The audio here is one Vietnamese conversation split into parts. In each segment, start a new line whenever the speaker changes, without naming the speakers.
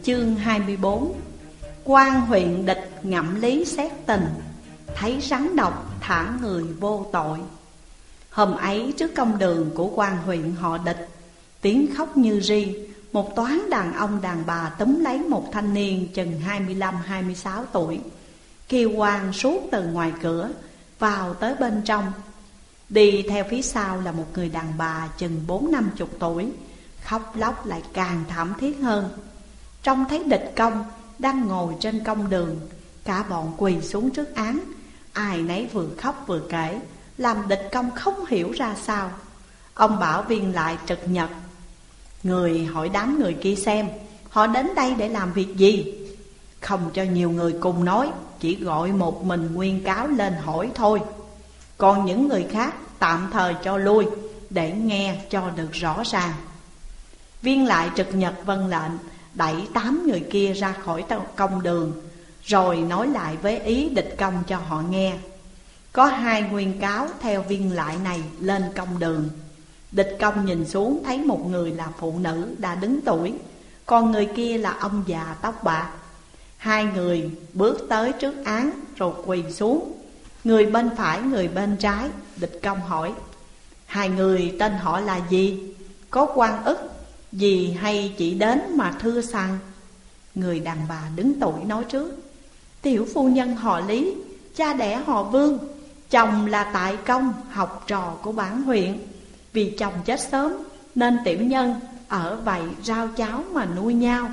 Chương 24. Quan huyện địch ngẫm lý xét tình, thấy rắn độc thả người vô tội. Hôm ấy trước công đường của quan huyện họ Địch, tiếng khóc như ri. Một toán đàn ông đàn bà túm lấy một thanh niên chừng 25-26 tuổi, kêu oan suốt từ ngoài cửa vào tới bên trong. Đi theo phía sau là một người đàn bà chừng 40-50 tuổi, khóc lóc lại càng thảm thiết hơn. Trông thấy địch công đang ngồi trên công đường, cả bọn quỳ xuống trước án, ai nấy vừa khóc vừa kể, làm địch công không hiểu ra sao. Ông bảo viên lại Trực Nhật: người hỏi đám người kia xem họ đến đây để làm việc gì, không cho nhiều người cùng nói, chỉ gọi một mình nguyên cáo lên hỏi thôi. Còn những người khác tạm thời cho lui, để nghe cho được rõ ràng. Viên lại Trực Nhật vâng lệnh, đẩy 8 người kia ra khỏi công đường, rồi nói lại với ý địch công cho họ nghe. Có 2 nguyên cáo theo viên lại này lên công đường. Địch công nhìn xuống thấy một người là phụ nữ đã đứng tuổi, còn người kia là ông già tóc bạc. 2 người bước tới trước án rồi quỳ xuống, người bên phải người bên trái. Địch công hỏi: 2 người tên họ là gì, có quan ức gì hay chỉ đến mà thưa rằng? Người đàn bà đứng tuổi nói trước: tiểu phu nhân họ Lý, cha đẻ họ Vương, chồng là Tại Công, học trò của bản huyện. Vì chồng chết sớm nên tiểu nhân ở vậy rau cháo mà nuôi nhau.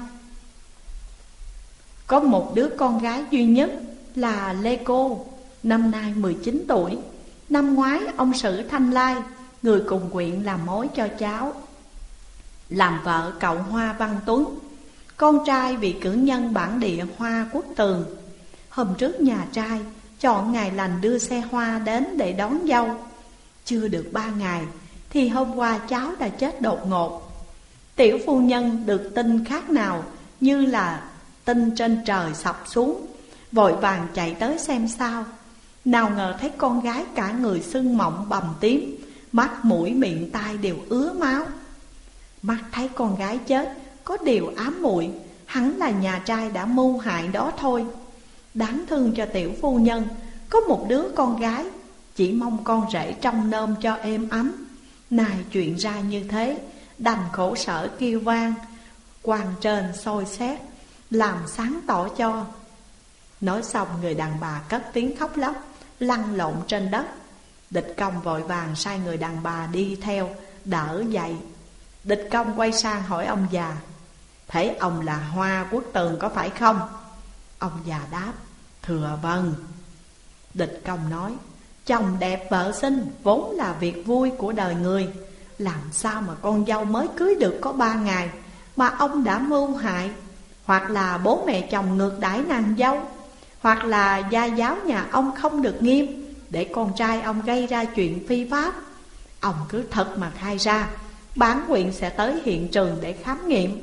Có một đứa con gái duy nhất là Lê Cô, năm nay 19 tuổi. Năm ngoái ông Sử Thanh Lai, người cùng quyện làm mối cho cháu, làm vợ cậu Hoa Văn Tuấn, con trai vị cử nhân bản địa Hoa Quốc Tường. Hôm trước nhà trai chọn ngày lành đưa xe hoa đến để đón dâu. Chưa được 3 ngày thì hôm qua cháu đã chết đột ngột. Tiểu phu nhân được tin khác nào như là tin trên trời sập xuống, vội vàng chạy tới xem sao. Nào ngờ thấy con gái cả người sưng mọng bầm tím, mắt mũi miệng tai đều ứa máu. Mắt thấy con gái chết, có điều ám muội hẳn là nhà trai đã mưu hại đó thôi. Đáng thương cho tiểu phu nhân, có một đứa con gái, chỉ mong con rể trông nom cho êm ấm. Này chuyện ra như thế, đành khổ sở kêu vang, quan trên soi xét, làm sáng tỏ cho. Nói xong người đàn bà cất tiếng khóc lóc, lăn lộn trên đất. Địch công vội vàng sai người đàn bà đi theo, đỡ dậy. Địch công quay sang hỏi ông già: thế ông là Hoa Quốc Tường có phải không? Ông già đáp: thưa vâng. Địch công nói: chồng đẹp vợ xinh vốn là việc vui của đời người, làm sao mà con dâu mới cưới được có 3 ngày mà ông đã mưu hại? Hoặc là bố mẹ chồng ngược đãi nàng dâu, hoặc là gia giáo nhà ông không được nghiêm, để con trai ông gây ra chuyện phi pháp. Ông cứ thật mà khai ra, bản huyện sẽ tới hiện trường để khám nghiệm.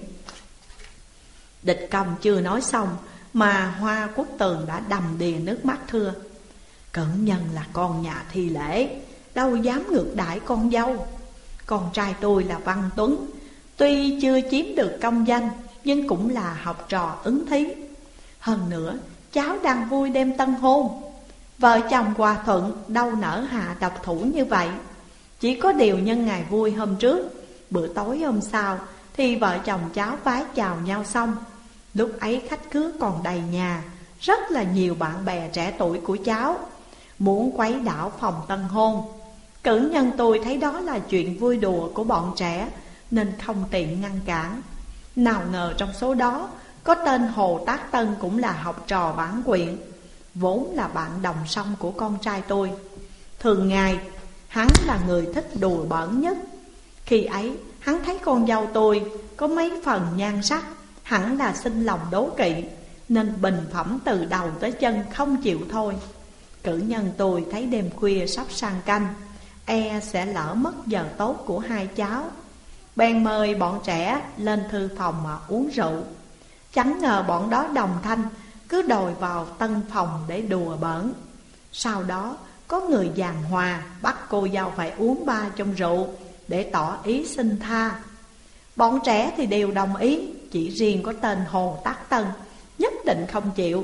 Địch công chưa nói xong mà Hoa Quốc Tường đã đầm đìa nước mắt thưa: cẩn nhân là con nhà thi lễ, đâu dám ngược đãi con dâu. Con trai tôi là Văn Tuấn, tuy chưa chiếm được công danh nhưng cũng là học trò ứng thí. Hơn nữa cháu đang vui đêm tân hôn, vợ chồng hòa thuận đâu nỡ hạ độc thủ như vậy. Chỉ có điều nhân ngày vui hôm trước, bữa tối hôm sau thì vợ chồng cháu vái chào nhau xong. Lúc ấy khách khứa còn đầy nhà, rất là nhiều bạn bè trẻ tuổi của cháu muốn quấy đảo phòng tân hôn. Cử nhân tôi thấy đó là chuyện vui đùa của bọn trẻ nên không tiện ngăn cản. Nào ngờ trong số đó có tên Hồ Tác Tân, cũng là học trò bản quyện, vốn là bạn đồng song của con trai tôi. Thường ngày hắn là người thích đùa bỡn nhất. Khi ấy hắn thấy con dâu tôi có mấy phần nhan sắc, hẳn là sinh lòng đố kỵ, nên bình phẩm từ đầu tới chân không chịu thôi. Cử nhân tôi thấy đêm khuya sắp sang canh, e sẽ lỡ mất giờ tốt của 2 cháu, bèn mời bọn trẻ lên thư phòng mà uống rượu. Chẳng ngờ bọn đó đồng thanh cứ đòi vào tân phòng để đùa bỡn. Sau đó có người giàn hòa bắt cô dâu phải uống 3 chung rượu để tỏ ý xin tha. Bọn trẻ thì đều đồng ý, chỉ riêng có tên Hồ Tát Tân nhất định không chịu.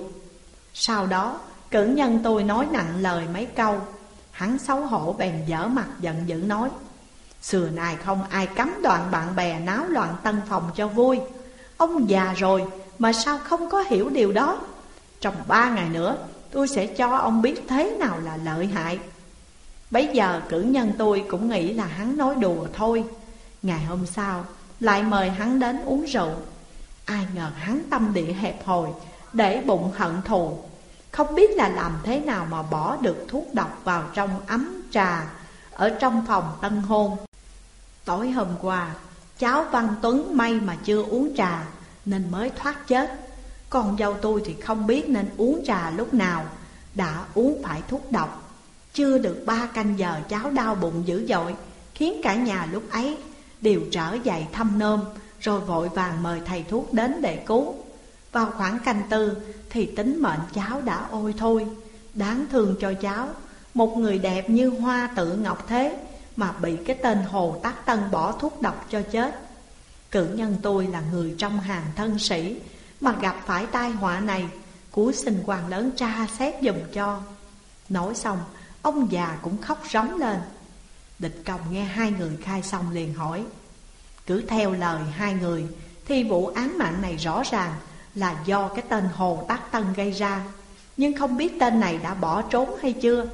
Sau đó cử nhân tôi nói nặng lời mấy câu, hắn xấu hổ bèn dở mặt giận dữ nói: xưa nay không ai cấm đoạn bạn bè náo loạn tân phòng cho vui. Ông già rồi mà sao không có hiểu điều đó. Trong 3 ngày nữa tôi sẽ cho ông biết thế nào là lợi hại. Bấy giờ cử nhân tôi cũng nghĩ là hắn nói đùa thôi. Ngày hôm sau lại mời hắn đến uống rượu. Ai ngờ hắn tâm địa hẹp hòi, để bụng hận thù, không biết là làm thế nào mà bỏ được thuốc độc vào trong ấm trà ở trong phòng tân hôn. Tối hôm qua cháu Văn Tuấn may mà chưa uống trà nên mới thoát chết. Con dâu tôi thì không biết nên uống trà lúc nào, đã uống phải thuốc độc. Chưa được 3 canh giờ cháu đau bụng dữ dội, khiến cả nhà lúc ấy đều trở dậy thăm nôm, rồi vội vàng mời thầy thuốc đến để cứu. Vào khoảng canh 4 thì tính mệnh cháu đã ôi thôi. Đáng thương cho cháu, một người đẹp như hoa tự ngọc thế mà bị cái tên Hồ Tát Tân bỏ thuốc độc cho chết. Cử nhân tôi là người trong hàng thân sĩ mà gặp phải tai họa này, cúi xin quan lớn tra xét giùm cho. Nói xong ông già cũng khóc rống lên. Địch Công nghe hai người khai xong liền hỏi: cứ theo lời hai người thì vụ án mạng này rõ ràng là do cái tên Hồ Tát Tân gây ra, nhưng không biết tên này đã bỏ trốn hay chưa?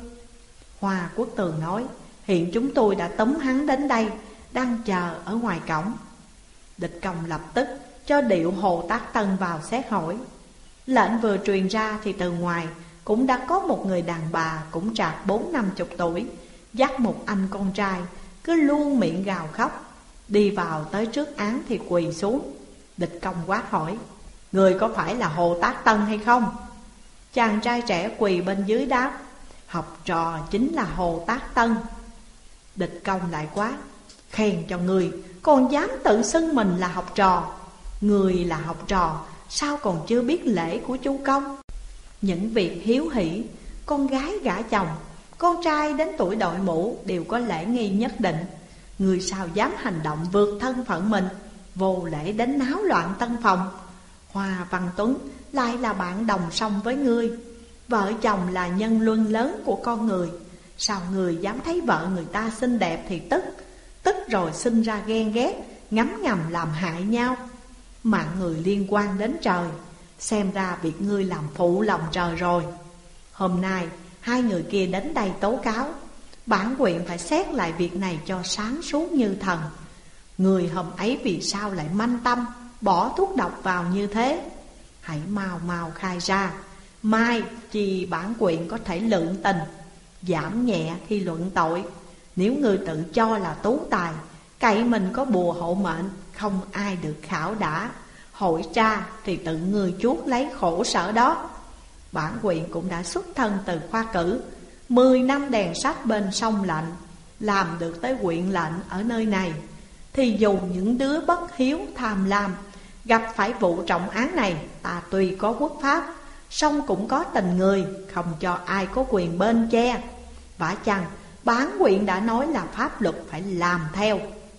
Hoa Quốc Tường nói: hiện chúng tôi đã tống hắn đến đây, đang chờ ở ngoài cổng. Địch Công lập tức cho điệu Hồ Tát Tân vào xét hỏi. Lệnh vừa truyền ra thì từ ngoài cũng đã có một người đàn bà cũng trạc 40-50 tuổi, dắt một anh con trai cứ luôn miệng gào khóc, đi vào tới trước án thì quỳ xuống. Địch Công quát hỏi: người có phải là Hồ Tát Tân hay không? Chàng trai trẻ quỳ bên dưới đáp: học trò chính là Hồ Tát Tân. Địch Công lại quát: khen cho người, còn dám tự xưng mình là học trò. Người là học trò, sao còn chưa biết lễ của chú công? Những việc hiếu hỉ, con gái gả chồng, con trai đến tuổi đội mũ đều có lễ nghi nhất định. Người sao dám hành động vượt thân phận mình, vô lễ đến náo loạn tân phòng? Hoa Văn Tuấn lại là bạn đồng song với ngươi, vợ chồng là nhân luân lớn của con người. Sao người dám thấy vợ người ta xinh đẹp thì tức rồi sinh ra ghen ghét, ngấm ngầm làm hại nhau? Mạng người liên quan đến trời, xem ra việc ngươi làm phụ lòng trời rồi. Hôm nay hai người kia đến đây tố cáo, bản quyện phải xét lại việc này cho sáng suốt như thần. Người hôm ấy vì sao lại manh tâm bỏ thuốc độc vào như thế? Hãy mau mau khai ra, mai chi bản quyện có thể lượng tình, giảm nhẹ khi luận tội. Nếu ngươi tự cho là tú tài, cậy mình có bùa hộ mệnh, không ai được khảo đả, hội tra thì tự ngươi chuốc lấy khổ sở đó. Bản quyện cũng đã xuất thân từ khoa cử, 10 năm đèn sách bên sông lạnh, làm được tới quyện lệnh ở nơi này. Thì dù những đứa bất hiếu tham lam gặp phải vụ trọng án này, ta tuy có quốc pháp, song cũng có tình người, không cho ai có quyền bên che. Vả chăng bản quyện đã nói là pháp luật phải làm theo.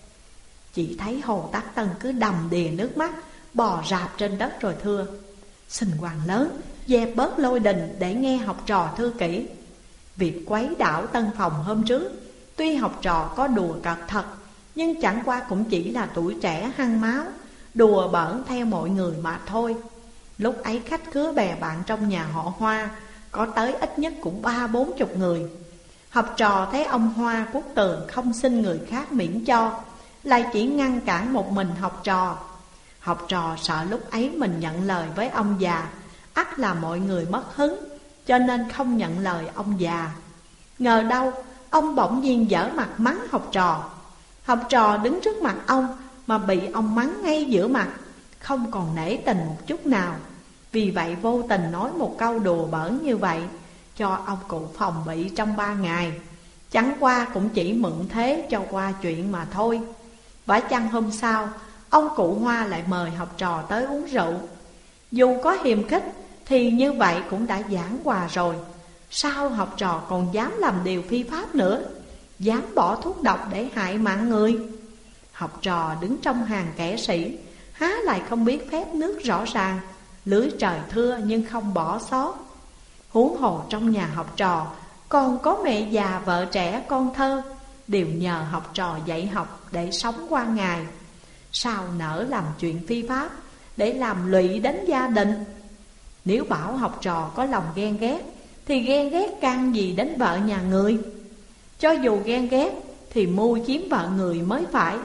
Chỉ thấy Hồ Tát Tân cứ đầm đìa nước mắt, bò rạp trên đất rồi thưa: xin quan lớn dẹp bớt lôi đình để nghe học trò thư kỹ. Việc quấy đảo tân phòng hôm trước, tuy học trò có đùa cợt thật, nhưng chẳng qua cũng chỉ là tuổi trẻ hăng máu, đùa bỡn theo mọi người mà thôi. Lúc ấy khách khứa bè bạn trong nhà họ Hoa có tới ít nhất cũng 30-40 người. Học trò thấy ông Hoa Quốc Tường không xin người khác miễn cho, lại chỉ ngăn cản một mình học trò. Học trò sợ lúc ấy mình nhận lời với ông già, ắt là mọi người mất hứng, cho nên không nhận lời ông già. Ngờ đâu ông bỗng nhiên giở mặt mắng học trò. Học trò đứng trước mặt ông mà bị ông mắng ngay giữa mặt, không còn nể tình một chút nào. Vì vậy vô tình nói một câu đùa bỡn như vậy, cho ông cụ phòng bị trong 3 ngày. Chẳng qua cũng chỉ mượn thế cho qua chuyện mà thôi. Vả chăng hôm sau ông cụ Hoa lại mời học trò tới uống rượu. Dù có hiềm khích thì như vậy cũng đã giảng hòa rồi, sao học trò còn dám làm điều phi pháp nữa, dám bỏ thuốc độc để hại mạng người? Học trò đứng trong hàng kẻ sĩ, há lại không biết phép nước rõ ràng, lưới trời thưa nhưng không bỏ sót. Huống hồ trong nhà học trò còn có mẹ già vợ trẻ con thơ, đều nhờ học trò dạy học để sống qua ngày. Sao nỡ làm chuyện phi pháp để làm lụy đến gia đình? Nếu bảo học trò có lòng ghen ghét thì ghen ghét can gì đến vợ nhà người? Cho dù ghen ghét thì mưu chiếm vợ người mới phải.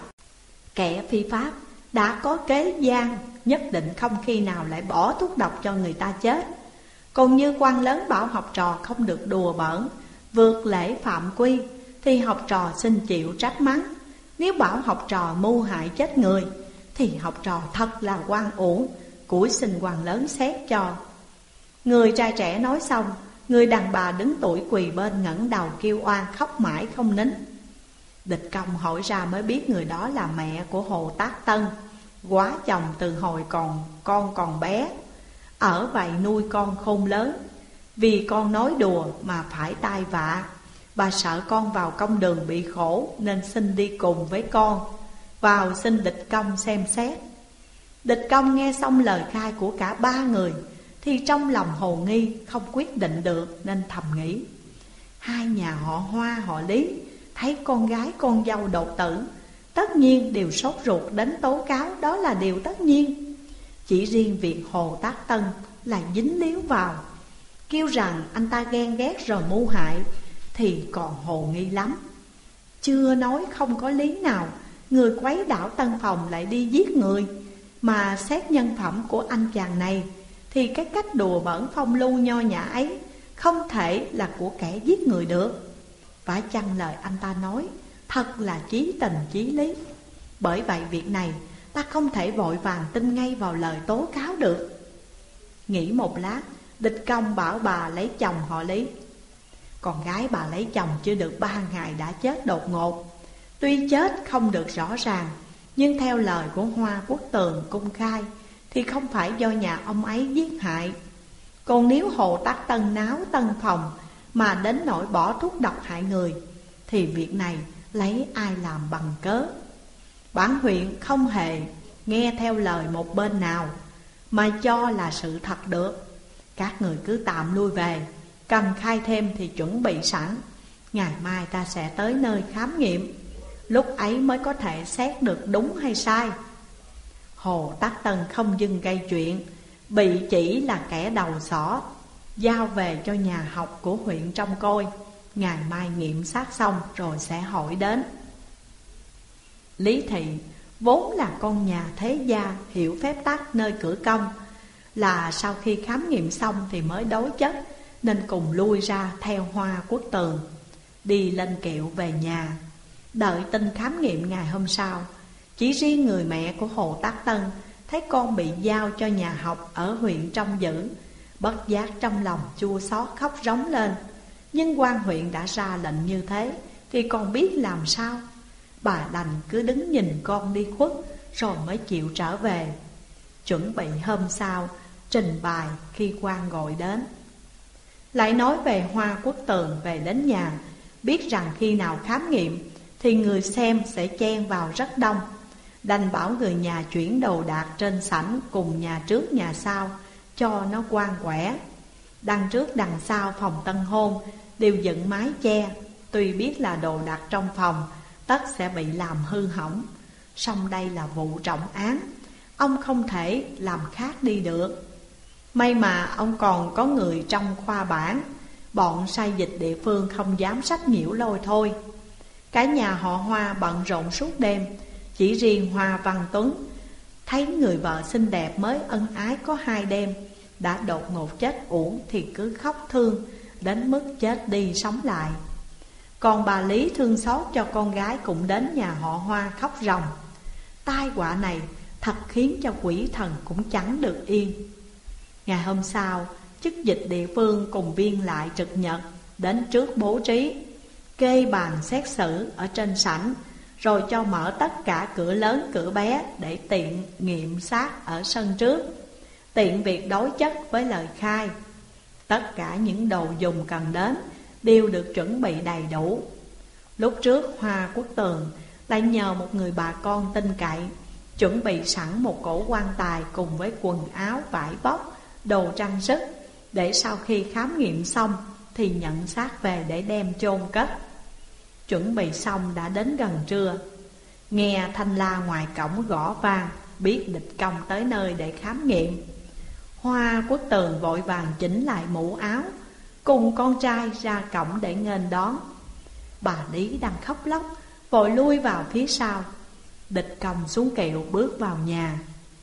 Kẻ phi pháp đã có kế gian, nhất định không khi nào lại bỏ thuốc độc cho người ta chết. Còn như quan lớn bảo học trò không được đùa bỡn, vượt lễ phạm quy, thì học trò xin chịu trách mắng. Nếu bảo học trò mưu hại chết người thì học trò thật là oan uổng, cúi xin quan lớn xét cho. Người trai trẻ nói xong, người đàn bà đứng tuổi quỳ bên ngẩng đầu kêu oan khóc mãi không nín. Địch Công hỏi ra mới biết người đó là mẹ của Hồ Tác Tân, quá chồng từ hồi con còn bé. Ở vậy nuôi con khôn lớn, vì con nói đùa mà phải tai vạ. Bà sợ con vào công đường bị khổ nên xin đi cùng với con, vào xin Địch Công xem xét. Địch Công nghe xong lời khai của cả ba người thì trong lòng hồ nghi, không quyết định được, nên thầm nghĩ: hai nhà họ Hoa họ Lý thấy con gái con dâu đột tử, tất nhiên đều sốt ruột đến tố cáo, đó là điều tất nhiên. Chỉ riêng việc Hồ Tác Tân là dính líu vào, kêu rằng anh ta ghen ghét rồi mưu hại thì còn hồ nghi lắm. Chưa nói không có lý nào người quấy đảo Tân Phòng lại đi giết người, mà xét nhân phẩm của anh chàng này thì cái cách đùa bỡn phong lưu nho nhã ấy không thể là của kẻ giết người được. Phải chăng lời anh ta nói thật là chí tình chí lý? Bởi vậy việc này ta không thể vội vàng tin ngay vào lời tố cáo được. Nghĩ một lát, Địch Công bảo bà lấy chồng họ Lý. Con gái bà lấy chồng chưa được 3 ngày đã chết đột ngột. Tuy chết không được rõ ràng, nhưng theo lời của Hoa Quốc Tường cung khai thì không phải do nhà ông ấy giết hại. Còn nếu Hồ Tác Tân náo Tân Phòng mà đến nỗi bỏ thuốc độc hại người, thì việc này lấy ai làm bằng cớ? Bản huyện không hề nghe theo lời một bên nào mà cho là sự thật được. Các người cứ tạm lui về, cần khai thêm thì chuẩn bị sẵn. Ngày mai ta sẽ tới nơi khám nghiệm, lúc ấy mới có thể xét được đúng hay sai. Hồ Tác Tân không dừng gây chuyện, bị chỉ là kẻ đầu sỏ, giao về cho nhà học của huyện trông coi. Ngày mai nghiệm xác xong rồi sẽ hỏi đến. Lý Thị vốn là con nhà thế gia, hiểu phép tắc nơi cửa công, là sau khi khám nghiệm xong thì mới đối chất, nên cùng lui ra theo Hoa Quốc Tường, đi lên kiệu về nhà. Đợi tin khám nghiệm ngày hôm sau, chỉ riêng người mẹ của Hồ Tác Tân thấy con bị giao cho nhà học ở huyện trông giữ, bất giác trong lòng chua xót khóc rống lên. Nhưng quan huyện đã ra lệnh như thế thì còn biết làm sao. Bà đành cứ đứng nhìn con đi khuất rồi mới chịu trở về, chuẩn bị hôm sau trình bày khi quan gọi đến. Lại nói về Hoa Quốc Tường về đến nhà, biết rằng khi nào khám nghiệm thì người xem sẽ chen vào rất đông, đành bảo người nhà chuyển đồ đạc trên sảnh cùng nhà trước nhà sau cho nó ngoan quẻ. Đằng trước đằng sau phòng tân hôn đều dựng mái che, tuy biết là đồ đạc trong phòng tất sẽ bị làm hư hỏng, song đây là vụ trọng án, ông không thể làm khác đi được. May mà ông còn có người trong khoa bản, bọn sai dịch địa phương không dám sách nhiễu lôi thôi. Cả nhà họ Hoa bận rộn suốt đêm, chỉ riêng Hoa Văn Tuấn thấy người vợ xinh đẹp mới ân ái có 2 đêm đã đột ngột chết uổng thì cứ khóc thương đến mức chết đi sống lại. Còn bà Lý thương xót cho con gái cũng đến nhà họ Hoa khóc ròng. Tai họa này thật khiến cho quỷ thần cũng chẳng được yên. Ngày hôm sau, chức dịch địa phương cùng viên lại trực nhật đến trước bố trí, kê bàn xét xử ở trên sảnh, rồi cho mở tất cả cửa lớn cửa bé để tiện nghiệm xác ở sân trước, tiện việc đối chất với lời khai. Tất cả những đồ dùng cần đến đều được chuẩn bị đầy đủ. Lúc trước Hoa Quốc Tường lại nhờ một người bà con tin cậy chuẩn bị sẵn một cỗ quan tài cùng với quần áo, vải vóc, đồ trang sức, để sau khi khám nghiệm xong thì nhận xác về để đem chôn cất. Chuẩn bị xong đã đến gần trưa, nghe thanh la ngoài cổng gõ vang, biết địch công tới nơi để khám nghiệm. Hoa Quốc Tường vội vàng chỉnh lại mũ áo, cùng con trai ra cổng để nghênh đón. Bà Lý đang khóc lóc, vội lui vào phía sau. Địch công xuống kiệu bước vào nhà.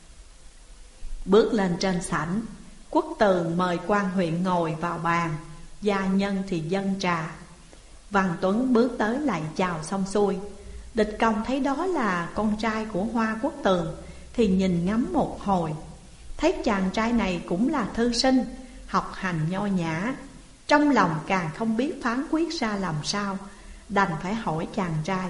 Bước lên trên sảnh, Quốc Tường mời quan huyện ngồi vào bàn, gia nhân thì dâng trà. Văn Tuấn bước tới lại chào xong xuôi. Địch công thấy đó là con trai của Hoa Quốc Tường thì nhìn ngắm một hồi, thấy chàng trai này cũng là thư sinh, học hành nho nhã, trong lòng càng không biết phán quyết ra làm sao, đành phải hỏi chàng trai: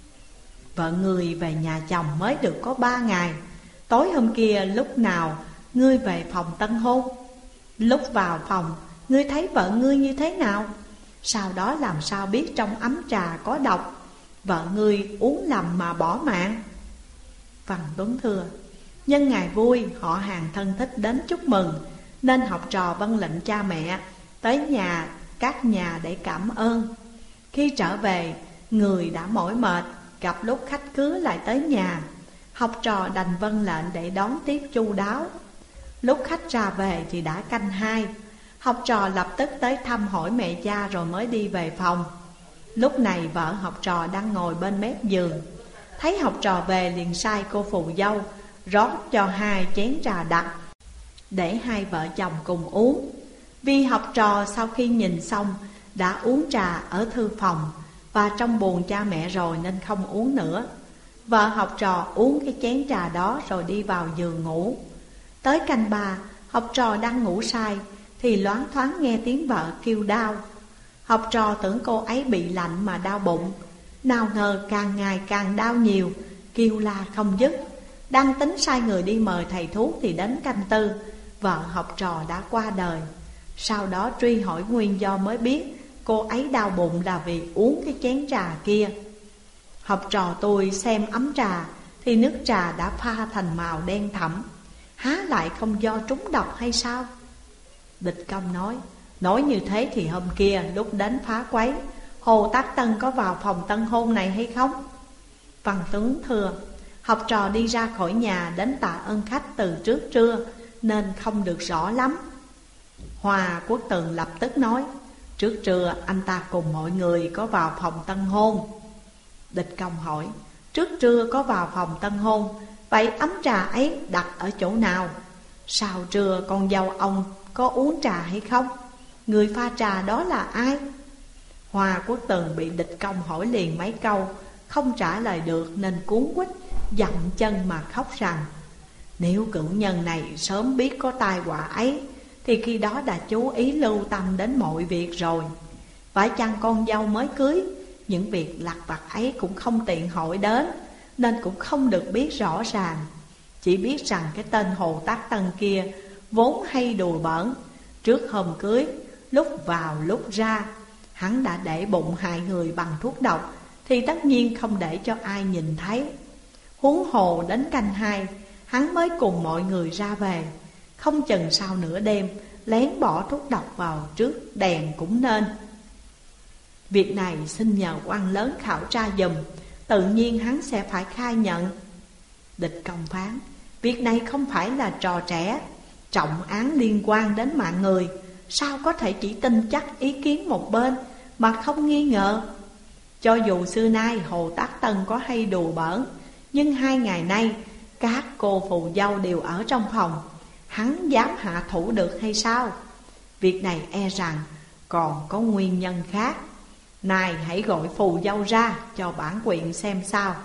vợ ngươi về nhà chồng mới được có 3 ngày, tối hôm kia lúc nào ngươi về phòng tân hôn? Lúc vào phòng ngươi thấy vợ ngươi như thế nào? Sau đó làm sao biết trong ấm trà có độc, vợ ngươi uống lầm mà bỏ mạng? Văn Tuấn thưa: nhân ngày vui, họ hàng thân thích đến chúc mừng, nên học trò vâng lệnh cha mẹ tới nhà các nhà để cảm ơn. Khi trở về, người đã mỏi mệt, gặp lúc khách khứa lại tới nhà, học trò đành vâng lệnh để đón tiếp chu đáo. Lúc khách ra về thì đã canh 2, học trò lập tức tới thăm hỏi mẹ cha rồi mới đi về phòng. Lúc này vợ học trò đang ngồi bên mép giường, thấy học trò về liền sai cô phù dâu rót cho 2 chén trà đặc để hai vợ chồng cùng uống. Vì học trò sau khi nhìn xong đã uống trà ở thư phòng và trong buồng cha mẹ rồi nên không uống nữa. Vợ học trò uống cái chén trà đó rồi đi vào giường ngủ. Tới canh 3, học trò đang ngủ say thì loáng thoáng nghe tiếng vợ kêu đau. Học trò tưởng cô ấy bị lạnh mà đau bụng, nào ngờ càng ngày càng đau nhiều, kêu la không dứt. Đang tính sai người đi mời thầy thuốc thì đến canh 4, vợ học trò đã qua đời. Sau đó truy hỏi nguyên do mới biết cô ấy đau bụng là vì uống cái chén trà kia. Học trò tôi xem ấm trà thì nước trà đã pha thành màu đen thẫm, há lại không do trúng độc hay sao? Địch công nói như thế thì hôm kia lúc đến phá quấy, Hồ Tác Tân có vào phòng tân hôn này hay không? Văn Tuấn thưa: học trò đi ra khỏi nhà đến tạ ơn khách từ trước trưa nên không được rõ lắm. Hoa Quốc Tường lập tức nói: trước trưa anh ta cùng mọi người có vào phòng tân hôn. Địch công hỏi: trước trưa có vào phòng tân hôn, vậy ấm trà ấy đặt ở chỗ nào? Sau trưa con dâu ông có uống trà hay không? Người pha trà đó là ai? Hoa Quốc Tường bị địch công hỏi liền mấy câu, không trả lời được nên cuống quýt dậm chân mà khóc rằng: nếu cửu nhân này sớm biết có tai họa ấy thì khi đó đã chú ý lưu tâm đến mọi việc rồi. Phải chăng con dâu mới cưới, những việc lặt vặt ấy cũng không tiện hỏi đến, nên cũng không được biết rõ ràng. Chỉ biết rằng cái tên Hồ Tác Tân kia vốn hay đùa bỡn. Trước hôm cưới, lúc vào lúc ra, hắn đã để bụng hại người bằng thuốc độc thì tất nhiên không để cho ai nhìn thấy. Huống hồ đến canh 2, hắn mới cùng mọi người ra về, không chừng sau nửa đêm lén bỏ thuốc độc vào trước đèn cũng nên. Việc này xin nhờ quan lớn khảo tra giùm, tự nhiên hắn sẽ phải khai nhận. Địch công phán: việc này không phải là trò trẻ, trọng án liên quan đến mạng người, sao có thể chỉ tin chắc ý kiến một bên mà không nghi ngờ? Cho dù xưa nay Hồ Tác Tân có hay đùa bỡn, nhưng 2 ngày nay các cô phù dâu đều ở trong phòng, hắn dám hạ thủ được hay sao? Việc này e rằng còn có nguyên nhân khác. Này hãy gọi phù dâu ra cho bản quyện xem sao.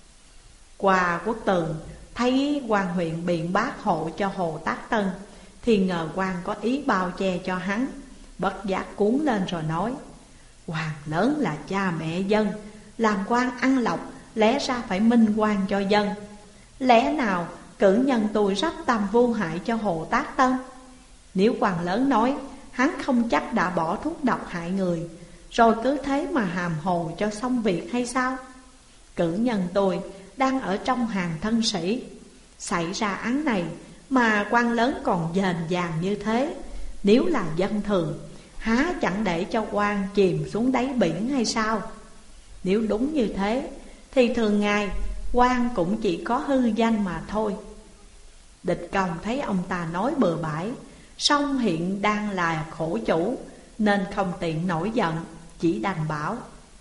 Qua Quốc Tường thấy quan huyện biện bác hộ cho Hồ Tác Tân thì ngờ quan có ý bao che cho hắn, bất giác cuốn lên rồi nói: quan lớn là cha mẹ dân, làm quan ăn lộc lẽ ra phải minh quan cho dân. Lẽ nào cử nhân tôi rắp tâm vô hại cho Hồ Tác Tân? Nếu quan lớn nói hắn không chắc đã bỏ thuốc độc hại người, rồi cứ thế mà hàm hồ cho xong việc hay sao? Cử nhân tôi đang ở trong hàng thân sĩ. Xảy ra án này mà quan lớn còn dền dàng như thế, nếu là dân thường há chẳng để cho quan chìm xuống đáy biển hay sao? Nếu đúng như thế thì thường ngày quan cũng chỉ có hư danh mà thôi. Địch Công thấy ông ta nói bừa bãi, song hiện đang là khổ chủ nên không tiện nổi giận, chỉ đành bảo: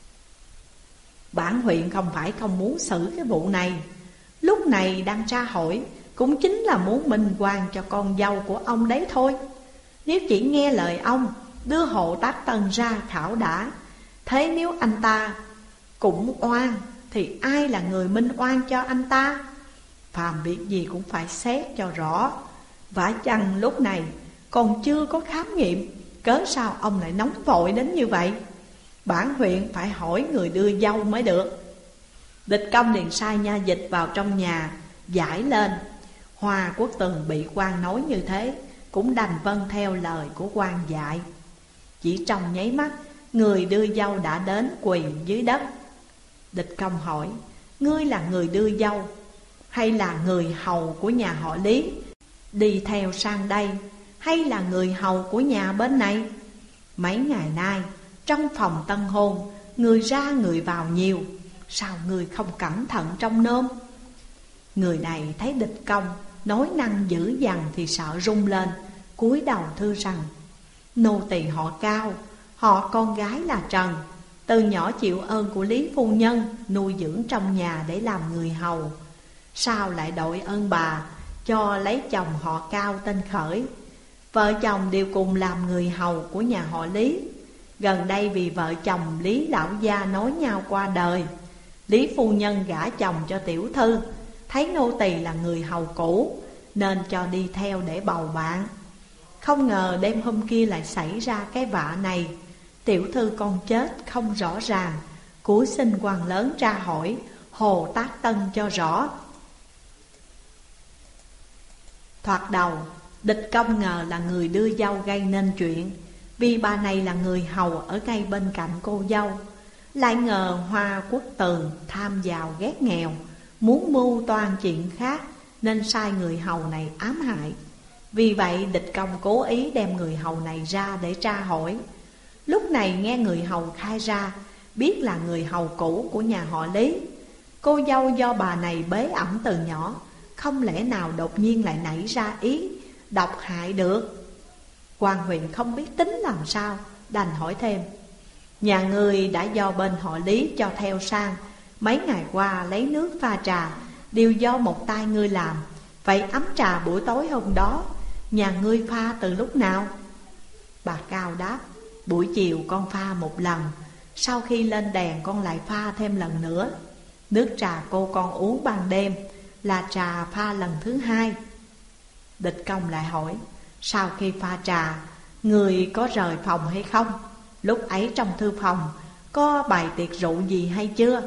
bản huyện không phải không muốn xử cái vụ này, lúc này đang tra hỏi cũng chính là muốn minh oan cho con dâu của ông đấy thôi. Nếu chỉ nghe lời ông đưa Hồ Tác Tân ra khảo đã, thế nếu anh ta cũng oan thì ai là người minh oan cho anh ta? Phàm việc gì cũng phải xét cho rõ. Vả chăng lúc này còn chưa có khám nghiệm, cớ sao ông lại nóng vội đến như vậy? Bản huyện phải hỏi người đưa dâu mới được. Địch Công liền sai nha dịch vào trong nhà giải lên. Hoa Quốc Tường bị quan nói như thế cũng đành vâng theo lời của quan dạy. Chỉ trong nháy mắt, người đưa dâu đã đến quỳ dưới đất. Địch Công hỏi: ngươi là người đưa dâu hay là người hầu của nhà họ Lý đi theo sang đây, hay là người hầu của nhà bên này? Mấy ngày nay trong phòng tân hôn, người ra người vào nhiều, sao người không cẩn thận trong nôm? Người này thấy Địch Công nói năng dữ dằn thì sợ run lên, cúi đầu thưa rằng: nô tỳ họ Cao, họ con gái là Trần, từ nhỏ chịu ơn của Lý phu nhân nuôi dưỡng trong nhà để làm người hầu. Sao lại đội ơn bà cho lấy chồng họ Cao tên Khởi? Vợ chồng đều cùng làm người hầu của nhà họ Lý. Gần đây vì vợ chồng Lý lão gia nói nhau qua đời, Lý phu nhân gả chồng cho tiểu thư, thấy nô tỳ là người hầu cũ nên cho đi theo để bầu bạn. Không ngờ đêm hôm kia lại xảy ra cái vạ này. Tiểu thư con chết không rõ ràng, cúi xin quan lớn tra hỏi Hồ Tác Tân cho rõ. Thoạt đầu Địch Công ngờ là người đưa dâu gây nên chuyện, vì bà này là người hầu ở ngay bên cạnh cô dâu. Lại ngờ Hoa Quốc Tường tham giàu ghét nghèo, muốn mưu toan chuyện khác nên sai người hầu này ám hại. Vì vậy Địch Công cố ý đem người hầu này ra để tra hỏi. Lúc này nghe người hầu khai ra, biết là người hầu cũ của nhà họ Lý. Cô dâu do bà này bế ẵm từ nhỏ, không lẽ nào đột nhiên lại nảy ra ý độc hại được. Quan huyện không biết tính làm sao, đành hỏi thêm: nhà ngươi đã do bên họ Lý cho theo sang, mấy ngày qua lấy nước pha trà đều do một tay ngươi làm. Vậy ấm trà buổi tối hôm đó nhà ngươi pha từ lúc nào? Bà Cao đáp: buổi chiều con pha một lần, sau khi lên đèn con lại pha thêm lần nữa. Nước trà cô con uống ban đêm là trà pha lần thứ hai. Địch Công lại hỏi: sau khi pha trà, người có rời phòng hay không? Lúc ấy trong thư phòng có bày tiệc rượu gì hay chưa?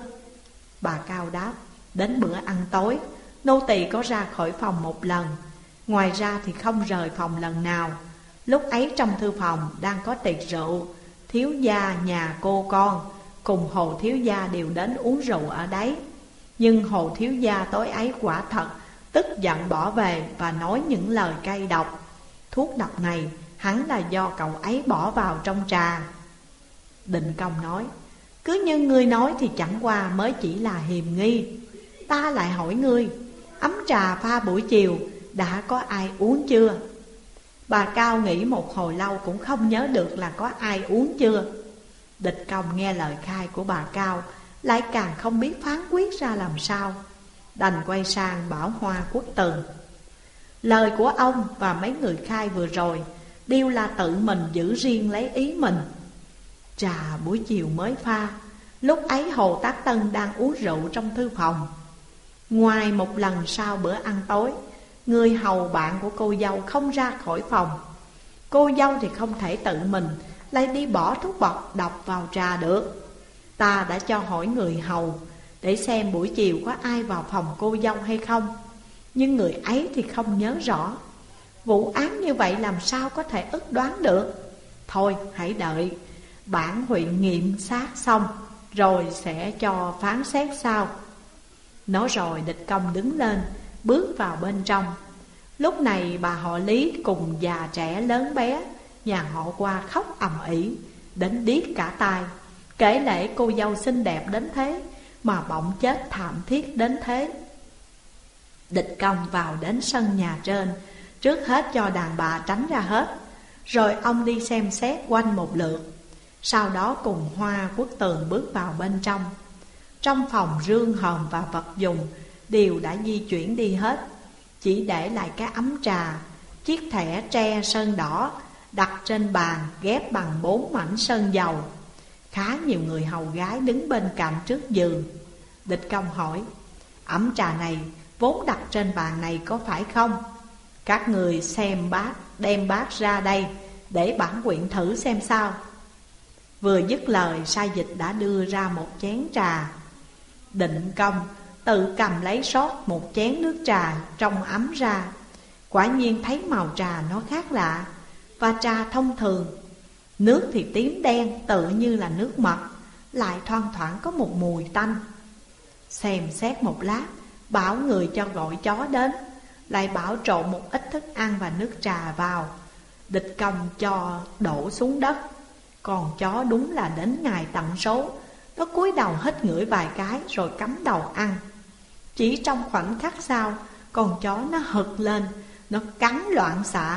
Bà Cao đáp: đến bữa ăn tối, nô tỳ có ra khỏi phòng một lần, ngoài ra thì không rời phòng lần nào. Lúc ấy trong thư phòng đang có tiệc rượu, thiếu gia nhà cô con cùng Hồ thiếu gia đều đến uống rượu ở đấy. Nhưng Hồ thiếu gia tối ấy quả thật tức giận bỏ về và nói những lời cay độc. Thuốc độc này hẳn là do cậu ấy bỏ vào trong trà. Định Công nói: cứ như ngươi nói thì chẳng qua mới chỉ là hiềm nghi. Ta lại hỏi ngươi, ấm trà pha buổi chiều đã có ai uống chưa? Bà Cao nghĩ một hồi lâu cũng không nhớ được là có ai uống chưa. Địch Công nghe lời khai của bà Cao lại càng không biết phán quyết ra làm sao, đành quay sang bảo Hoa Quốc Tường: lời của ông và mấy người khai vừa rồi đều là tự mình giữ riêng lấy ý mình. Trà buổi chiều mới pha, lúc ấy Hồ Tác Tân đang uống rượu trong thư phòng. Ngoài một lần sau bữa ăn tối, người hầu bạn của cô dâu không ra khỏi phòng. Cô dâu thì không thể tự mình lại đi bỏ thuốc độc vào trà được. Ta đã cho hỏi người hầu để xem buổi chiều có ai vào phòng cô dâu hay không, nhưng người ấy thì không nhớ rõ. Vụ án như vậy làm sao có thể ức đoán được. Thôi hãy đợi bản huyện nghiệm sát xong rồi sẽ cho phán xét sau. Nói rồi địch công đứng lên, bước vào bên trong. Lúc này bà họ Lý cùng già trẻ lớn bé, nhà họ Qua khóc ầm ĩ, đến điếc cả tai. Kể lể cô dâu xinh đẹp đến thế mà bỗng chết thảm thiết đến thế. Địch công vào đến sân nhà trên, trước hết cho đàn bà tránh ra hết. Rồi ông đi xem xét quanh một lượt. Sau đó cùng Hoa Quốc Tường bước vào bên trong. Trong phòng rương hòm và vật dùng đều đã di chuyển đi hết, chỉ để lại cái ấm trà, chiếc thẻ tre sơn đỏ đặt trên bàn ghép bằng 4 mảnh sơn dầu. Khá nhiều người hầu gái đứng bên cạnh trước giường. Địch công hỏi: ấm trà này vốn đặt trên bàn này có phải không? Các người xem bát, đem bát ra đây để bản quyện thử xem sao. Vừa dứt lời, sai dịch đã đưa ra một chén trà. Định công tự cầm lấy rót một chén nước trà trong ấm ra. Quả nhiên thấy màu trà nó khác lạ, và trà thông thường. Nước thì tím đen tự như là nước mật, lại thoang thoảng có một mùi tanh. Xem xét một lát, bảo người cho gọi chó đến, lại bảo trộn một ít thức ăn và nước trà vào. Địch công cho đổ xuống đất. Còn chó đúng là đến ngày tận số, nó cúi đầu hít ngửi vài cái rồi cắm đầu ăn. Chỉ trong khoảnh khắc sau, con chó nó hực lên, nó cắn loạn xạ,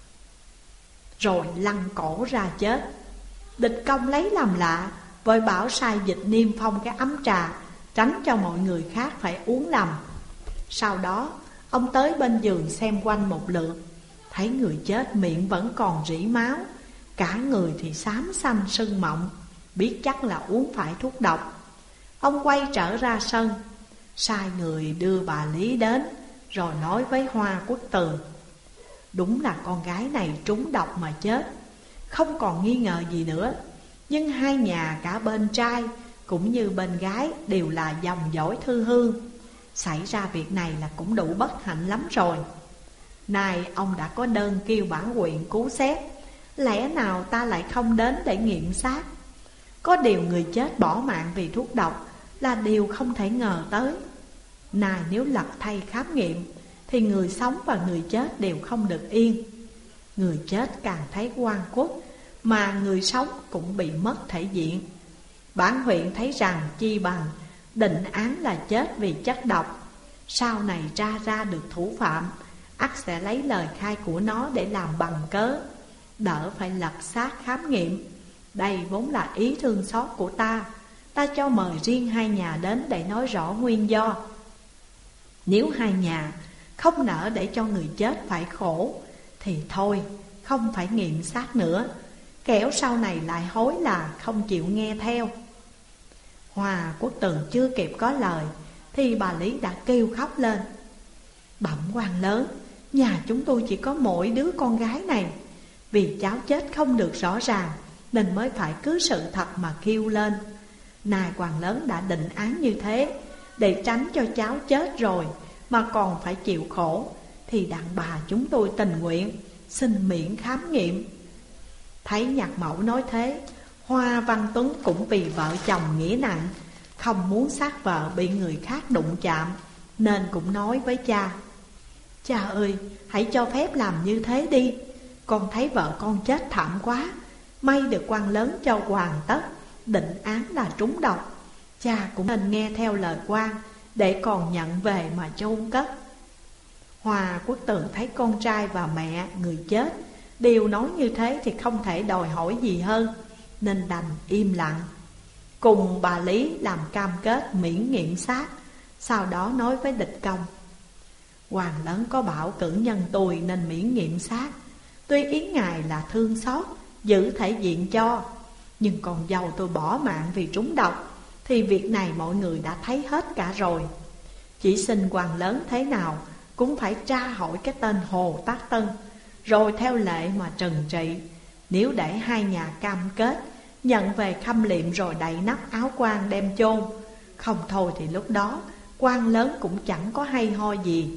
rồi lăn cổ ra chết. Địch công lấy làm lạ, vội bảo sai dịch niêm phong cái ấm trà, tránh cho mọi người khác phải uống lầm. Sau đó ông tới bên giường xem quanh một lượt, thấy người chết miệng vẫn còn rỉ máu, cả người thì xám xanh sưng mọng, biết chắc là uống phải thuốc độc. Ông quay trở ra sân, sai người đưa bà Lý đến, rồi nói với Hoa Quốc Tường: đúng là con gái này trúng độc mà chết, không còn nghi ngờ gì nữa. Nhưng hai nhà cả bên trai cũng như bên gái đều là dòng dõi thư hương, xảy ra việc này là cũng đủ bất hạnh lắm rồi. Nay ông đã có đơn kêu bản quyện cứu xét, lẽ nào ta lại không đến để nghiệm xác? Có điều người chết bỏ mạng vì thuốc độc là điều không thể ngờ tới. Nay nếu lật thay khám nghiệm thì người sống và người chết đều không được yên. Người chết càng thấy oan khuất, mà người sống cũng bị mất thể diện. Bản huyện thấy rằng chi bằng định án là chết vì chất độc. Sau này tra ra được thủ phạm, ắt sẽ lấy lời khai của nó để làm bằng cớ, đỡ phải lật xác khám nghiệm. Đây vốn là ý thương xót của ta. Ta cho mời riêng hai nhà đến để nói rõ nguyên do. Nếu hai nhà không nỡ để cho người chết phải khổ thì thôi, không phải nghiệm xác nữa, kẻo sau này lại hối là không chịu nghe theo. Hoa Quốc Tường chưa kịp có lời thì bà Lý đã kêu khóc lên: bẩm quan lớn, nhà chúng tôi chỉ có mỗi đứa con gái này. Vì cháu chết không được rõ ràng nên mới phải cứ sự thật mà kêu lên. Nay quan lớn đã định án như thế, để tránh cho cháu chết rồi mà còn phải chịu khổ, thì đàn bà chúng tôi tình nguyện xin miễn khám nghiệm. Thấy nhạc mẫu nói thế, Hoa Văn Tuấn cũng vì vợ chồng nghĩa nặng, không muốn xác vợ bị người khác đụng chạm, nên cũng nói với cha: cha ơi, hãy cho phép làm như thế đi. Con thấy vợ con chết thảm quá, may được quan lớn cho hoàn tất, định án là trúng độc. Cha cũng nên nghe theo lời quan, để còn nhận về mà chôn cất. Hoa Quốc Tường thấy con trai và mẹ người chết đều nói như thế thì không thể đòi hỏi gì hơn, nên đành im lặng. Cùng bà Lý làm cam kết miễn nghiệm xác. Sau đó nói với địch công: hoàng lớn có bảo cử nhân tôi nên miễn nghiệm xác. Tuy ý ngài là thương xót, giữ thể diện cho, nhưng con dâu tôi bỏ mạng vì trúng độc thì việc này mọi người đã thấy hết cả rồi. Chỉ xin quan lớn thế nào cũng phải tra hỏi cái tên Hồ Tác Tân, rồi theo lệ mà trừng trị. Nếu để hai nhà cam kết nhận về khâm liệm rồi đậy nắp áo quan đem chôn, không thôi thì lúc đó quan lớn cũng chẳng có hay ho gì.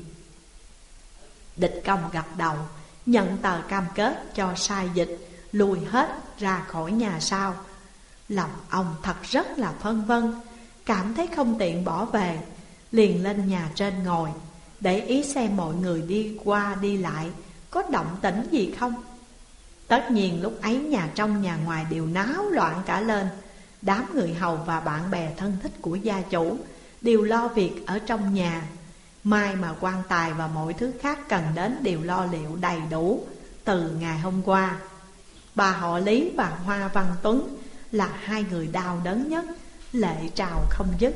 Địch công gật đầu, nhận tờ cam kết cho sai dịch lùi hết ra khỏi nhà sau. Lòng ông thật rất là phân vân, cảm thấy không tiện bỏ về, liền lên nhà trên ngồi, để ý xem mọi người đi qua đi lại có động tĩnh gì không. Tất nhiên lúc ấy nhà trong nhà ngoài đều náo loạn cả lên. Đám người hầu và bạn bè thân thích của gia chủ đều lo việc ở trong nhà. Mai mà quan tài và mọi thứ khác cần đến đều lo liệu đầy đủ từ ngày hôm qua. Bà họ Lý và Hoa Văn Tuấn là hai người đau đớn nhất, lệ trào không dứt.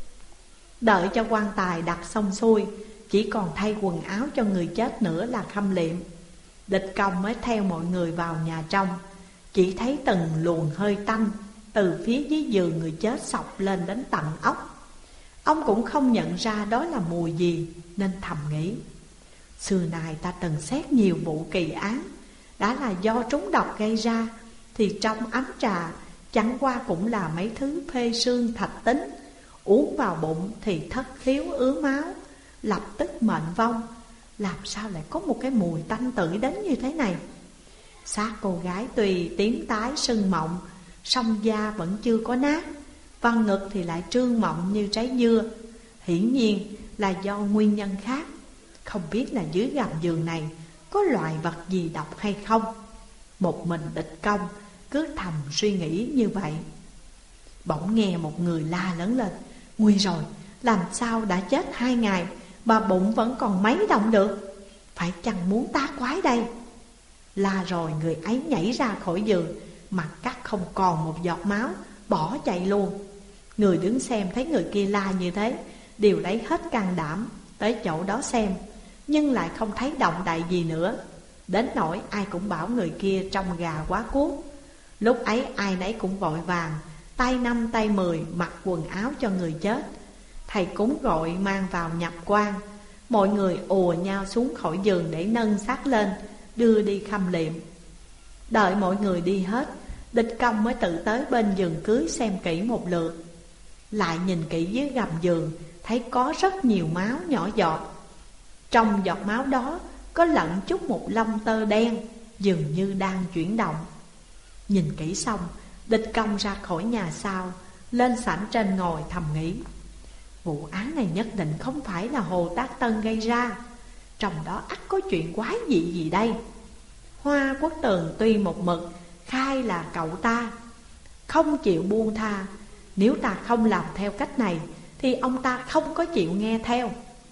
Đợi cho quan tài đặt xong xuôi, chỉ còn thay quần áo cho người chết nữa là khâm liệm. Địch Công mới theo mọi người vào nhà trong. Chỉ thấy từng luồng hơi tanh từ phía dưới giường người chết xộc lên đến tận óc. Ông cũng không nhận ra đó là mùi gì, nên thầm nghĩ: xưa nay ta từng xét nhiều vụ kỳ án, đã là do trúng độc gây ra, thì trong ấm trà chẳng qua cũng là mấy thứ phê xương thạch tính. Uống vào bụng thì thất khiếu ứa máu, lập tức mệnh vong. Làm sao lại có một cái mùi tanh tưởi đến như thế này? Xác cô gái tuy tím tái sưng mọng, song da vẫn chưa có nát, và ngực thì lại trương mọng như trái dưa. Hiển nhiên là do nguyên nhân khác. Không biết là dưới gầm giường này có loại vật gì độc hay không. Một mình Địch Công cứ thầm suy nghĩ như vậy. Bỗng nghe một người la lớn lên: nguy rồi, làm sao đã chết 2 ngày mà bụng vẫn còn mấy động được? Phải chăng muốn tá quái đây? La rồi người ấy nhảy ra khỏi giường, mặt cắt không còn một giọt máu, bỏ chạy luôn. Người đứng xem thấy người kia la như thế, đều lấy hết can đảm tới chỗ đó xem, nhưng lại không thấy động đậy gì nữa. Đến nỗi ai cũng bảo người kia trông gà quá cuốc. Lúc ấy ai nấy cũng vội vàng, tay 5 tay 10 mặc quần áo cho người chết. Thầy cúng gọi mang vào nhập quan. Mọi người ùa nhau xuống khỏi giường để nâng xác lên, đưa đi khâm liệm. Đợi mọi người đi hết, Địch Công mới tự tới bên giường cưới xem kỹ một lượt. Lại nhìn kỹ dưới gầm giường, thấy có rất nhiều máu nhỏ giọt. Trong giọt máu đó có lẫn chút một lông tơ đen, dường như đang chuyển động. Nhìn kỹ xong, Địch Công ra khỏi nhà sau, lên sảnh trên ngồi thầm nghĩ: vụ án này nhất định không phải là Hồ Tác Tân gây ra, trong đó ắt có chuyện quái dị gì đây. Hoa Quốc Tường tuy một mực khai là cậu ta, không chịu buông tha. Nếu ta không làm theo cách này thì ông ta không có chịu nghe theo.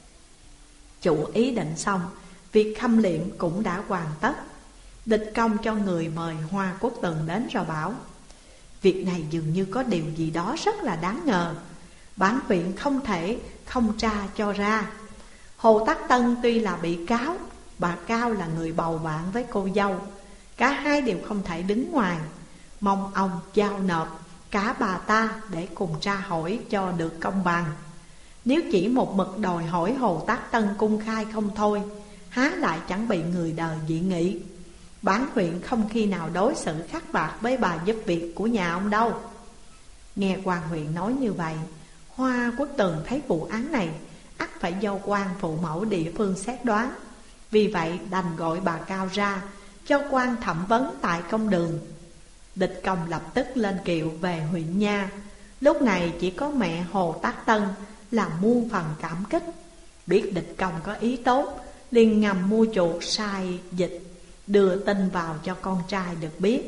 Chủ ý định xong, việc khâm liệm cũng đã hoàn tất. Địch Công cho người mời Hoa Quốc Tường đến rồi bảo: việc này dường như có điều gì đó rất là đáng ngờ. Bản viện không thể không tra cho ra. Hồ Tắc Tân tuy là bị cáo, bà Cao là người bầu bạn với cô dâu, cả hai đều không thể đứng ngoài. Mong ông giao nộp cả bà ta để cùng tra hỏi cho được công bằng. Nếu chỉ một mực đòi hỏi Hồ Tắc Tân cung khai không thôi, há lại chẳng bị người đời dị nghị. Bản huyện không khi nào đối xử khắc bạc với bà giúp việc của nhà ông đâu. Nghe quan huyện nói như vậy, Hoa Quốc Tường thấy vụ án này ắt phải do quan phụ mẫu địa phương xét đoán. Vì vậy đành gọi bà Cao ra cho quan thẩm vấn tại công đường. Địch Công lập tức lên kiệu về huyện nha. Lúc này chỉ có mẹ Hồ Tác Tân là muôn phần cảm kích. Biết Địch Công có ý tốt, liền ngầm mua chuộc sai dịch, đưa tin vào cho con trai được biết.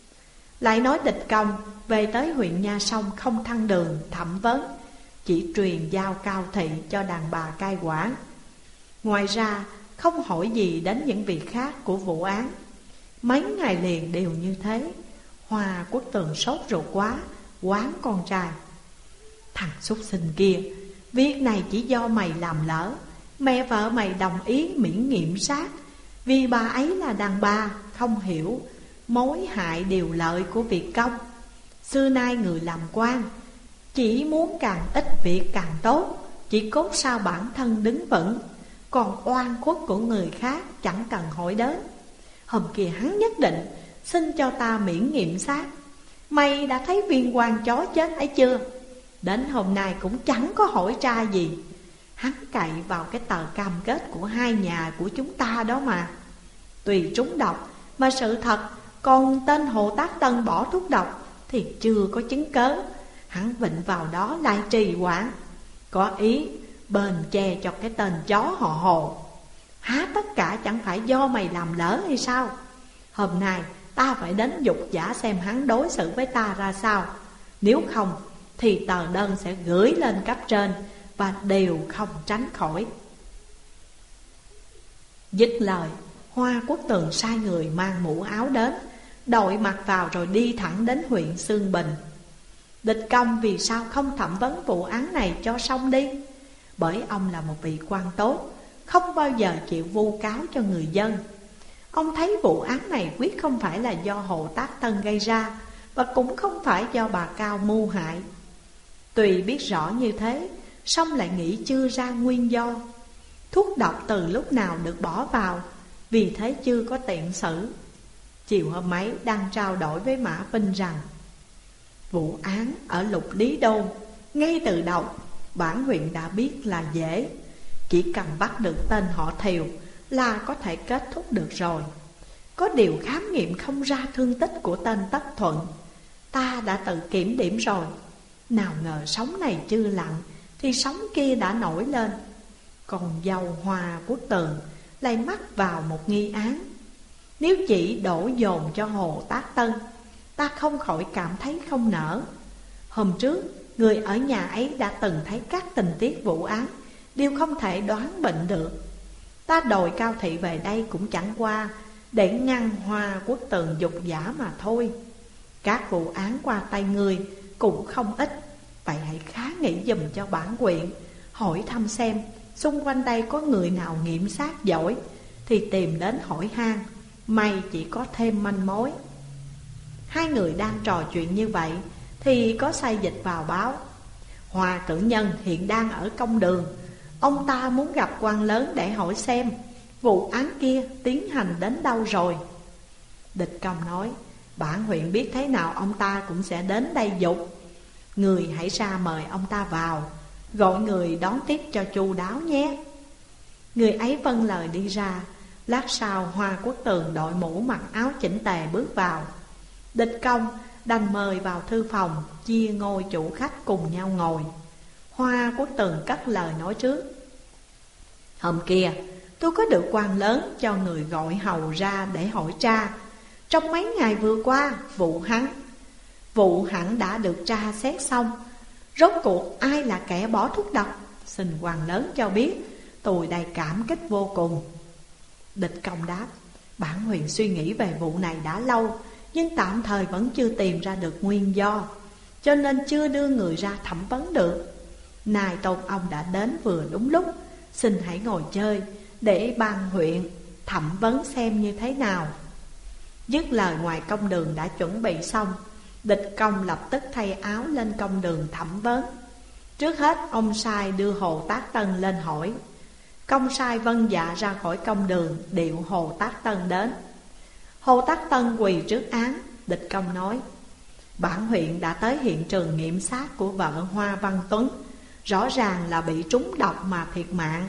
Lại nói Địch Công về tới huyện nha xong không thăng đường thẩm vấn, chỉ truyền giao cao thị cho đàn bà cai quản. Ngoài ra không hỏi gì đến những việc khác của vụ án. Mấy ngày liền đều như thế. Hoa Quốc Tường sốt ruột quá, quán con trai: thằng súc sinh kia, việc này chỉ do mày làm lỡ. Mẹ vợ mày đồng ý miễn nghiệm sát, vì bà ấy là đàn bà, không hiểu mối hại điều lợi của việc công. Xưa nay người làm quan chỉ muốn càng ít việc càng tốt, chỉ cốt sao bản thân đứng vững. Còn oan khuất của người khác chẳng cần hỏi đến. Hôm kia hắn nhất định xin cho ta miễn nghiệm sát. Mày đã thấy viên quan chó chết ấy chưa? Đến hôm nay cũng chẳng có hỏi tra gì. Hắn cậy vào cái tờ cam kết của hai nhà của chúng ta đó mà. Tùy trúng độc mà sự thật còn tên Hồ Tác Tân bỏ thuốc độc, thì chưa có chứng cớ. Hắn vịnh vào đó lại trì hoãn, có ý bền che cho cái tên chó họ Hồ. Há tất cả chẳng phải do mày làm lỡ hay sao? Hôm nay ta phải đến dục giả xem hắn đối xử với ta ra sao. Nếu không thì tờ đơn sẽ gửi lên cấp trên và đều không tránh khỏi. Dứt lời, Hoa Quốc Tường sai người mang mũ áo đến, đội mặc vào rồi đi thẳng đến huyện Xương Bình. Địch Công vì sao không thẩm vấn vụ án này cho xong đi? Bởi ông là một vị quan tốt, không bao giờ chịu vu cáo cho người dân. Ông thấy vụ án này quyết không phải là do Hồ Tác Tân gây ra, và cũng không phải do bà Cao mưu hại. Tuy biết rõ như thế, song lại nghĩ chưa ra nguyên do. Thuốc độc từ lúc nào được bỏ vào, vì thế chưa có tiện xử. Chiều hôm ấy đang trao đổi với Mã Vinh rằng vụ án ở Lục Lý Đô ngay từ đầu bản huyện đã biết là dễ, chỉ cần bắt được tên họ Thiều là có thể kết thúc được rồi. Có điều khám nghiệm không ra thương tích của tên Tất Thuận, ta đã tự kiểm điểm rồi. Nào ngờ sóng này chưa lặng thì sóng kia đã nổi lên. Còn dâu Hoa Quốc Tường lại mắc vào một nghi án. Nếu chỉ đổ dồn cho Hồ Tác Tân, ta không khỏi cảm thấy không nỡ. Hôm trước, người ở nhà ấy đã từng thấy các tình tiết vụ án, đều không thể đoán bệnh được. Ta đòi Cao Thị về đây cũng chẳng qua để ngăn Hoa Quốc Tường dục giả mà thôi. Các vụ án qua tay người cũng không ít, vậy hãy khá nghĩ giùm cho bản quyện, hỏi thăm xem xung quanh đây có người nào nghiệm xác giỏi thì tìm đến hỏi han, may chỉ có thêm manh mối. Hai người đang trò chuyện như vậy thì có sai dịch vào báo: Hoa cử nhân hiện đang ở công đường, ông ta muốn gặp quan lớn để hỏi xem vụ án kia tiến hành đến đâu rồi. Địch Công nói: bản huyện biết thế nào ông ta cũng sẽ đến đây dục. Người hãy ra mời ông ta vào, gọi người đón tiếp cho chu đáo nhé. Người ấy vâng lời đi ra. Lát sau Hoa Quốc Tường đội mũ mặc áo chỉnh tề bước vào. Địch Công đành mời vào thư phòng, chia ngôi chủ khách cùng nhau ngồi. Hoa Quốc Tường cất lời nói trước: hôm kia tôi có được quan lớn cho người gọi hầu ra để hỏi tra. Trong mấy ngày vừa qua, vụ hẳn đã được tra xét xong. Rốt cuộc ai là kẻ bỏ thuốc độc? Xin quan lớn cho biết, tôi đầy cảm kích vô cùng. Địch Công đáp: bản huyện suy nghĩ về vụ này đã lâu, nhưng tạm thời vẫn chưa tìm ra được nguyên do, cho nên chưa đưa người ra thẩm vấn được. Nay tôn ông đã đến vừa đúng lúc, xin hãy ngồi chơi để ban huyện thẩm vấn xem như thế nào. Dứt lời, ngoài công đường đã chuẩn bị xong. Địch Công lập tức thay áo lên công đường thẩm vấn. Trước hết ông sai đưa Hồ Tác Tân lên hỏi. Công sai vâng dạ ra khỏi công đường, điệu Hồ Tác Tân đến. Hồ Tác Tân quỳ trước án. Địch Công nói: bản huyện đã tới hiện trường nghiệm xác của vợ Hoa Văn Tuấn, rõ ràng là bị trúng độc mà thiệt mạng.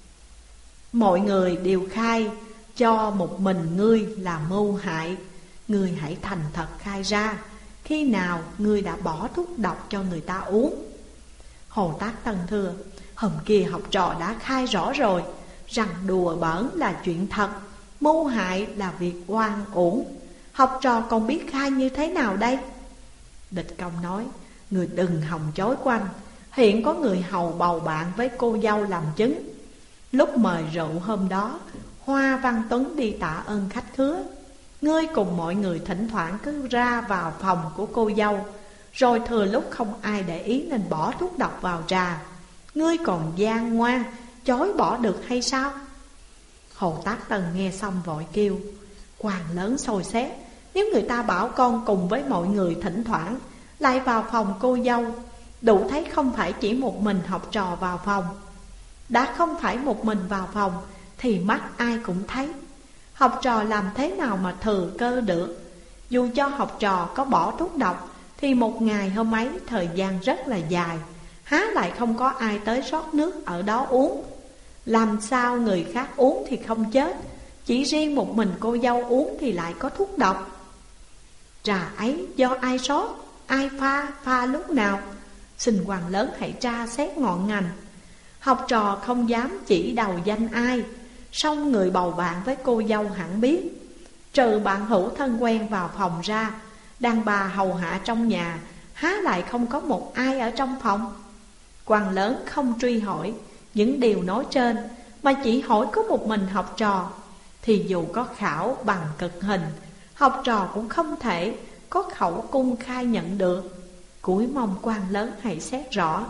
Mọi người đều khai cho một mình ngươi là mưu hại. Ngươi hãy thành thật khai ra, khi nào ngươi đã bỏ thuốc độc cho người ta uống? Hồ Tác Tân thưa: hôm kia học trò đã khai rõ rồi, rằng đùa bỡn là chuyện thật, mưu hại là việc oan uổng. Học trò còn biết khai như thế nào đây? Địch Công nói: người đừng hòng chối quanh. Hiện có người hầu bầu bạn với cô dâu làm chứng. Lúc mời rượu hôm đó, Hoa Văn Tuấn đi tạ ơn khách khứa. Ngươi cùng mọi người thỉnh thoảng cứ ra vào phòng của cô dâu, rồi thừa lúc không ai để ý nên bỏ thuốc độc vào trà. Ngươi còn gian ngoan chối bỏ được hay sao? Hồ Tác Tân nghe xong vội kêu: quan lớn soi xét, nếu người ta bảo con cùng với mọi người thỉnh thoảng lại vào phòng cô dâu, đủ thấy không phải chỉ một mình học trò vào phòng. Đã không phải một mình vào phòng thì mắt ai cũng thấy. Học trò làm thế nào mà thừa cơ được? Dù cho học trò có bỏ thuốc độc thì một ngày hôm ấy thời gian rất là dài, há lại không có ai tới rót nước ở đó uống. Làm sao người khác uống thì không chết, chỉ riêng một mình cô dâu uống thì lại có thuốc độc? Trà ấy do ai rót? ai pha lúc nào? Xin quan lớn hãy tra xét ngọn ngành. Học trò không dám chỉ đầu danh ai, song người bầu bạn với cô dâu hẳn biết. Trừ bạn hữu thân quen vào phòng ra, đàn bà hầu hạ trong nhà, há lại không có một ai ở trong phòng? Quan lớn không truy hỏi những điều nói trên, mà chỉ hỏi có một mình học trò, thì dù có khảo bằng cực hình, học trò cũng không thể có khẩu cung khai nhận được. Cúi mong quan lớn hãy xét rõ.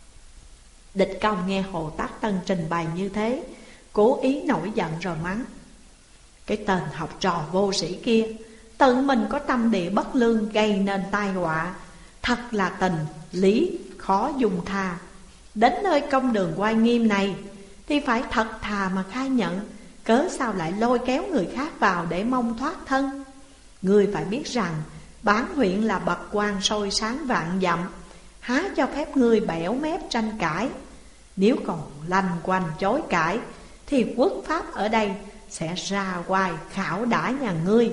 Địch Công nghe Hồ Tát Tân trình bày như thế, cố ý nổi giận rồi mắng: cái tên học trò vô sĩ kia, tự mình có tâm địa bất lương, gây nên tai họa, thật là tình lý khó dung tha. Đến nơi công đường oai nghiêm này thì phải thật thà mà khai nhận, cớ sao lại lôi kéo người khác vào để mong thoát thân? Người phải biết rằng bản huyện là bậc quan soi sáng vạn dặm, há cho phép ngươi bẽo mép tranh cãi. Nếu còn lanh quanh chối cãi thì quốc pháp ở đây sẽ ra oai khảo đãi nhà ngươi.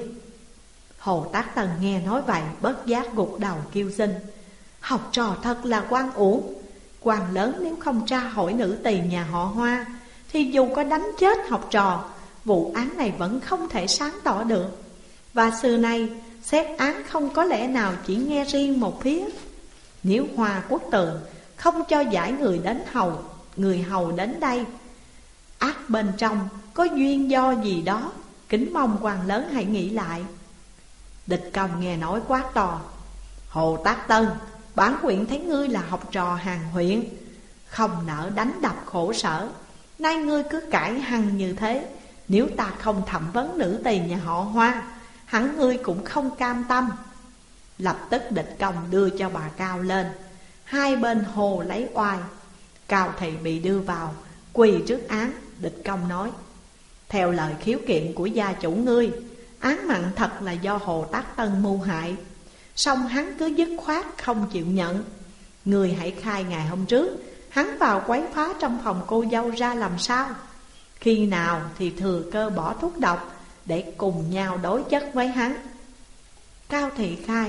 Hồ Tát Tân nghe nói vậy bất giác gục đầu kêu xin: học trò thật là oan uổng. Quan lớn nếu không tra hỏi nữ tỳ nhà họ Hoa, thì dù có đánh chết học trò, vụ án này vẫn không thể sáng tỏ được. Và xưa nay xét án không có lẽ nào chỉ nghe riêng một phía. Nếu Hoa Quốc Tường không cho giải người hầu đến đây, ắt bên trong có duyên do gì đó. Kính mong quan lớn hãy nghĩ lại. Địch Công nghe nói quát to: Hồ Tát Tân, bản huyện thấy ngươi là học trò hàng huyện, không nỡ đánh đập khổ sở. Nay ngươi cứ cãi hằn như thế, nếu ta không thẩm vấn nữ tỳ nhà họ Hoa, hẳn ngươi cũng không cam tâm. Lập tức Địch Công đưa cho bà Cao lên, hai bên hồ lấy oai. Cao Thị bị đưa vào quỳ trước án. Địch Công nói: theo lời khiếu kiện của gia chủ ngươi, án mặn thật là do Hồ Tát Tân mưu hại, song hắn cứ dứt khoát không chịu nhận. Ngươi hãy khai ngày hôm trước hắn vào quấy phá trong phòng cô dâu ra làm sao, khi nào thì thừa cơ bỏ thuốc độc để cùng nhau đối chất với hắn. Cao Thị khai: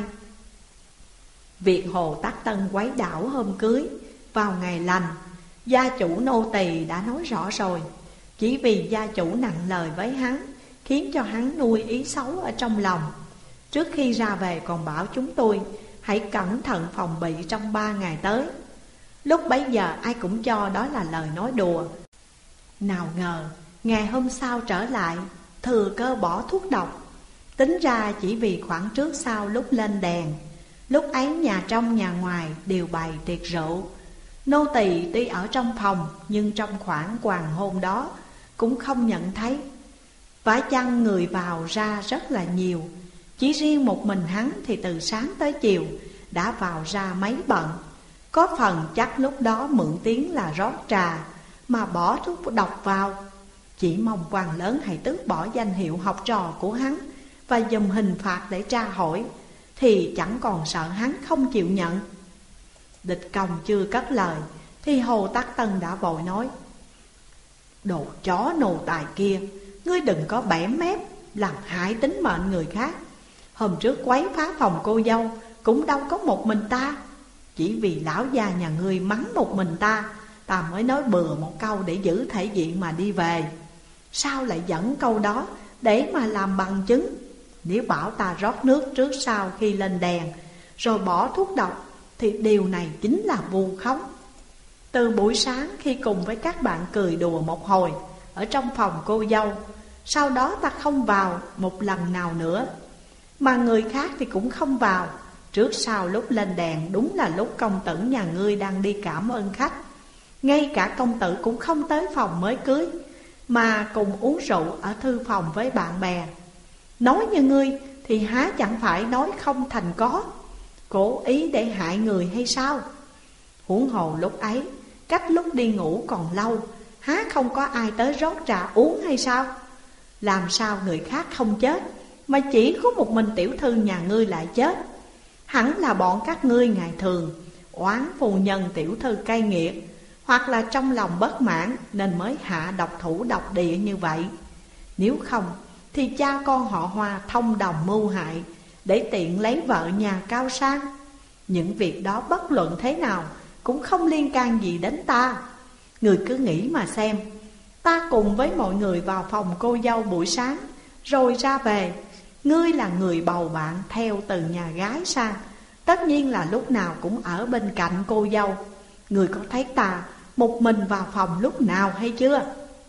việc Hồ Tát Tân quấy đảo hôm cưới vào ngày lành, gia chủ nô tỳ đã nói rõ rồi. Chỉ vì gia chủ nặng lời với hắn, khiến cho hắn nuôi ý xấu ở trong lòng. Trước khi ra về còn bảo chúng tôi hãy cẩn thận phòng bị trong 3 ngày tới. Lúc bấy giờ ai cũng cho đó là lời nói đùa. Nào ngờ ngày hôm sau trở lại, thừa cơ bỏ thuốc độc. Tính ra chỉ vì khoảng trước sau lúc lên đèn, lúc ấy nhà trong nhà ngoài đều bày tiệc rượu. Nô tỳ tuy ở trong phòng, nhưng trong khoảng hoàng hôn đó cũng không nhận thấy. Phải chăng người vào ra rất là nhiều, chỉ riêng một mình hắn thì từ sáng tới chiều đã vào ra mấy bận. Có phần chắc lúc đó mượn tiếng là rót trà mà bỏ thuốc độc vào. Chỉ mong quan lớn hãy tước bỏ danh hiệu học trò của hắn và dùng hình phạt để tra hỏi, thì chẳng còn sợ hắn không chịu nhận. Địch Công chưa cất lời thì Hồ Tát Tân đã vội nói: đồ chó nô tài kia, ngươi đừng có bẻ mép làm hại tính mệnh người khác. Hôm trước quấy phá phòng cô dâu cũng đâu có một mình ta. Chỉ vì lão gia nhà ngươi mắng một mình ta mới nói bừa một câu để giữ thể diện mà đi về. Sao lại dẫn câu đó để mà làm bằng chứng? Nếu bảo ta rót nước trước sau khi lên đèn rồi bỏ thuốc độc, thì điều này chính là vu khống. Từ buổi sáng khi cùng với các bạn cười đùa một hồi ở trong phòng cô dâu, sau đó ta không vào một lần nào nữa, mà người khác thì cũng không vào. Trước sau lúc lên đèn đúng là lúc công tử nhà ngươi đang đi cảm ơn khách. Ngay cả công tử cũng không tới phòng mới cưới, mà cùng uống rượu ở thư phòng với bạn bè. Nói như ngươi thì há chẳng phải nói không thành có, cố ý để hại người hay sao? Huống hồ lúc ấy cách lúc đi ngủ còn lâu, há không có ai tới rót trà uống hay sao? Làm sao người khác không chết mà chỉ có một mình tiểu thư nhà ngươi lại chết? Hẳn là bọn các ngươi ngày thường oán phu nhân tiểu thư cay nghiệt, hoặc là trong lòng bất mãn nên mới hạ độc thủ độc địa như vậy. Nếu không thì cha con họ Hoa thông đồng mưu hại để tiện lấy vợ nhà cao sang. Những việc đó bất luận thế nào cũng không liên can gì đến ta. Người cứ nghĩ mà xem, ta cùng với mọi người vào phòng cô dâu buổi sáng rồi ra về. Ngươi là người bầu bạn theo từ nhà gái sang, tất nhiên là lúc nào cũng ở bên cạnh cô dâu. Ngươi có thấy ta một mình vào phòng lúc nào hay chưa?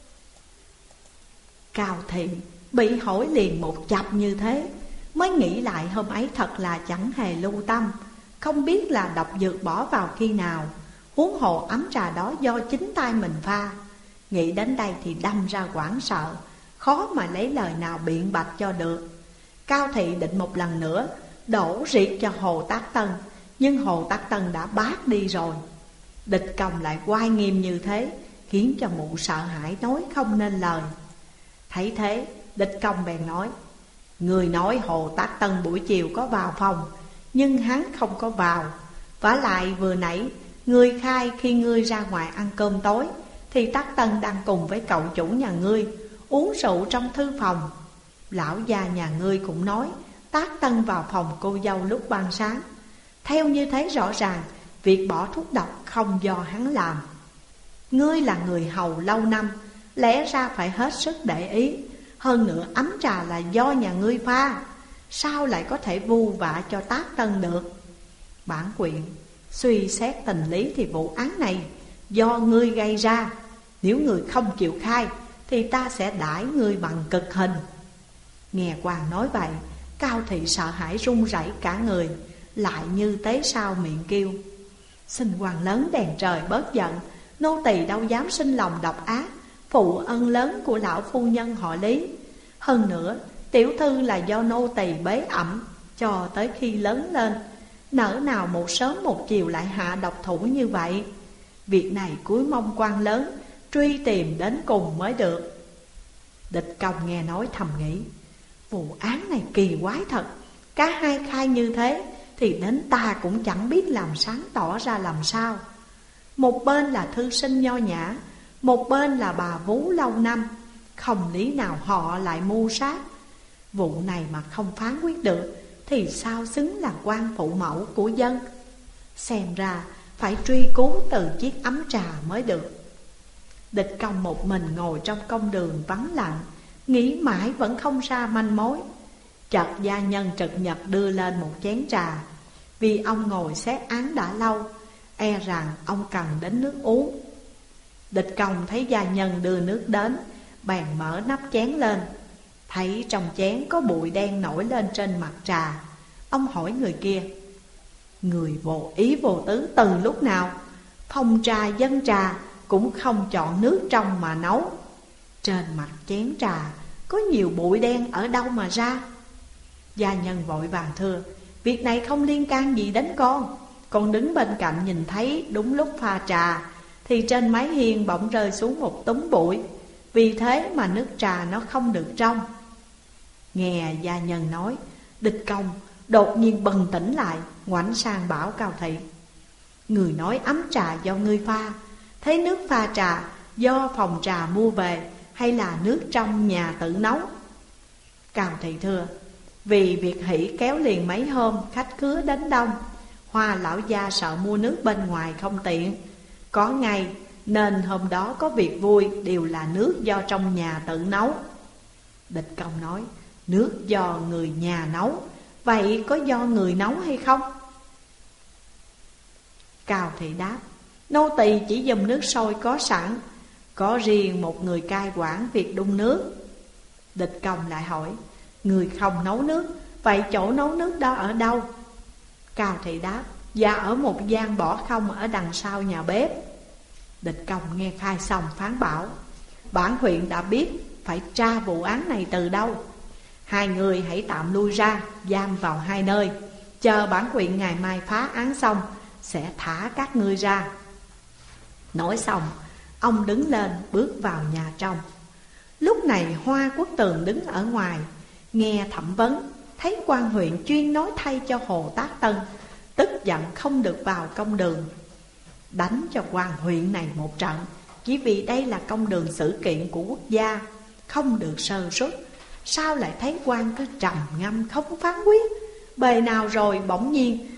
Cao Thị bị hỏi liền một chập như thế, mới nghĩ lại hôm ấy thật là chẳng hề lưu tâm, không biết là độc dược bỏ vào khi nào, huống hồ ấm trà đó do chính tay mình pha. Nghĩ đến đây thì đâm ra hoảng sợ, khó mà lấy lời nào biện bạch cho được. Cao Thị định một lần nữa đổ riết cho Hồ Tác Tân, nhưng Hồ Tác Tân đã bác đi rồi. Địch Công lại oai nghiêm như thế, khiến cho mụ sợ hãi nói không nên lời. Thấy thế, Địch Công bèn nói: người nói Hồ Tác Tân buổi chiều có vào phòng, nhưng hắn không có vào. Vả lại vừa nãy ngươi khai khi ngươi ra ngoài ăn cơm tối, thì Tác Tân đang cùng với cậu chủ nhà ngươi uống rượu trong thư phòng. Lão gia nhà ngươi cũng nói Tác Tân vào phòng cô dâu lúc ban sáng. Theo như thế rõ ràng việc bỏ thuốc độc không do hắn làm. Ngươi là người hầu lâu năm, lẽ ra phải hết sức để ý. Hơn nữa ấm trà là do nhà ngươi pha, sao lại có thể vu vạ cho Tác Tân được? Bản quyện suy xét tình lý thì vụ án này do ngươi gây ra. Nếu ngươi không chịu khai thì ta sẽ đãi ngươi bằng cực hình. Nghe quan nói vậy, Cao Thị sợ hãi run rẩy cả người, lại như tế sao miệng kêu: xin quan lớn đèn trời bớt giận, nô tỳ đâu dám sinh lòng độc ác, phụ ân lớn của lão phu nhân họ Lý. Hơn nữa tiểu thư là do nô tỳ bế ẵm cho tới khi lớn lên, nỡ nào một sớm một chiều lại hạ độc thủ như vậy. Việc này cúi mong quan lớn truy tìm đến cùng mới được. Địch Công nghe nói thầm nghĩ: vụ án này kỳ quái thật, cả hai khai như thế thì đến ta cũng chẳng biết làm sáng tỏ ra làm sao. Một bên là thư sinh nho nhã, một bên là bà vú lâu năm, không lý nào họ lại mưu sát. Vụ này mà không phán quyết được thì sao xứng là quan phụ mẫu của dân. Xem ra phải truy cứu từ chiếc ấm trà mới được. Địch Công một mình ngồi trong công đường vắng lặng, nghĩ mãi vẫn không ra manh mối. Chợt gia nhân Trực Nhật đưa lên một chén trà. Vì ông ngồi xét án đã lâu, e rằng ông cần đến nước uống. Địch Công thấy gia nhân đưa nước đến, bèn mở nắp chén lên. Thấy trong chén có bụi đen nổi lên trên mặt trà. Ông hỏi người kia: người vô ý vô tứ từ lúc nào? Phòng trà dân trà cũng không chọn nước trong mà nấu. Trên mặt chén trà có nhiều bụi đen ở đâu mà ra? Gia nhân vội vàng thưa: việc này không liên can gì đến con đứng bên cạnh nhìn thấy đúng lúc pha trà thì trên mái hiên bỗng rơi xuống một túm bụi, vì thế mà nước trà nó không được trong. Nghe gia nhân nói, Địch Công đột nhiên bừng tỉnh lại, ngoảnh sang bảo Cao Thị: người nói ấm trà do ngươi pha, thế nước pha trà do phòng trà mua về hay là nước trong nhà tự nấu? Cao Thị thưa: vì việc hỷ kéo liền mấy hôm khách khứa đến đông, Hoa lão gia sợ mua nước bên ngoài không tiện, có ngày nên hôm đó có việc vui đều là nước do trong nhà tự nấu. Địch Công nói: nước do người nhà nấu, vậy có do người nấu hay không? Cao Thị đáp: nô tỳ chỉ dùng nước sôi có sẵn, có riêng một người cai quản việc đun nước. Địch Công lại hỏi: người không nấu nước, vậy chỗ nấu nước đó ở đâu? Cao Thị đáp: dạ ở một gian bỏ không ở đằng sau nhà bếp. Địch Công nghe khai xong phán bảo: bản huyện đã biết phải tra vụ án này từ đâu. Hai người hãy tạm lui ra, giam vào hai nơi, chờ bản huyện ngày mai phá án xong sẽ thả các ngươi ra. Nói xong, ông đứng lên bước vào nhà trong. Lúc này Hoa Quốc Tường đứng ở ngoài, nghe thẩm vấn, thấy quan huyện chuyên nói thay cho Hồ Tác Tân, tức giận không được vào công đường, đánh cho quan huyện này một trận. Chỉ vì đây là công đường xử kiện của quốc gia, không được sơ suất. Sao lại thấy quan cứ trầm ngâm không phán quyết? Bề nào rồi bỗng nhiên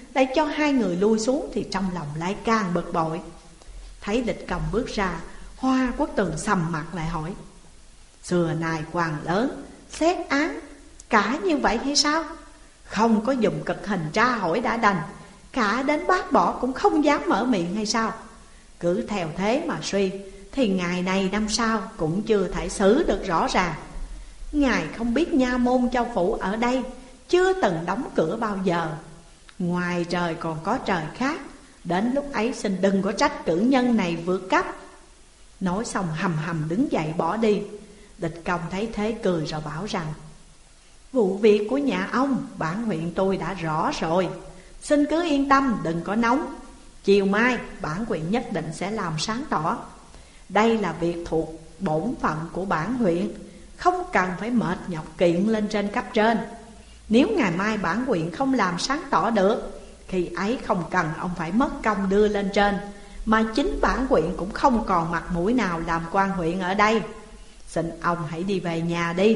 lại cho hai người lui xuống thì trong lòng lại càng bực bội. Thấy Địch Công bước ra, Hoa Quốc Tường sầm mặt lại hỏi: xưa nay quan lớn xét án cả như vậy hay sao? Không có dùng cực hình tra hỏi đã đành, cả đến bác bỏ cũng không dám mở miệng hay sao? Cứ theo thế mà suy thì ngày này năm sau cũng chưa thể xử được rõ ràng. Ngài không biết nha môn Châu Phủ ở đây chưa từng đóng cửa bao giờ, ngoài trời còn có trời khác. Đến lúc ấy xin đừng có trách cử nhân này vượt cấp. Nói xong hầm hầm đứng dậy bỏ đi. Địch Công thấy thế cười rồi bảo rằng: vụ việc của nhà ông bản huyện tôi đã rõ rồi, xin cứ yên tâm đừng có nóng. Chiều mai bản huyện nhất định sẽ làm sáng tỏ. Đây là việc thuộc bổn phận của bản huyện, không cần phải mệt nhọc kiện lên trên cấp trên. Nếu ngày mai bản huyện không làm sáng tỏ được, khi ấy không cần ông phải mất công đưa lên trên, mà chính bản huyện cũng không còn mặt mũi nào làm quan huyện ở đây. Xin ông hãy đi về nhà đi.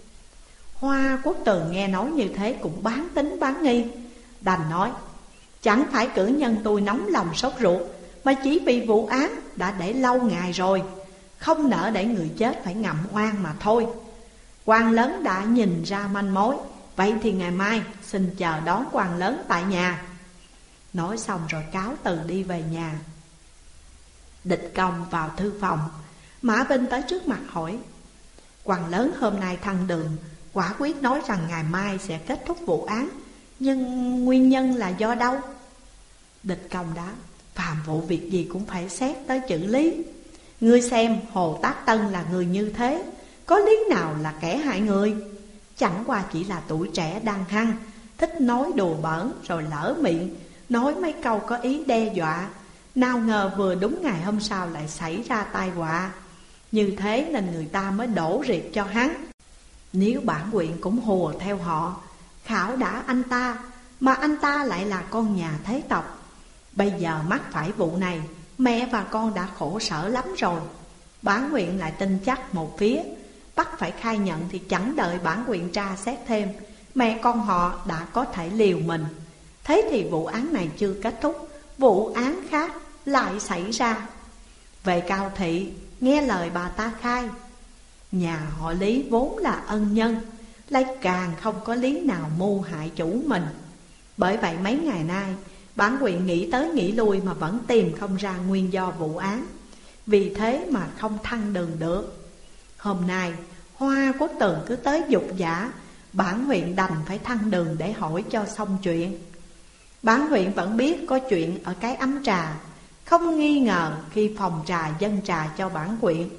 Hoa Quốc Tường nghe nói như thế cũng bán tính bán nghi, đành nói: chẳng phải cử nhân tôi nóng lòng sốt ruột, mà chỉ vì vụ án đã để lâu ngày rồi, không nỡ để người chết phải ngậm oan mà thôi. Quan lớn đã nhìn ra manh mối, vậy thì ngày mai xin chờ đón quan lớn tại nhà. Nói xong rồi cáo từ đi về nhà. Địch Công vào thư phòng, Mã Vinh tới trước mặt hỏi: quan lớn hôm nay thăng đường, quả quyết nói rằng ngày mai sẽ kết thúc vụ án, nhưng nguyên nhân là do đâu? Địch Công đáp: phàm vụ việc gì cũng phải xét tới chữ lý. Ngươi xem Hồ Tác Tân là người như thế, có lý nào là kẻ hại người? Chẳng qua chỉ là tuổi trẻ đang hăng, thích nói đùa bỡn rồi lỡ miệng nói mấy câu có ý đe dọa. Nào ngờ vừa đúng ngày hôm sau lại xảy ra tai họa. Như thế nên người ta mới đổ riệt cho hắn. Nếu bản huyện cũng hùa theo họ, khảo đả anh ta, mà anh ta lại là con nhà thế tộc, bây giờ mắc phải vụ này, mẹ và con đã khổ sở lắm rồi. Bản huyện lại tin chắc một phía, bắt phải khai nhận thì chẳng đợi bản huyện tra xét thêm, mẹ con họ đã có thể liều mình. Thế thì vụ án này chưa kết thúc, vụ án khác lại xảy ra. Về Cao Thị, nghe lời bà ta khai, nhà họ Lý vốn là ân nhân, lại càng không có lý nào mưu hại chủ mình. Bởi vậy mấy ngày nay bản huyện nghĩ tới nghĩ lui mà vẫn tìm không ra nguyên do vụ án, vì thế mà không thăng đường được. Hôm nay Hoa Quốc Tường cứ tới giục giả, bản huyện đành phải thăng đường để hỏi cho xong chuyện. Bản huyện vẫn biết có chuyện ở cái ấm trà, không nghi ngờ khi phòng trà dâng trà cho bản huyện.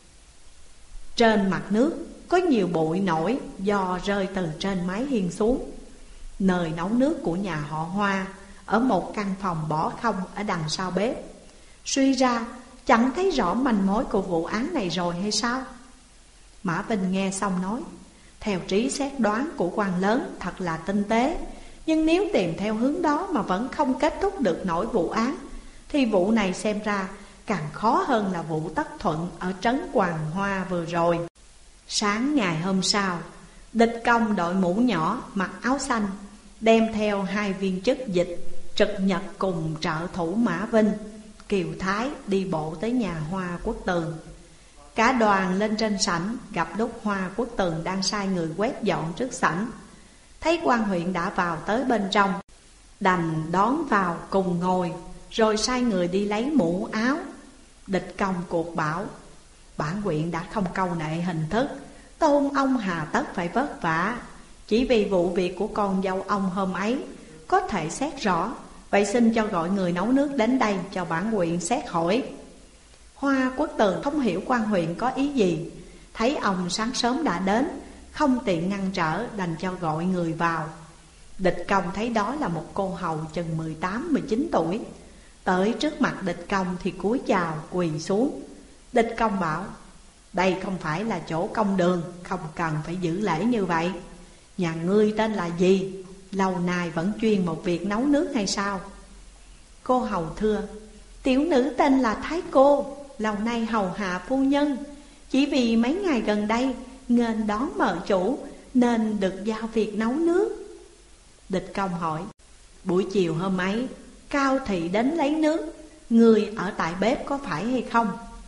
Trên mặt nước có nhiều bụi nổi do rơi từ trên mái hiên xuống. Nơi nấu nước của nhà họ Hoa ở một căn phòng bỏ không ở đằng sau bếp. Suy ra chẳng thấy rõ manh mối của vụ án này rồi hay sao? Mã Vinh nghe xong nói: theo trí xét đoán của quan lớn thật là tinh tế, nhưng nếu tìm theo hướng đó mà vẫn không kết thúc được nổi vụ án, thì vụ này xem ra càng khó hơn là vụ Tất Thuận ở trấn Hoàng Hoa vừa rồi. Sáng ngày hôm sau, Địch Công đội mũ nhỏ, mặc áo xanh, đem theo hai viên chức dịch Trực Nhật cùng trợ thủ Mã Vinh, Kiều Thái đi bộ tới nhà Hoa Quốc Tường. Cả đoàn lên trên sảnh, gặp lúc Hoa Quốc Tường đang sai người quét dọn trước sảnh. Thấy quan huyện đã vào tới bên trong, đành đón vào cùng ngồi, rồi sai người đi lấy mũ áo. Địch Công cuộc bảo: bản huyện đã không câu nệ hình thức, tôn ông hà tất phải vất vả. Chỉ vì vụ việc của con dâu ông hôm ấy có thể xét rõ, vậy xin cho gọi người nấu nước đến đây cho bản huyện xét hỏi. Hoa Quốc Tường không hiểu quan huyện có ý gì, thấy ông sáng sớm đã đến, không tiện ngăn trở, đành cho gọi người vào. Địch Công thấy đó là một cô hầu chừng 18-19 tuổi. Tới trước mặt Địch Công thì cúi chào quỳ xuống. Địch Công bảo: đây không phải là chỗ công đường, không cần phải giữ lễ như vậy. Nhà ngươi tên là gì? Lâu nay vẫn chuyên một việc nấu nước hay sao? Cô hầu thưa: tiểu nữ tên là Thái Cô, lâu nay hầu hạ phu nhân. Chỉ vì mấy ngày gần đây nghênh đón mợ chủ nên được giao việc nấu nước. Địch Công hỏi: Buổi chiều hôm ấy, Cao Thị đến lấy nước. Người ở tại bếp có phải hay không?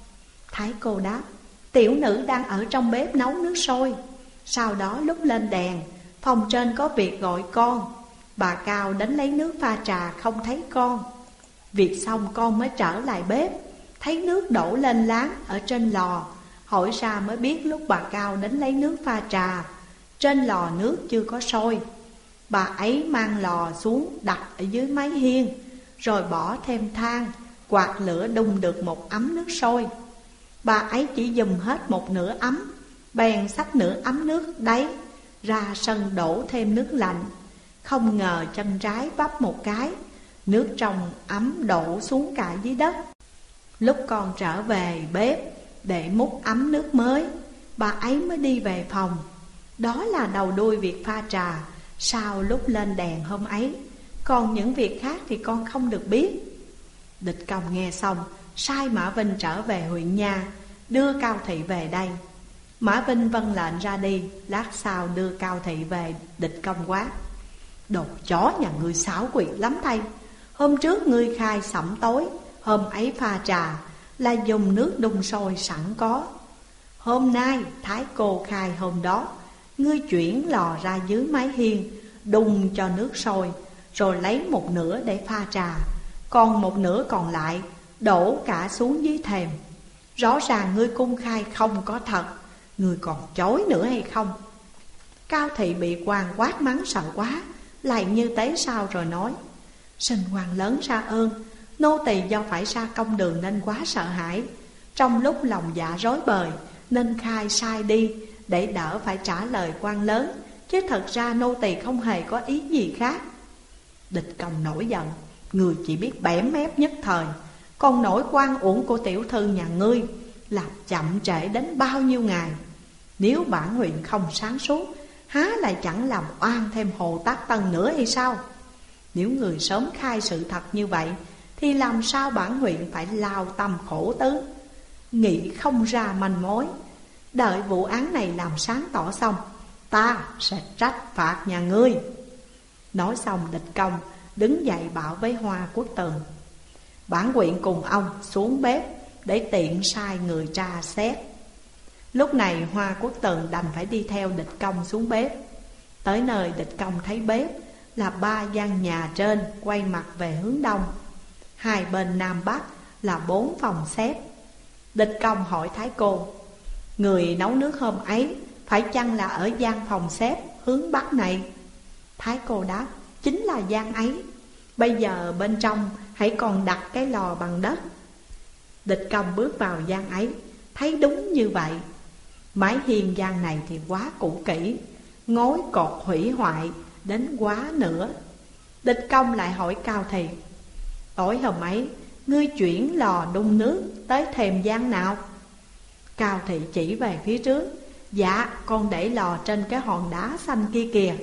Thái cô đáp: tiểu nữ đang ở trong bếp nấu nước sôi. Sau đó lúc lên đèn, phòng trên có việc gọi con. Bà Cao đến lấy nước pha trà không thấy con. Việc xong con mới trở lại bếp, thấy nước đổ lên láng ở trên lò. Hỏi ra mới biết lúc bà Cao đến lấy nước pha trà, trên lò nước chưa có sôi. Bà ấy mang lò xuống đặt ở dưới mái hiên, rồi bỏ thêm than, quạt lửa đun được một ấm nước sôi. Bà ấy chỉ dùng hết một nửa ấm, bèn xách nửa ấm nước đấy ra sân đổ thêm nước lạnh. Không ngờ chân trái bắp một cái, nước trong ấm đổ xuống cả dưới đất. Lúc con trở về bếp để múc ấm nước mới, bà ấy mới đi về phòng. Đó là đầu đuôi việc pha trà sau lúc lên đèn hôm ấy. Còn những việc khác thì con không được biết. Địch Công nghe xong, sai Mã Vinh trở về huyện nha, đưa Cao Thị về đây. Mã Vinh vâng lệnh ra đi. Lát sau đưa Cao Thị về, Địch Công quát: đồ chó nhà ngươi xảo quyệt lắm thay. Hôm trước ngươi khai sẩm tối, hôm ấy pha trà là dùng nước đun sôi sẵn có. Hôm nay thái cô khai hôm đó, ngươi chuyển lò ra dưới mái hiên, đun cho nước sôi, rồi lấy một nửa để pha trà, còn một nửa còn lại đổ cả xuống dưới thềm. Rõ ràng ngươi cung khai không có thật, ngươi còn chối nữa hay không? Cao Thị bị quan quát mắng sợ quá, lại như tế sao rồi nói: xin quan lớn ra ơn, nô tỳ do phải ra công đường nên quá sợ hãi. Trong lúc lòng dạ rối bời nên khai sai đi, để đỡ phải trả lời quan lớn, chứ thật ra nô tỳ không hề có ý gì khác. Địch Công nổi giận: người chỉ biết bẻm mép nhất thời, còn nỗi oan uổng của tiểu thư nhà ngươi làm chậm trễ đến bao nhiêu ngày. Nếu bản huyện không sáng suốt, há lại chẳng làm oan thêm Hồ Tác Tân nữa hay sao? Nếu người sớm khai sự thật như vậy, thì làm sao bản huyện phải lao tâm khổ tứ, nghĩ không ra manh mối. Đợi vụ án này làm sáng tỏ xong, ta sẽ trách phạt nhà ngươi. Nói xong Địch Công đứng dậy bảo với Hoa Quốc Tường: bản huyện cùng ông xuống bếp để tiện sai người tra xét. Lúc này Hoa Quốc Tường đành phải đi theo Địch Công xuống bếp. Tới nơi Địch Công thấy bếp là 3 gian nhà trên quay mặt về hướng đông, hai bên nam bắc là 4 phòng xếp. Địch Công hỏi thái cô: người nấu nước hôm ấy phải chăng là ở gian phòng xếp hướng bắc này? Thái cô đáp: chính là gian ấy. Bây giờ bên trong hãy còn đặt cái lò bằng đất. Địch Công bước vào gian ấy, thấy đúng như vậy. Mái hiên gian này thì quá cũ kỹ, ngói cột hủy hoại đến quá nữa. Địch Công lại hỏi Cao Thị: tối hôm ấy ngươi chuyển lò đun nước tới thềm gian nào? Cao Thị chỉ về phía trước: dạ, con để lò trên cái hòn đá xanh kia kìa.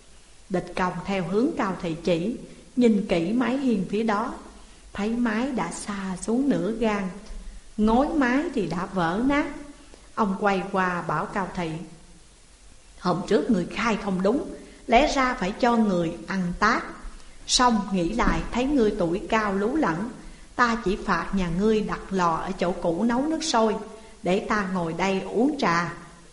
Địch Công theo hướng Cao Thị chỉ, nhìn kỹ mái hiên phía đó, thấy mái đã xa xuống nửa gang, ngói mái thì đã vỡ nát. Ông quay qua bảo Cao Thị: hôm trước người khai không đúng, lẽ ra phải cho người ăn tát. Xong nghĩ lại thấy ngươi tuổi cao lú lẫn, ta chỉ phạt nhà ngươi đặt lò ở chỗ cũ nấu nước sôi, để ta ngồi đây uống trà.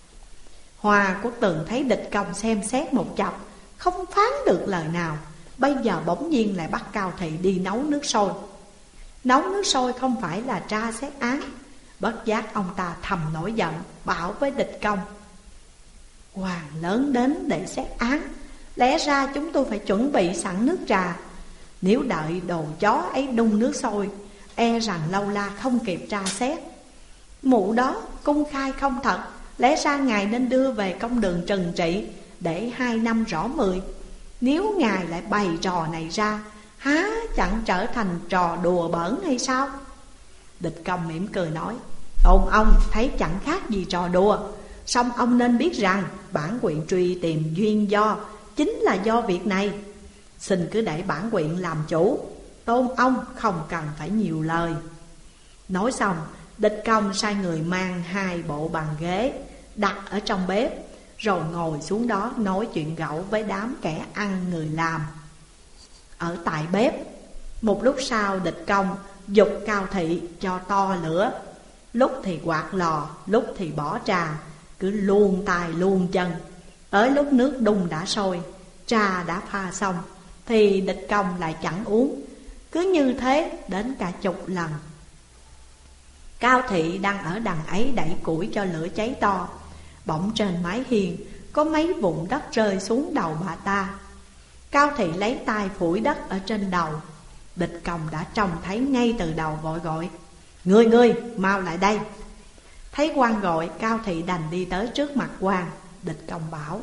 Hoa Quốc Tường thấy Địch Công xem xét một chập, không phán được lời nào. Bây giờ bỗng nhiên lại bắt Cao Thị đi nấu nước sôi. Nấu nước sôi không phải là tra xét án. Bất giác ông ta thầm nổi giận, bảo với Địch Công: hoàng lớn đến để xét án, lẽ ra chúng tôi phải chuẩn bị sẵn nước trà. Nếu đợi đồ chó ấy đun nước sôi, e rằng lâu la không kịp tra xét. Mụ đó cung khai không thật, lẽ ra ngài nên đưa về công đường trừng trị, để 2 năm rõ 10. Nếu ngài lại bày trò này ra, há chẳng trở thành trò đùa bỡn hay sao? Địch Công mỉm cười nói: tôn ông thấy chẳng khác gì trò đùa. Song ông nên biết rằng bản huyện truy tìm duyên do chính là do việc này. Xin cứ để bản huyện làm chủ, tôn ông không cần phải nhiều lời. Nói xong, Địch Công sai người mang 2 bộ bàn ghế đặt ở trong bếp, rồi ngồi xuống đó nói chuyện gẫu với đám kẻ ăn người làm. ở tại bếp. Một lúc sau Địch Công giục Cao Thị cho to lửa, lúc thì quạt lò, lúc thì bỏ trà, cứ luồn tài luồn chân. Tới lúc nước đun đã sôi, trà đã pha xong, thì Địch Công lại chẳng uống. Cứ như thế đến cả chục lần. Cao Thị đang ở đằng ấy đẩy củi cho lửa cháy to. Bỗng trên mái hiên có mấy vụn đất rơi xuống đầu bà ta. Cao Thị lấy tay phủi đất ở trên đầu. Địch Công đã trông thấy ngay từ đầu, vội gọi: Ngươi mau lại đây. Thấy quan gọi, Cao Thị đành đi tới trước mặt quan. Địch Công bảo: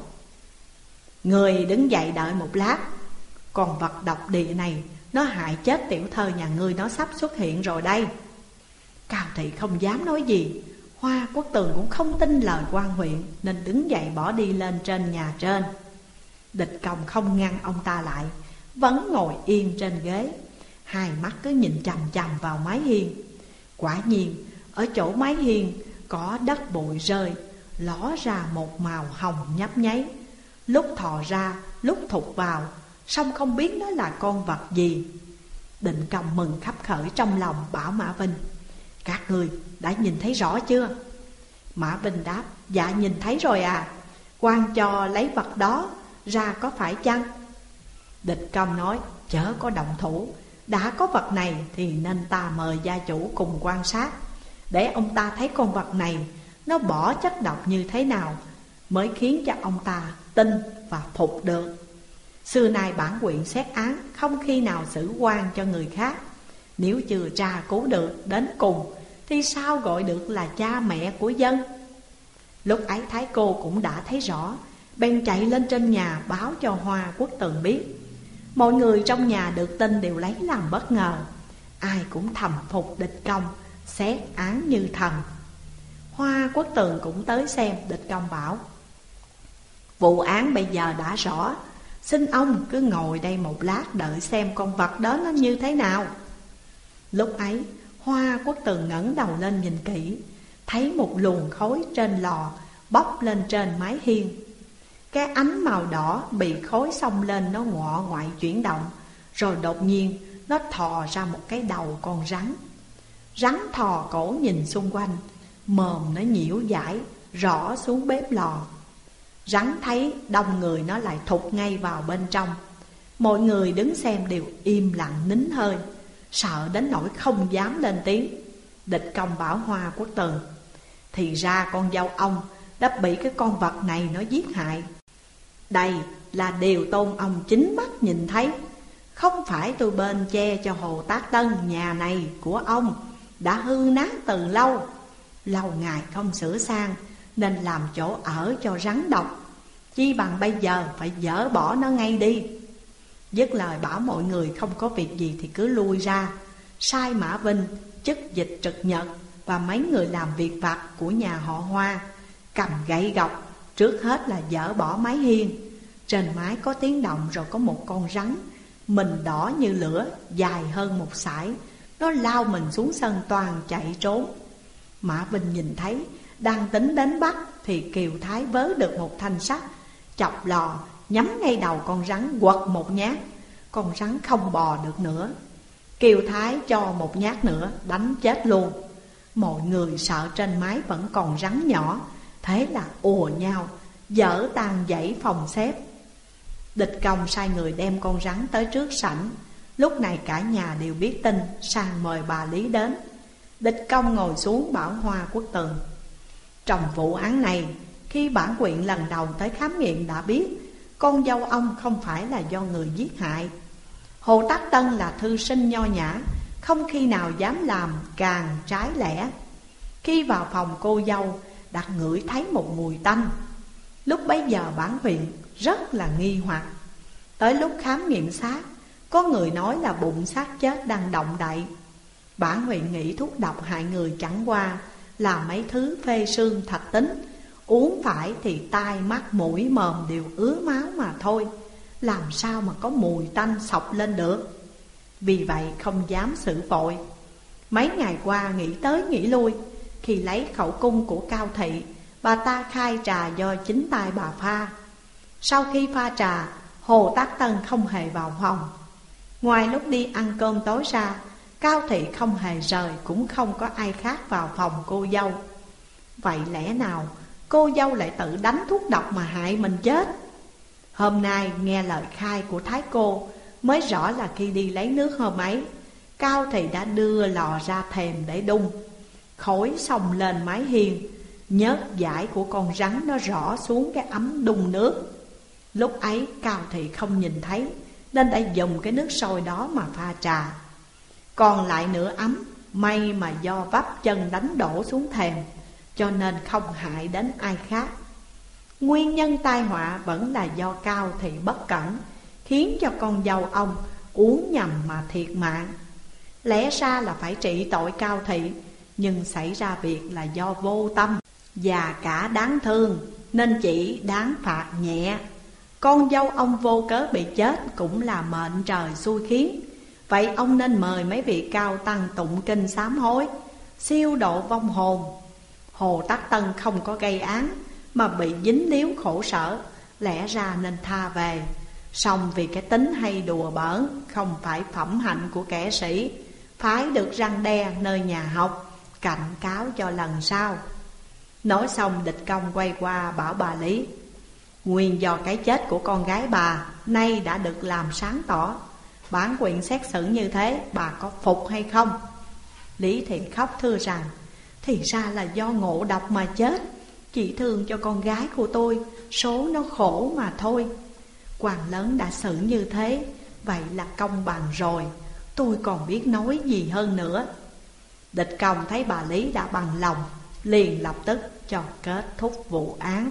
Ngươi đứng dậy đợi một lát. Con vật độc địa này nó hại chết tiểu thơ nhà ngươi, nó sắp xuất hiện rồi đây. Cao Thị không dám nói gì. Hoa Quốc Tường cũng không tin lời quan huyện, nên đứng dậy bỏ đi lên trên nhà trên. Địch Công không ngăn ông ta lại, vẫn ngồi yên trên ghế, hai mắt cứ nhìn chằm chằm vào mái hiên. Quả nhiên ở chỗ mái hiên có đất bụi rơi, ló ra một màu hồng nhấp nháy, lúc thò ra lúc thụt vào, song không biết nó là con vật gì. Định Công mừng khắp khởi trong lòng, bảo Mã Vinh: Các người đã nhìn thấy rõ chưa? Mã Vinh đáp: Dạ nhìn thấy rồi à. Quan cho lấy vật đó ra có phải chăng? Địch Công nói: Chớ có động thủ. Đã có vật này thì nên ta mời gia chủ cùng quan sát, để ông ta thấy con vật này nó bỏ chất độc như thế nào, mới khiến cho ông ta tin và phục được. Xưa nay bản quyện xét án không khi nào xử oan cho người khác. Nếu chưa tra cứu được đến cùng thì sao gọi được là cha mẹ của dân? Lúc ấy Thái Cô cũng đã thấy rõ, bèn chạy lên trên nhà báo cho Hoa Quốc Tường biết. Mọi người trong nhà được tin đều lấy làm bất ngờ, ai cũng thầm phục Địch Công, xét án như thần. Hoa Quốc Tường cũng tới xem. Địch Công bảo: Vụ án bây giờ đã rõ, xin ông cứ ngồi đây một lát đợi xem con vật đó nó như thế nào. Lúc ấy Hoa Quốc Tường ngẩng đầu lên nhìn kỹ, thấy một luồng khói trên lò bốc lên trên mái hiên. Cái ánh màu đỏ bị khói xông lên, nó ngọ ngoại chuyển động, rồi đột nhiên nó thò ra một cái đầu con rắn. Rắn thò cổ nhìn xung quanh, mồm nó nhiễu dãi rõ xuống bếp lò. Rắn thấy đông người nó lại thụt ngay vào bên trong. Mọi người đứng xem đều im lặng nín hơi, sợ đến nỗi không dám lên tiếng. Địch Công bảo Hoa Quốc Tường: Thì ra con dâu ông đã bị cái con vật này nó giết hại. Đây là điều Tôn ông chính mắt nhìn thấy. Không phải tôi bên che cho Hồ Tác Tân, nhà này của ông đã hư nát từ lâu. Lâu ngày không sửa sang nên làm chỗ ở cho rắn độc, chi bằng bây giờ phải dỡ bỏ nó ngay đi. Dứt lời bảo mọi người không có việc gì thì cứ lui ra, sai Mã Vinh, chức dịch trực nhật và mấy người làm việc vặt của nhà họ Hoa cầm gậy gộc, trước hết là dỡ bỏ mái hiên. Trên mái có tiếng động, rồi có một con rắn, mình đỏ như lửa, dài hơn một sải. Nó lao mình xuống sân toàn chạy trốn. Mã Vinh nhìn thấy, đang tính đến bắt thì Kiều Thái vớ được một thanh sắt, chọc lò nhắm ngay đầu con rắn, quật một nhát. Con rắn không bò được nữa. Kiều Thái cho một nhát nữa, đánh chết luôn. Mọi người sợ trên mái vẫn còn rắn nhỏ, thế là ùa nhau dỡ tan dãy phòng xếp. Địch Công sai người đem con rắn tới trước sảnh. Lúc này cả nhà đều biết tin, sang mời bà Lý đến. Địch Công ngồi xuống bảo Hoa Quốc Tường: Trong vụ án này, khi bản quyện lần đầu tới khám nghiệm đã biết con dâu ông không phải là do người giết hại. Hồ Tác Tân là thư sinh nho nhã, không khi nào dám làm càng trái lẽ. Khi vào phòng cô dâu đã ngửi thấy một mùi tanh. Lúc bấy giờ bản huyện rất là nghi hoặc. Tới lúc khám nghiệm xác, có người nói là bụng xác chết đang động đậy. Bản huyện nghĩ thuốc độc hại người chẳng qua là mấy thứ phê xương thạch tính, uống phải thì tai mắt mũi mồm đều ứa máu mà thôi, làm sao mà có mùi tanh xộc lên được. Vì vậy không dám xử vội. Mấy ngày qua nghĩ tới nghĩ lui, khi lấy khẩu cung của Cao Thị, bà ta khai trà do chính tay bà pha. Sau khi pha trà, Hồ Tác Tân không hề vào phòng. Ngoài lúc đi ăn cơm tối ra, Cao Thị không hề rời, cũng không có ai khác vào phòng cô dâu. Vậy lẽ nào cô dâu lại tự đánh thuốc độc mà hại mình chết? Hôm nay nghe lời khai của Thái cô mới rõ là khi đi lấy nước hôm ấy, Cao Thị đã đưa lò ra thềm để đun. Khói xông lên mái hiên, nhớt dải của con rắn nó rõ xuống cái ấm đun nước. Lúc ấy Cao Thị không nhìn thấy nên đã dùng cái nước sôi đó mà pha trà. Còn lại nửa ấm, may mà do vấp chân đánh đổ xuống thềm, cho nên không hại đến ai khác. Nguyên nhân tai họa vẫn là do Cao Thị bất cẩn, khiến cho con dâu ông uống nhầm mà thiệt mạng. Lẽ ra là phải trị tội Cao Thị, nhưng xảy ra việc là do vô tâm và cả đáng thương, nên chỉ đáng phạt nhẹ. Con dâu ông vô cớ bị chết cũng là mệnh trời xui khiến. Vậy ông nên mời mấy vị cao tăng tụng kinh sám hối, siêu độ vong hồn. Hồ Tắc Tân không có gây án mà bị dính líu khổ sở, lẽ ra nên tha về. Song vì cái tính hay đùa bỡn, không phải phẩm hạnh của kẻ sĩ, phải được răn đe nơi nhà học, cảnh cáo cho lần sau. Nói xong Địch Công quay qua bảo bà Lý: nguyên do cái chết của con gái bà nay đã được làm sáng tỏ. Bản quyền xét xử như thế, bà có phục hay không? Lý Thị khóc thưa rằng: thì ra là do ngộ độc mà chết, chỉ thương cho con gái của tôi, số nó khổ mà thôi. Quan lớn đã xử như thế, vậy là công bằng rồi, tôi còn biết nói gì hơn nữa. Địch Công thấy bà Lý đã bằng lòng, liền lập tức cho kết thúc vụ án.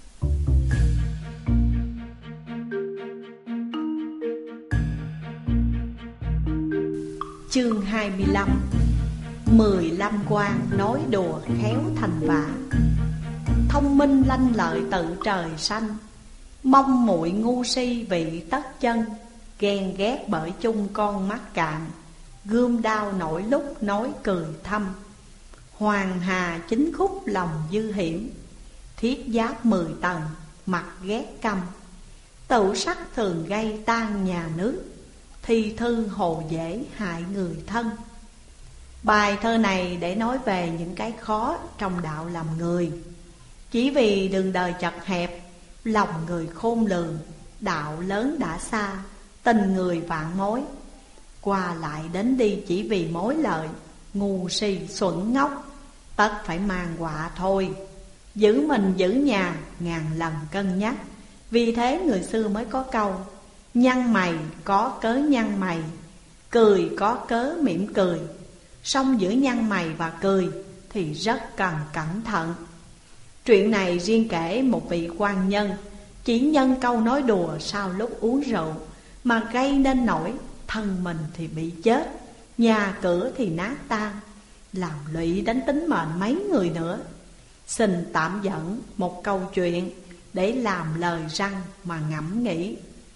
Chương 25. 15 quan nói đùa khéo thành vả. Thông minh lanh lợi tự trời xanh, mong muội ngu si vị tất chân. Ghen ghét bởi chung con mắt cạn, gươm đao nổi lúc nói cười thâm. Hoàng hà chính khúc lòng dư hiểm, thiết giáp 10 tầng mặt ghét căm. Tự sắc thường gây tan nhà nước, thi thư hồ dễ hại người thân. Bài thơ này để nói về những cái khó trong đạo làm người. Chỉ vì đường đời chật hẹp, lòng người khôn lường, đạo lớn đã xa, tình người vạn mối. Qua lại đến đi chỉ vì mối lợi, ngu si xuẩn ngốc, tất phải mang họa thôi. Giữ mình giữ nhà ngàn lần cân nhắc. Vì thế người xưa mới có câu: nhăn mày có cớ nhăn mày, cười có cớ mỉm cười. Song giữa nhăn mày và cười thì rất cần cẩn thận. Chuyện này riêng kể một vị quan nhân, chỉ nhân câu nói đùa sau lúc uống rượu mà gây nên nỗi thân mình thì bị chết, nhà cửa thì nát tan, làm lụy đến tính mệnh mấy người nữa. Xin tạm dẫn một câu chuyện để làm lời răn mà ngẫm nghĩ.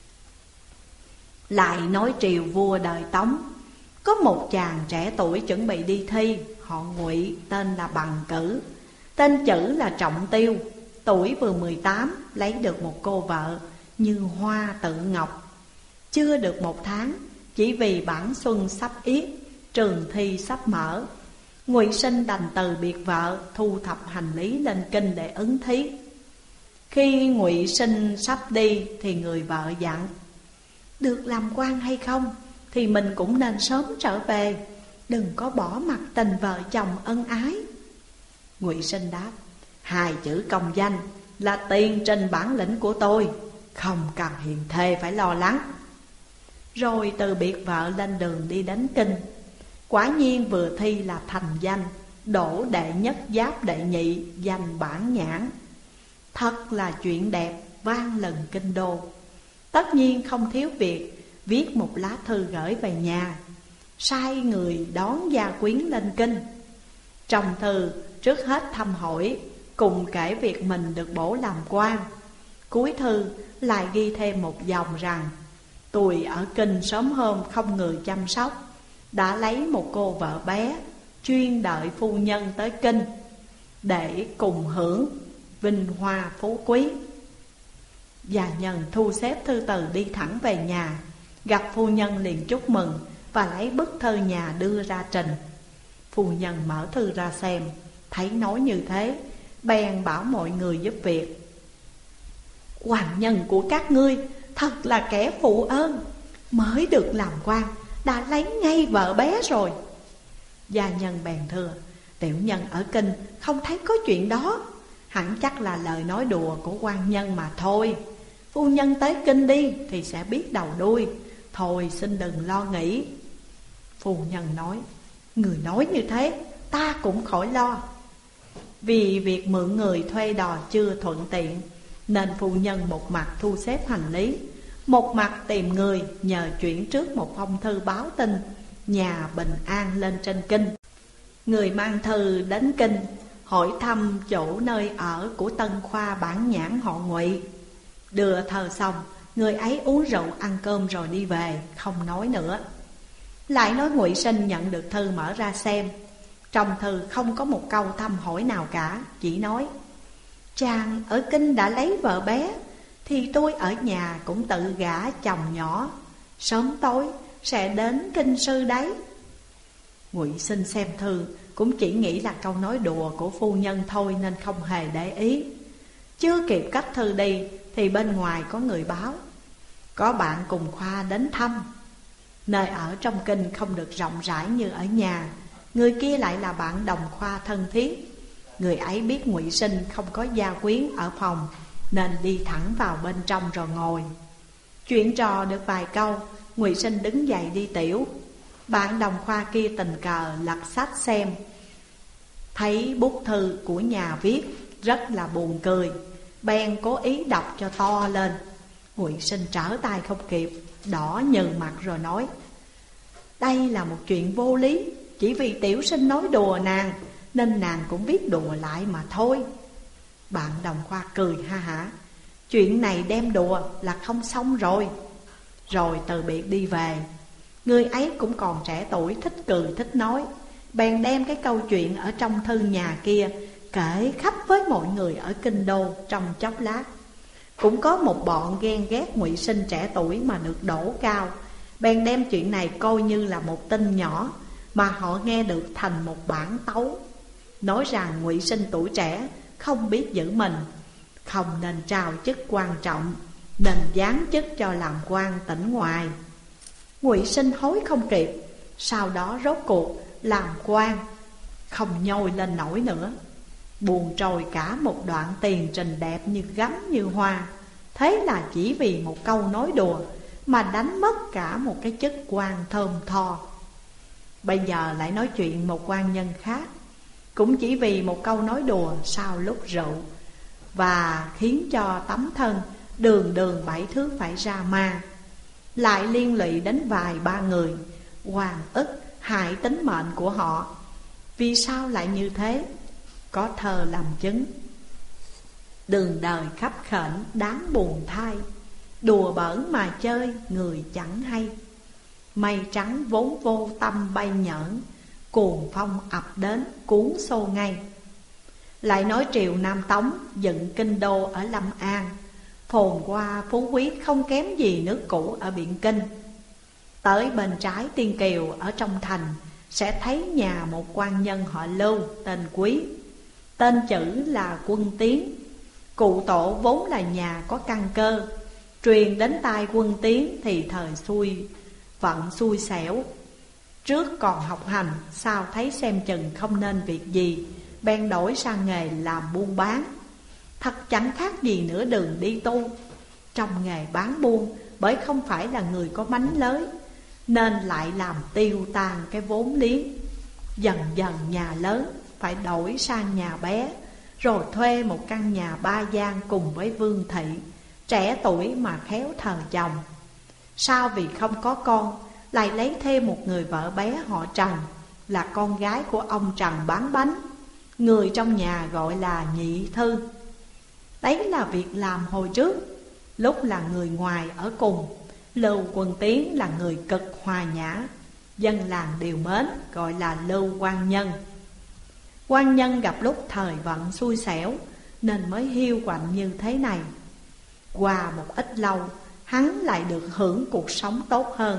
Lại nói triều vua đời Tống, có một chàng trẻ tuổi chuẩn bị đi thi, họ Ngụy, tên là Bằng Cử, tên chữ là Trọng Tiêu. Tuổi vừa 18, lấy được một cô vợ như hoa tự ngọc. Chưa được 1 tháng, chỉ vì bản xuân sắp yết, trường thi sắp mở, Ngụy Sinh đành từ biệt vợ, thu thập hành lý lên kinh để ứng thí. Khi Ngụy Sinh sắp đi thì người vợ dặn: được làm quan hay không thì mình cũng nên sớm trở về, đừng có bỏ mặc tình vợ chồng ân ái. Ngụy Sinh đáp: 2 chữ công danh là tiền trình bản lĩnh của tôi, không cần hiền thê phải lo lắng. Rồi từ biệt vợ lên đường đi đến kinh. Quả nhiên vừa thi là thành danh, đỗ đệ nhất giáp đệ nhị, danh bản nhãn. Thật là chuyện đẹp vang lừng kinh đô. Tất nhiên không thiếu việc viết một lá thư gửi về nhà, sai người đón gia quyến lên kinh. Trong thư trước hết thăm hỏi, cùng kể việc mình được bổ làm quan. Cuối thư lại ghi thêm một dòng rằng: tôi ở kinh sớm hôm không người chăm sóc, đã lấy một cô vợ bé, chuyên đợi phu nhân tới kinh để cùng hưởng vinh hoa phú quý. Và nhân thu xếp thư từ đi thẳng về nhà. Gặp phu nhân liền chúc mừng và lấy bức thư nhà đưa ra trình. Phu nhân mở thư ra xem, thấy nói như thế, bèn bảo mọi người giúp việc. Hoàng nhân của các ngươi thật là kẻ phụ ơn, mới được làm quan đã lấy ngay vợ bé rồi. Gia nhân bèn thưa, tiểu nhân ở kinh không thấy có chuyện đó, hẳn chắc là lời nói đùa của quan nhân mà thôi. Phu nhân tới kinh đi thì sẽ biết đầu đuôi, thôi xin đừng lo nghĩ. Phu nhân nói, người nói như thế ta cũng khỏi lo. Vì việc mượn người thuê đò chưa thuận tiện, nên phu nhân một mặt thu xếp hành lý, một mặt tìm người nhờ chuyển trước một phong thư báo tin nhà bình an lên trên kinh. Người mang thư đến kinh hỏi thăm chỗ nơi ở của Tân Khoa bản nhãn họ Ngụy. Đưa thơ xong, người ấy uống rượu ăn cơm rồi đi về, không nói nữa. Lại nói Ngụy Sinh nhận được thư mở ra xem. Trong thư không có một câu thăm hỏi nào cả, chỉ nói: chàng ở kinh đã lấy vợ bé, thì tôi ở nhà cũng tự gả chồng nhỏ, sớm tối sẽ đến kinh sư đấy. Ngụy Sinh xem thư cũng chỉ nghĩ là câu nói đùa của phu nhân thôi, nên không hề để ý. Chưa kịp cất thư đi thì bên ngoài có người báo có bạn cùng khoa đến thăm. Nơi ở trong kinh không được rộng rãi như ở nhà, người kia lại là bạn đồng khoa thân thiết. Người ấy biết Ngụy Sinh không có gia quyến ở phòng, nên đi thẳng vào bên trong rồi ngồi. Chuyện trò được vài câu, Ngụy Sinh đứng dậy đi tiểu. Bạn đồng khoa kia tình cờ lật sách xem, thấy bút thư của nhà viết rất là buồn cười, bèn cố ý đọc cho to lên. Ngụy Sinh trở tay không kịp, đỏ nhừ mặt rồi nói: đây là một chuyện vô lý, chỉ vì tiểu sinh nói đùa nàng nên nàng cũng biết đùa lại mà thôi. Bạn đồng khoa cười ha hả: chuyện này đem đùa là không xong rồi. Rồi từ biệt đi về. Người ấy cũng còn trẻ tuổi, thích cười thích nói, bèn đem cái câu chuyện ở trong thư nhà kia kể khắp với mọi người ở kinh đô. Trong chốc lát cũng có một bọn ghen ghét Ngụy Sinh trẻ tuổi mà được đỗ cao, bèn đem chuyện này coi như là một tin nhỏ mà họ nghe được thành một bản tấu, nói rằng Ngụy Sinh tuổi trẻ không biết giữ mình, không nên trao chức quan trọng, nên giáng chức cho làm quan tỉnh ngoài. Ngụy Sinh hối không kịp, sau đó rốt cuộc làm quan không nhoi lên nổi nữa, buồn trôi cả một đoạn tiền trình đẹp như gấm như hoa. Thế là chỉ vì một câu nói đùa mà đánh mất cả một cái chức quan thơm tho. Bây giờ lại nói chuyện một quan nhân khác, cũng chỉ vì một câu nói đùa sau lúc rượu, và khiến cho tấm thân đường đường 7 thước phải ra ma, lại liên lụy đến vài ba người, oan ức hại tính mệnh của họ. Vì sao lại như thế? Có thơ làm chứng: đường đời khắp khểnh đáng buồn thay, đùa bỡn mà chơi người chẳng hay. Mây trắng vốn vô tâm bay nhởn, cuồng phong ập đến cuốn xô ngay. Lại nói triều Nam Tống dựng kinh đô ở Lâm An, phồn hoa phú quý không kém gì nước cũ ở Biện Kinh. Tới bên trái Tiên Kiều ở trong thành sẽ thấy nhà một quan nhân họ Lưu tên Quý, tên chữ là Quân Tiến. Cụ tổ vốn là nhà có căn cơ, truyền đến tai Quân Tiến thì thời vận xui xẻo. Trước còn học hành, sau thấy xem chừng không nên việc gì, bèn đổi sang nghề làm buôn bán. Thật chẳng khác gì nửa đường đi tu. Trong nghề bán buôn, bởi không phải là người có mánh lới, nên lại làm tiêu tan cái vốn liếng. Dần dần nhà lớn phải đổi sang nhà bé, rồi thuê một căn nhà 3 gian cùng với Vương Thị, trẻ tuổi mà khéo thờ chồng. Sau vì không có con, lại lấy thêm một người vợ bé họ Trần, là con gái của ông Trần bán bánh, người trong nhà gọi là Nhị Thư. Đấy là việc làm hồi trước, lúc là người ngoài ở cùng. Lưu Quân Tiến là người cực hòa nhã, dân làng đều mến, gọi là Lưu Quan Nhân. Quan nhân gặp lúc thời vận xui xẻo nên mới hiu quạnh như thế này. Qua một ít lâu, hắn lại được hưởng cuộc sống tốt hơn.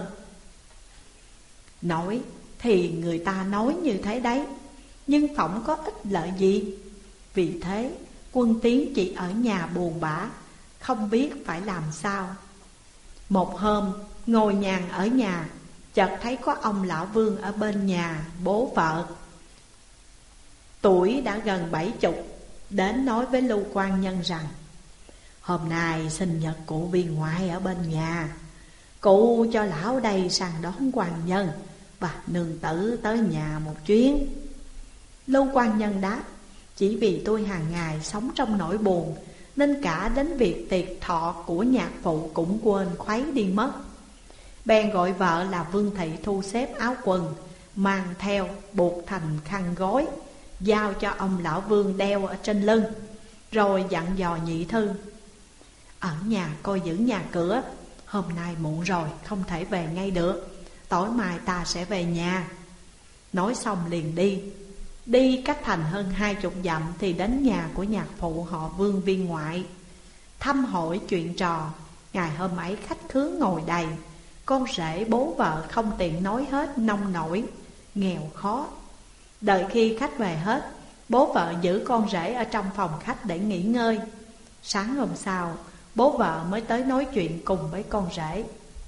Nói thì người ta nói như thế đấy, nhưng phỏng có ích lợi gì. Vì thế Quân Tiến chỉ ở nhà buồn bã, không biết phải làm sao. Một hôm ngồi nhàn ở nhà, chợt thấy có ông lão Vương ở bên nhà bố vợ, tuổi đã gần 70, đến nói với Lưu Quan Nhân rằng: hôm nay sinh nhật cụ viên ngoại ở bên nhà, cụ cho lão đây sang đón quan nhân và nương tử tới nhà một chuyến. Lưu Quan Nhân đáp: chỉ vì tôi hàng ngày sống trong nỗi buồn, nên cả đến việc tiệc thọ của nhạc phụ cũng quên khuấy đi mất. Bèn gọi vợ là Vương Thị thu xếp áo quần, mang theo buộc thành khăn gối, giao cho ông lão Vương đeo ở trên lưng. Rồi dặn dò Nhị Thư: ở nhà coi giữ nhà cửa, hôm nay muộn rồi không thể về ngay được, tối mai ta sẽ về nhà. Nói xong liền đi. Đi cách thành hơn 20 dặm thì đến nhà của nhạc phụ họ Vương viên ngoại, thăm hỏi chuyện trò. Ngày hôm ấy khách khứa ngồi đầy, con rể bố vợ không tiện nói hết nông nổi, nghèo khó. Đợi khi khách về hết, bố vợ giữ con rể ở trong phòng khách để nghỉ ngơi. Sáng hôm sau, bố vợ mới tới nói chuyện cùng với con rể: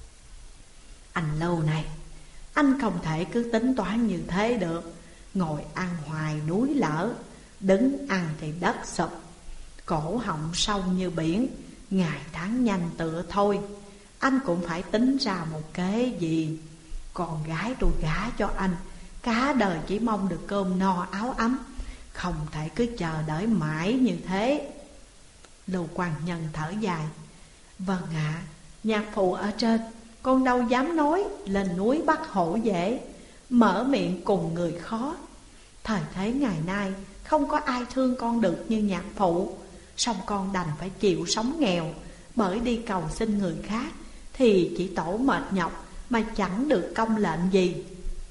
anh Lâu này, anh không thể cứ tính toán như thế được. Ngồi ăn hoài núi lở, đứng ăn thì đất sụp, cổ họng sâu như biển, ngày tháng nhanh tựa thôi. Anh cũng phải tính ra một kế gì. Con gái tôi gả cho anh, cả đời chỉ mong được cơm no áo ấm, không thể cứ chờ đợi mãi như thế. Lưu Quan Nhân thở dài: vâng ạ, nhạc phụ ở trên, con đâu dám nói. Lên núi bắt hổ dễ, mở miệng cùng người khó. Thời thế ngày nay không có ai thương con được như nhạc phụ, song con đành phải chịu sống nghèo. Bởi đi cầu xin người khác thì chỉ tổ mệt nhọc mà chẳng được công lệnh gì.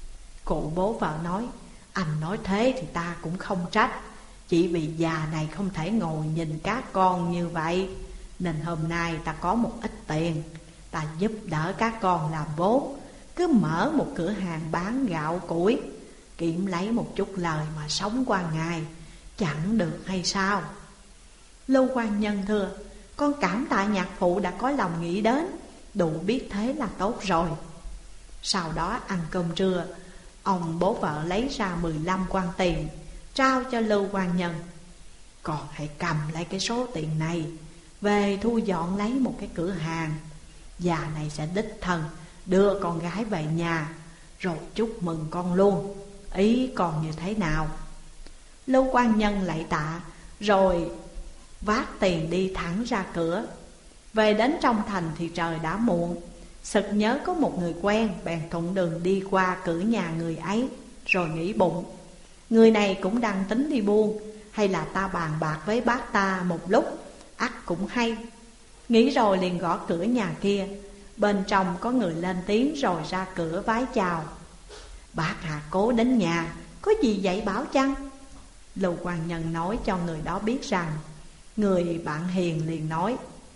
Cụ bố vợ nói: anh nói thế thì ta cũng không trách. Chỉ vì già này không thể ngồi nhìn các con như vậy, nên hôm nay ta có một ít tiền, ta giúp đỡ các con làm vốn. Cứ mở một cửa hàng bán gạo củi, kiếm lấy một chút lời mà sống qua ngày, chẳng được hay sao? Lưu Quan Nhân thưa: con cảm tạ nhạc phụ đã có lòng nghĩ đến, đủ biết thế là tốt rồi. Sau đó ăn cơm trưa, ông bố vợ lấy ra 15 quan tiền, trao cho Lưu Quan Nhân: con hãy cầm lấy cái số tiền này, về thu dọn lấy một cái cửa hàng. Già này sẽ đích thân đưa con gái về nhà, rồi chúc mừng con luôn. Ý còn như thế nào? Lưu Quan Nhân lạy tạ, rồi vác tiền đi thẳng ra cửa. Về đến trong thành thì trời đã muộn. Sực nhớ có một người quen, bèn thuận đường đi qua cửa nhà người ấy, rồi nghĩ bụng: người này cũng đang tính đi buôn, hay là ta bàn bạc với bác ta một lúc, ắt cũng hay. Nghĩ rồi liền gõ cửa nhà kia. Bên trong có người lên tiếng rồi ra cửa vái chào: bác hạ cố đến nhà, có gì dạy bảo chăng? Lưu Quan Nhân nói cho người đó biết rằng người bạn hiền liền nói: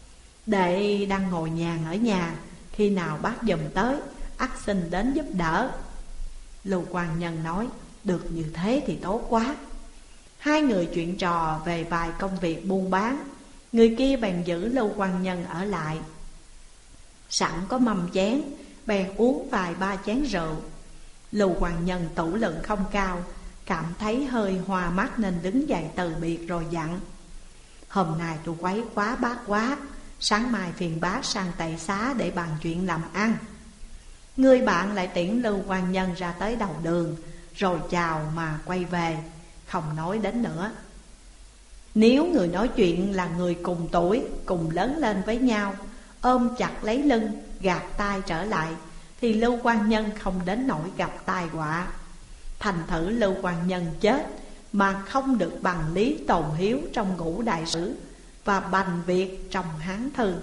đệ đang ngồi nhàn ở nhà, khi nào bác giùm tới, ắt xin đến giúp đỡ. Lưu Quan Nhân nói: được như thế thì tốt quá. Hai người chuyện trò về vài công việc buôn bán. Người kia bèn giữ Lưu Quan Nhân ở lại. Sẵn có mâm chén, bèn uống vài ba chén rượu. Lưu Quan Nhân tửu lượng không cao, cảm thấy hơi hoa mắt nên đứng dậy từ biệt rồi dặn: hôm nay tôi quấy quá bác quá, sáng mai phiền bác sang Tệ Xá để bàn chuyện làm ăn. Người bạn lại tiễn Lưu Quan Nhân ra tới đầu đường, rồi chào mà quay về, không nói đến nữa. Nếu người nói chuyện là người cùng tuổi, cùng lớn lên với nhau, ôm chặt lấy lưng, gạt tay trở lại, thì Lưu Quan Nhân không đến nỗi gặp tai họa. Thành thử Lưu Quan Nhân chết mà không được bằng lý tồn hiếu trong Ngũ Đại Sử và bành việc trong Hán Thư.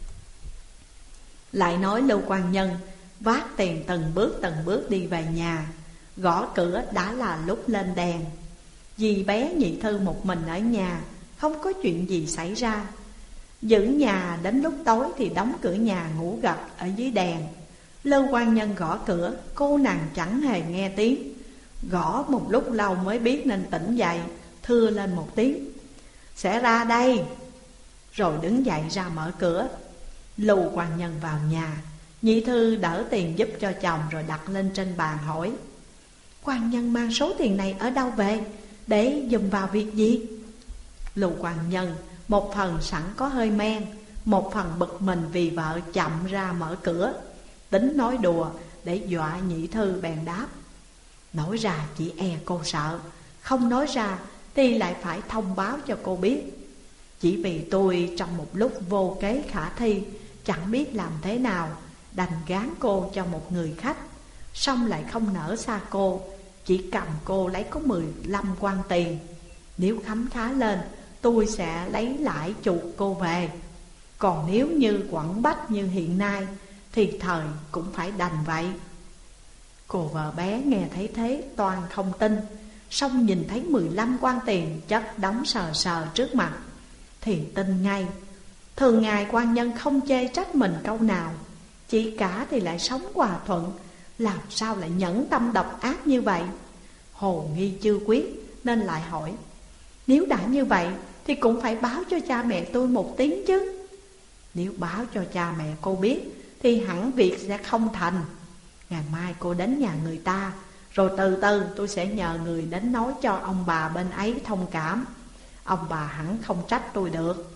Lại nói Lưu Quan Nhân vác tiền từng bước đi về nhà. Gõ cửa đã là lúc lên đèn. Dì bé Nhị Thư một mình ở nhà, không có chuyện gì xảy ra. Giữ nhà đến lúc tối thì đóng cửa nhà ngủ gật ở dưới đèn. Lưu quan nhân gõ cửa, cô nàng chẳng hề nghe tiếng. Gõ một lúc lâu mới biết nên tỉnh dậy, thưa lên một tiếng: "Sẽ ra đây." Rồi đứng dậy ra mở cửa. Lưu quan nhân vào nhà. Nhị thư đỡ tiền giúp cho chồng rồi đặt lên trên bàn hỏi: "Quan nhân mang số tiền này ở đâu về, để dùng vào việc gì?" Lưu quan nhân một phần sẵn có hơi men, một phần bực mình vì vợ chậm ra mở cửa, tính nói đùa để dọa nhị thư bèn đáp: "Nói ra chỉ e cô sợ, không nói ra thì lại phải thông báo cho cô biết. Chỉ vì tôi trong một lúc vô kế khả thi, chẳng biết làm thế nào, đành gán cô cho một người khách, xong lại không nỡ xa cô, chỉ cầm cô lấy có 15 quan tiền. Nếu khấm khá lên, tôi sẽ lấy lãi chuộc cô về. Còn nếu như quẩn bách như hiện nay, thì thời cũng phải đành vậy." Cô vợ bé nghe thấy thế toàn không tin, xong nhìn thấy 15 quan tiền chất đóng sờ sờ trước mặt thì tin ngay. Thường ngày quan nhân không chê trách mình câu nào, chị cả thì lại sống hòa thuận, làm sao lại nhẫn tâm độc ác như vậy. Hồ nghi chưa quyết nên lại hỏi: "Nếu đã như vậy thì cũng phải báo cho cha mẹ tôi một tiếng chứ." "Nếu báo cho cha mẹ cô biết thì hẳn việc sẽ không thành. Ngày mai cô đến nhà người ta, rồi từ từ tôi sẽ nhờ người đến nói cho ông bà bên ấy thông cảm. Ông bà hẳn không trách tôi được."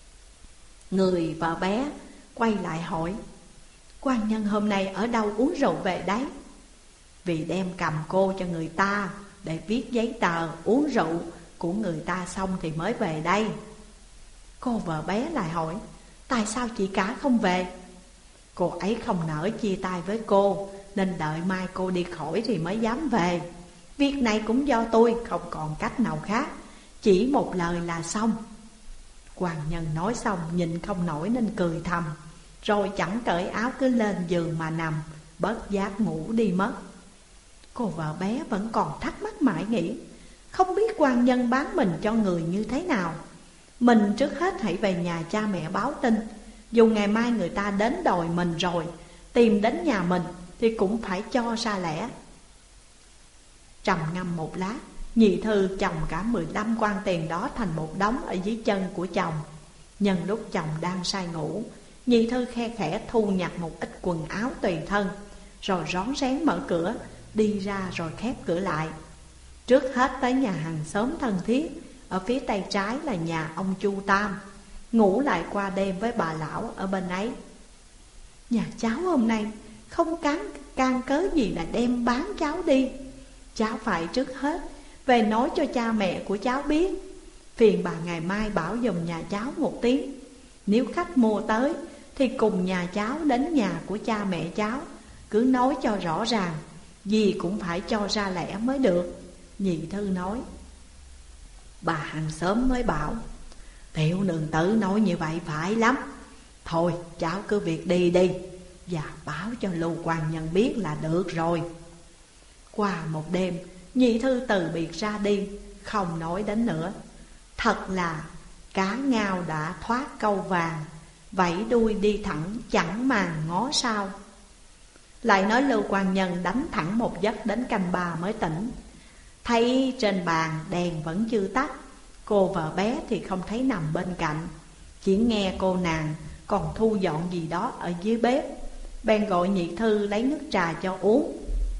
Người vợ bé quay lại hỏi: "Quan nhân hôm nay ở đâu uống rượu về đấy?" "Vì đem cầm cô cho người ta để viết giấy tờ uống rượu của người ta xong thì mới về đây." Cô vợ bé lại hỏi: "Tại sao chị cả không về?" "Cô ấy không nỡ chia tay với cô, nên đợi mai cô đi khỏi thì mới dám về. Việc này cũng do tôi, không còn cách nào khác, chỉ một lời là xong." Quan nhân nói xong nhịn không nổi nên cười thầm, rồi chẳng cởi áo cứ lên giường mà nằm, bớt giác ngủ đi mất. Cô vợ bé vẫn còn thắc mắc mãi nghĩ, không biết quan nhân bán mình cho người như thế nào. Mình trước hết hãy về nhà cha mẹ báo tin, dù ngày mai người ta đến đòi mình rồi, tìm đến nhà mình thì cũng phải cho ra lẽ. Trầm ngâm một lát, nhị thư chồng cả 15 quan tiền đó thành một đống ở dưới chân của chồng. Nhân lúc chồng đang say ngủ, nhị thư khe khẽ thu nhặt một ít quần áo tùy thân, rồi rón rén mở cửa, đi ra rồi khép cửa lại. Trước hết tới nhà hàng xóm thân thiết, ở phía tay trái là nhà ông Chu Tam, ngủ lại qua đêm với bà lão ở bên ấy. "Nhà cháu hôm nay không can cớ gì là đem bán cháu đi. Cháu phải trước hết về nói cho cha mẹ của cháu biết. Phiền bà ngày mai bảo giùm nhà cháu một tiếng. Nếu khách mua tới thì cùng nhà cháu đến nhà của cha mẹ cháu, cứ nói cho rõ ràng, gì cũng phải cho ra lẽ mới được." Nhị thư nói. Bà hàng xóm mới bảo: "Tiểu nương tử nói như vậy phải lắm. Thôi cháu cứ việc đi đi, và báo cho Lưu quan nhân biết là được rồi." Qua một đêm, nhị thư từ biệt ra đi, không nói đến nữa. Thật là cá ngao đã thoát câu vàng, vẫy đuôi đi thẳng chẳng màng ngó sau. Lại nói Lưu quan nhân đánh thẳng một giấc đến canh ba mới tỉnh. Thấy trên bàn đèn vẫn chưa tắt, cô vợ bé thì không thấy nằm bên cạnh, chỉ nghe cô nàng còn thu dọn gì đó ở dưới bếp. Bèn gọi nhị thư lấy nước trà cho uống.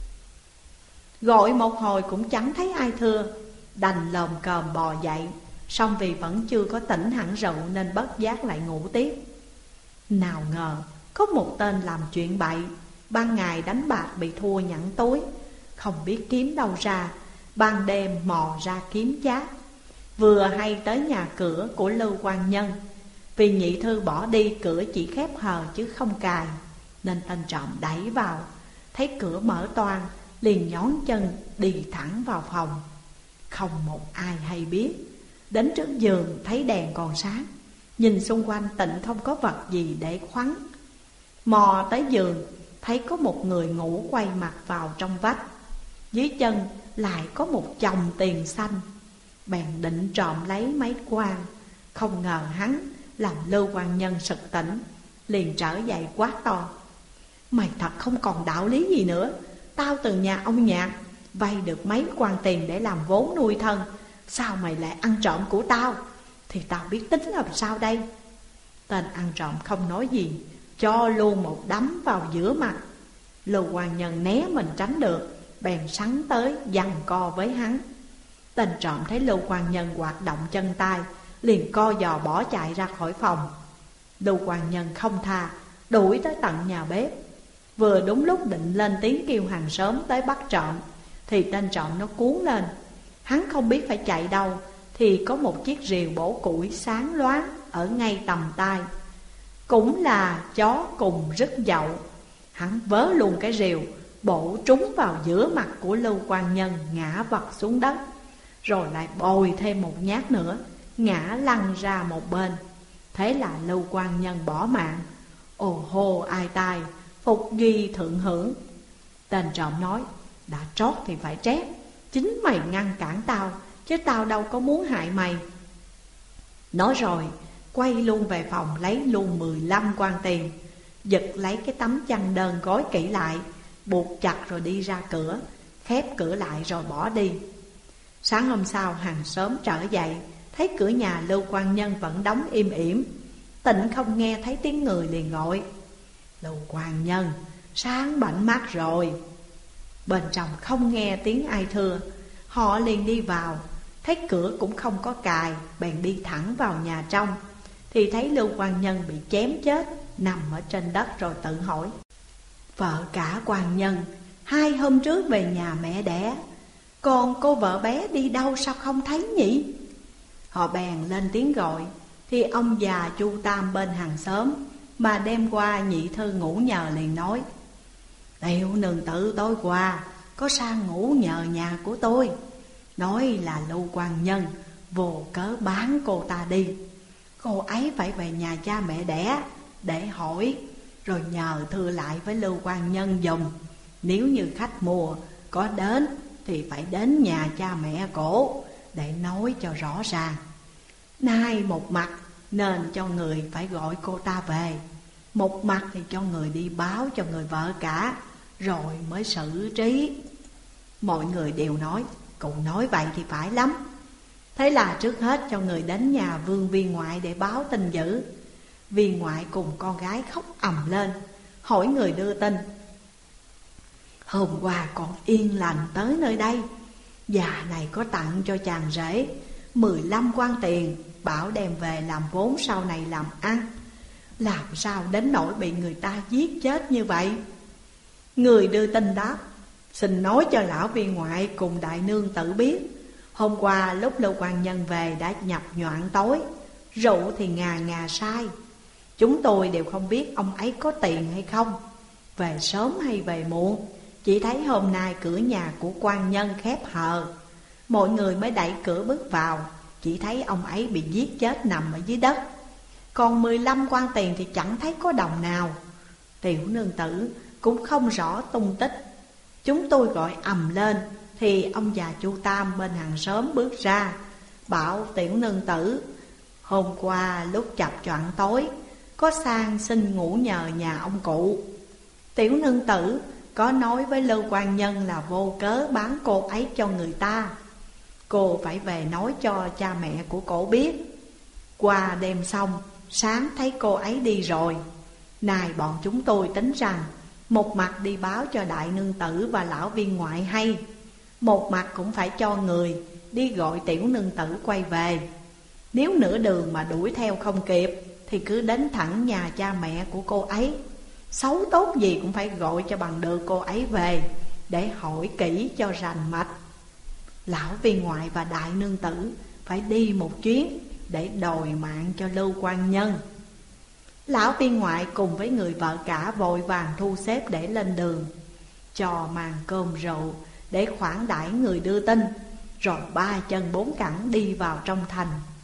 Gọi một hồi cũng chẳng thấy ai thưa, đành lồm cồm bò dậy, song vì vẫn chưa có tỉnh hẳn rượu nên bất giác lại ngủ tiếp. Nào ngờ có một tên làm chuyện bậy, ban ngày đánh bạc bị thua nhẵn túi, không biết kiếm đâu ra, ban đêm mò ra kiếm chác. Vừa hay tới nhà cửa của Lưu quan nhân, vì nhị thư bỏ đi cửa chỉ khép hờ chứ không cài, nên tên trộm đẩy vào, thấy cửa mở toang, liền nhón chân đi thẳng vào phòng. Không một ai hay biết. Đến trước giường thấy đèn còn sáng, nhìn xung quanh tịnh không có vật gì để khoắn. Mò tới giường thấy có một người ngủ quay mặt vào trong vách, dưới chân lại có một chồng tiền xanh. Bèn định trộm lấy mấy quan, không ngờ hắn làm Lưu Quan Nhân sực tỉnh, liền trở dậy quát to: Mày thật không còn đạo lý gì nữa. Tao từ nhà ông Nhạc vay được mấy quan tiền để làm vốn nuôi thân, sao mày lại ăn trộm của tao? Thì tao biết tính làm sao đây? Tên ăn trộm không nói gì, cho luôn một đấm vào giữa mặt. Lưu Quan Nhân né mình tránh được, bèn sắn tới giằng co với hắn. Tên trộm thấy Lưu Quan Nhân hoạt động chân tay, liền co giò bỏ chạy ra khỏi phòng. Lưu Quan Nhân không tha, đuổi tới tận nhà bếp. Vừa đúng lúc định lên tiếng kêu hàng xóm tới bắt trộm, thì tên trộm nó cuốn lên. Hắn không biết phải chạy đâu, thì có một chiếc rìu bổ củi sáng loáng ở ngay tầm tay. Cũng là chó cùng rứt dậu. Hắn vớ luôn cái rìu, bổ trúng vào giữa mặt của Lưu Quan Nhân, ngã vật xuống đất. Rồi lại bồi thêm một nhát nữa, ngã lăn ra một bên. Thế là Lưu Quan Nhân bỏ mạng. Ồ hô ai tai, phục duy thượng hưởng. Tên trộm nói: đã trót thì phải trét, chính mày ngăn cản tao, chứ tao đâu có muốn hại mày. Nói rồi quay luôn về phòng lấy luôn 15 quan tiền, giật lấy cái tấm chăn đơn gói kỹ lại, buộc chặt rồi đi ra cửa, khép cửa lại rồi bỏ đi. Sáng hôm sau hàng xóm trở dậy, thấy cửa nhà Lưu Quan Nhân vẫn đóng im ỉm. Tịnh không nghe thấy tiếng người liền gọi: Lưu Quan Nhân, sáng bảnh mắt rồi. Bên trong không nghe tiếng ai thưa. Họ liền đi vào, thấy cửa cũng không có cài, bèn đi thẳng vào nhà trong. Thì thấy Lưu Quan Nhân bị chém chết, nằm ở trên đất rồi tự hỏi: vợ cả Quan Nhân 2 hôm trước về nhà mẹ đẻ, còn cô vợ bé đi đâu sao không thấy nhỉ? Họ bèn lên tiếng gọi, thì ông già Chu Tam bên hàng xóm mà đem qua nhị thư ngủ nhờ liền nói: Tiểu nương tử tối qua có sang ngủ nhờ nhà của tôi, nói là Lưu Quan Nhân vô cớ bán cô ta đi. Cô ấy phải về nhà cha mẹ đẻ để hỏi, rồi nhờ thưa lại với Lưu Quan Nhân dùm. Nếu như khách mua có đến thì phải đến nhà cha mẹ cổ để nói cho rõ ràng. Nay một mặt nên cho người phải gọi cô ta về, một mặt thì cho người đi báo cho người vợ cả, rồi mới xử trí. Mọi người đều nói: cụ nói vậy thì phải lắm. Thế là trước hết cho người đến nhà Vương viên ngoại để báo tin dữ. Viên ngoại cùng con gái khóc ầm lên, hỏi người đưa tin: hôm qua còn yên lành tới nơi đây, già này có tặng cho chàng rể 15 quan tiền, bảo đem về làm vốn sau này làm ăn. Làm sao đến nỗi bị người ta giết chết như vậy? Người đưa tin đáp: xin nói cho lão viên ngoại cùng đại nương tử biết, hôm qua lúc Lưu Quan Nhân về đã nhập nhoạng tối, rượu thì ngà say. Chúng tôi đều không biết ông ấy có tiền hay không, về sớm hay về muộn, chỉ thấy hôm nay cửa nhà của Quan Nhân khép hờ. Mọi người mới đẩy cửa bước vào, chỉ thấy ông ấy bị giết chết nằm ở dưới đất. Còn 15 quan tiền thì chẳng thấy có đồng nào. Tiểu nương tử cũng không rõ tung tích. Chúng tôi gọi ầm lên, thì ông già Chu Tam bên hàng xóm bước ra, bảo tiểu nương tử: hôm qua lúc chập choạng tối có sang xin ngủ nhờ nhà ông cụ. Tiểu nương tử có nói với Lưu Quan Nhân là vô cớ bán cô ấy cho người ta. Cô phải về nói cho cha mẹ của cổ biết. Qua đêm xong, sáng thấy cô ấy đi rồi. Này bọn chúng tôi tính rằng một mặt đi báo cho đại nương tử và lão viên ngoại hay, một mặt cũng phải cho người đi gọi tiểu nương tử quay về. Nếu nửa đường mà đuổi theo không kịp thì cứ đến thẳng nhà cha mẹ của cô ấy. Xấu tốt gì cũng phải gọi cho bằng được cô ấy về, để hỏi kỹ cho rành mạch. Lão viên ngoại và đại nương tử phải đi một chuyến để đòi mạng cho Lưu Quan Nhân. Lão viên ngoại cùng với người vợ cả vội vàng thu xếp để lên đường, cho màn cơm rượu để khoản đãi người đưa tin, rồi 3 chân 4 cẳng đi vào trong thành.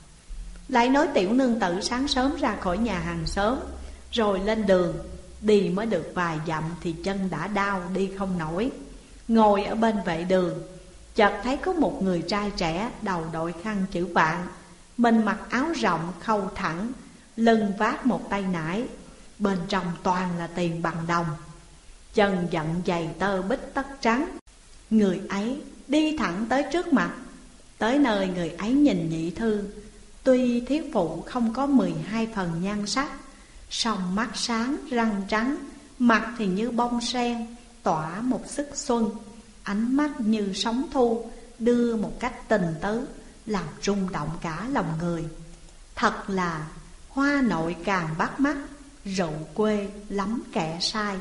Lại nói tiểu nương tử sáng sớm ra khỏi nhà hàng xóm, rồi lên đường. Đi mới được vài dặm thì chân đã đau đi không nổi. Ngồi ở bên vệ đường, chợt thấy có một người trai trẻ đầu đội khăn chữ vạn, mình mặc áo rộng khâu thẳng, lưng vác một tay nải, bên trong toàn là tiền bằng đồng. Chân dặn giày tơ bích tất trắng. Người ấy đi thẳng tới trước mặt. Tới nơi người ấy nhìn Nhị Thư. Tuy thiếu phụ không có 12 phần nhan sắc, song mắt sáng răng trắng, mặt thì như bông sen, tỏa một sức xuân. Ánh mắt như sóng thu, đưa một cách tình tứ, làm rung động cả lòng người. Thật là hoa nội càng bắt mắt, rượu quê lắm kẻ sai.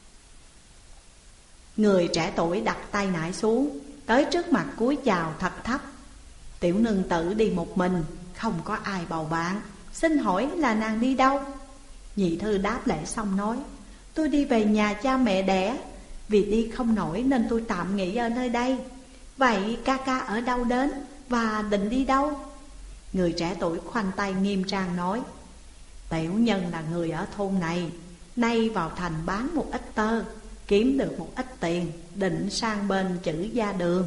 Người trẻ tuổi đặt tay nải xuống, tới trước mặt cúi chào thật thấp. Tiểu nương tử đi một mình, không có ai bầu bạn, xin hỏi là nàng đi đâu? Nhị Thư đáp lễ xong nói, tôi đi về nhà cha mẹ đẻ, vì đi không nổi nên tôi tạm nghỉ ở nơi đây. Vậy ca ca ở đâu đến và định đi đâu? Người trẻ tuổi khoanh tay nghiêm trang nói, tiểu nhân là người ở thôn này, nay vào thành bán một ít tơ, kiếm được một ít tiền, định sang bên chữ Gia Đường.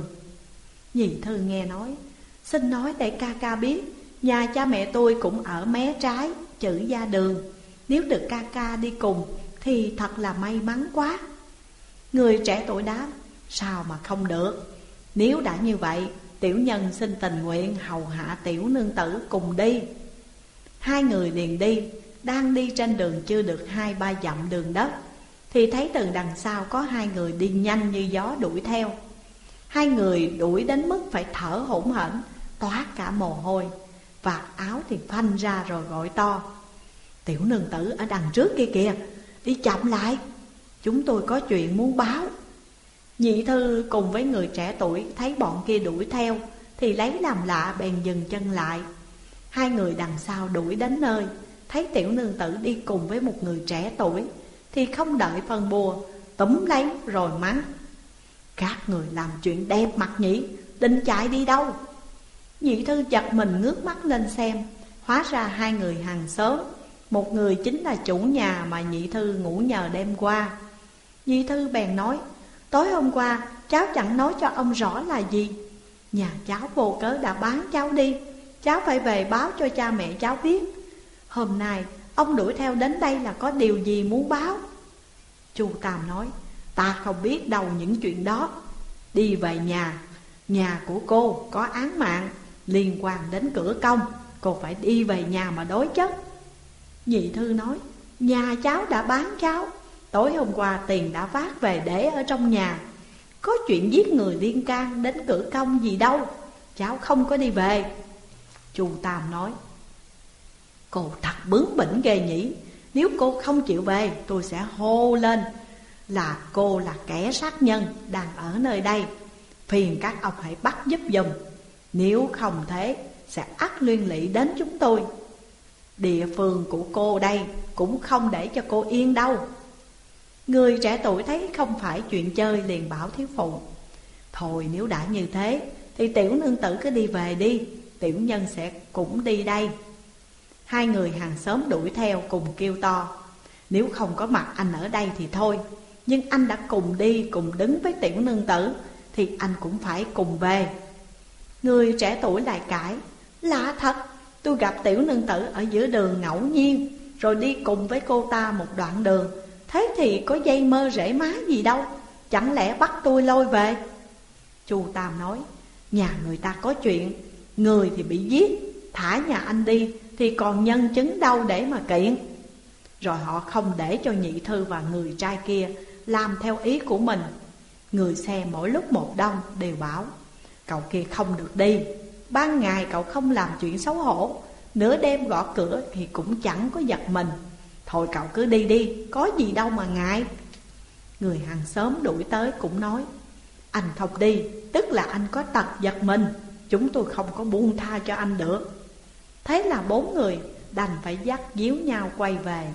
Nhị Thư nghe nói, xin nói để ca ca biết, nhà cha mẹ tôi cũng ở mé trái chữ Gia Đường, nếu được ca ca đi cùng thì thật là may mắn quá. Người trẻ tuổi đáp, sao mà không được, nếu đã như vậy, tiểu nhân xin tình nguyện hầu hạ tiểu nương tử cùng đi. Hai người liền đi, đang đi trên đường chưa được 2-3 dặm đường đất, thì thấy từ đằng sau có hai người đi nhanh như gió đuổi theo. Hai người đuổi đến mức phải thở hổn hển, toát cả mồ hôi, vạt áo thì phanh ra rồi gọi to, tiểu nương tử ở đằng trước kia kìa, đi chậm lại, chúng tôi có chuyện muốn báo. Nhị Thư cùng với người trẻ tuổi thấy bọn kia đuổi theo thì lấy làm lạ, bèn dừng chân lại. Hai người đằng sau đuổi đến nơi, thấy tiểu nương tử đi cùng với một người trẻ tuổi thì không đợi phân bua, túm lấy rồi mắng, các người làm chuyện đẹp mặt nhỉ, định chạy đi đâu? Nhị Thư giật mình ngước mắt lên xem, hóa ra hai người hàng xóm, một người chính là chủ nhà mà Nhị Thư ngủ nhờ đêm qua. Nhị Thư bèn nói, tối hôm qua cháu chẳng nói cho ông rõ là gì, nhà cháu vô cớ đã bán cháu đi, cháu phải về báo cho cha mẹ cháu biết. Hôm nay ông đuổi theo đến đây là có điều gì muốn báo? Chu Tam nói, ta không biết đâu những chuyện đó. Đi về nhà của cô có án mạng liên quan đến cửa công, cô phải đi về nhà mà đối chất. Nhị Thư nói, nhà cháu đã bán cháu, tối hôm qua tiền đã vác về để ở trong nhà, có chuyện giết người liên can đến cửa công gì đâu, cháu không có đi về. Chu Tam nói, cô thật bướng bỉnh ghê nhỉ, nếu cô không chịu về tôi sẽ hô lên là cô là kẻ sát nhân đang ở nơi đây, phiền các ông hãy bắt giúp giùm, nếu không thế sẽ ắt liên lụy đến chúng tôi. Địa phương của cô đây cũng không để cho cô yên đâu. Người trẻ tuổi thấy không phải chuyện chơi liền bảo thiếu phụ, thôi nếu đã như thế thì tiểu nương tử cứ đi về đi, tiểu nhân sẽ cũng đi đây. Hai người hàng xóm đuổi theo cùng kêu to, nếu không có mặt anh ở đây thì thôi, nhưng anh đã cùng đi cùng đứng với tiểu nương tử thì anh cũng phải cùng về. Người trẻ tuổi lại cãi, lạ thật, tôi gặp tiểu nương tử ở giữa đường ngẫu nhiên, rồi đi cùng với cô ta một đoạn đường, thế thì có dây mơ rễ má gì đâu, chẳng lẽ bắt tôi lôi về? Chu Tam nói, nhà người ta có chuyện, người thì bị giết, thả nhà anh đi thì còn nhân chứng đâu để mà kiện. Rồi họ không để cho Nhị Thư và người trai kia làm theo ý của mình. Người xem mỗi lúc một đông đều bảo, cậu kia không được đi, ban ngày cậu không làm chuyện xấu hổ, nửa đêm gõ cửa thì cũng chẳng có giật mình, thôi cậu cứ đi đi, có gì đâu mà ngại. Người hàng xóm đuổi tới cũng nói, anh không đi tức là anh có tật giật mình, chúng tôi không có buông tha cho anh được. Thế là bốn người đành phải dắt díu nhau quay về.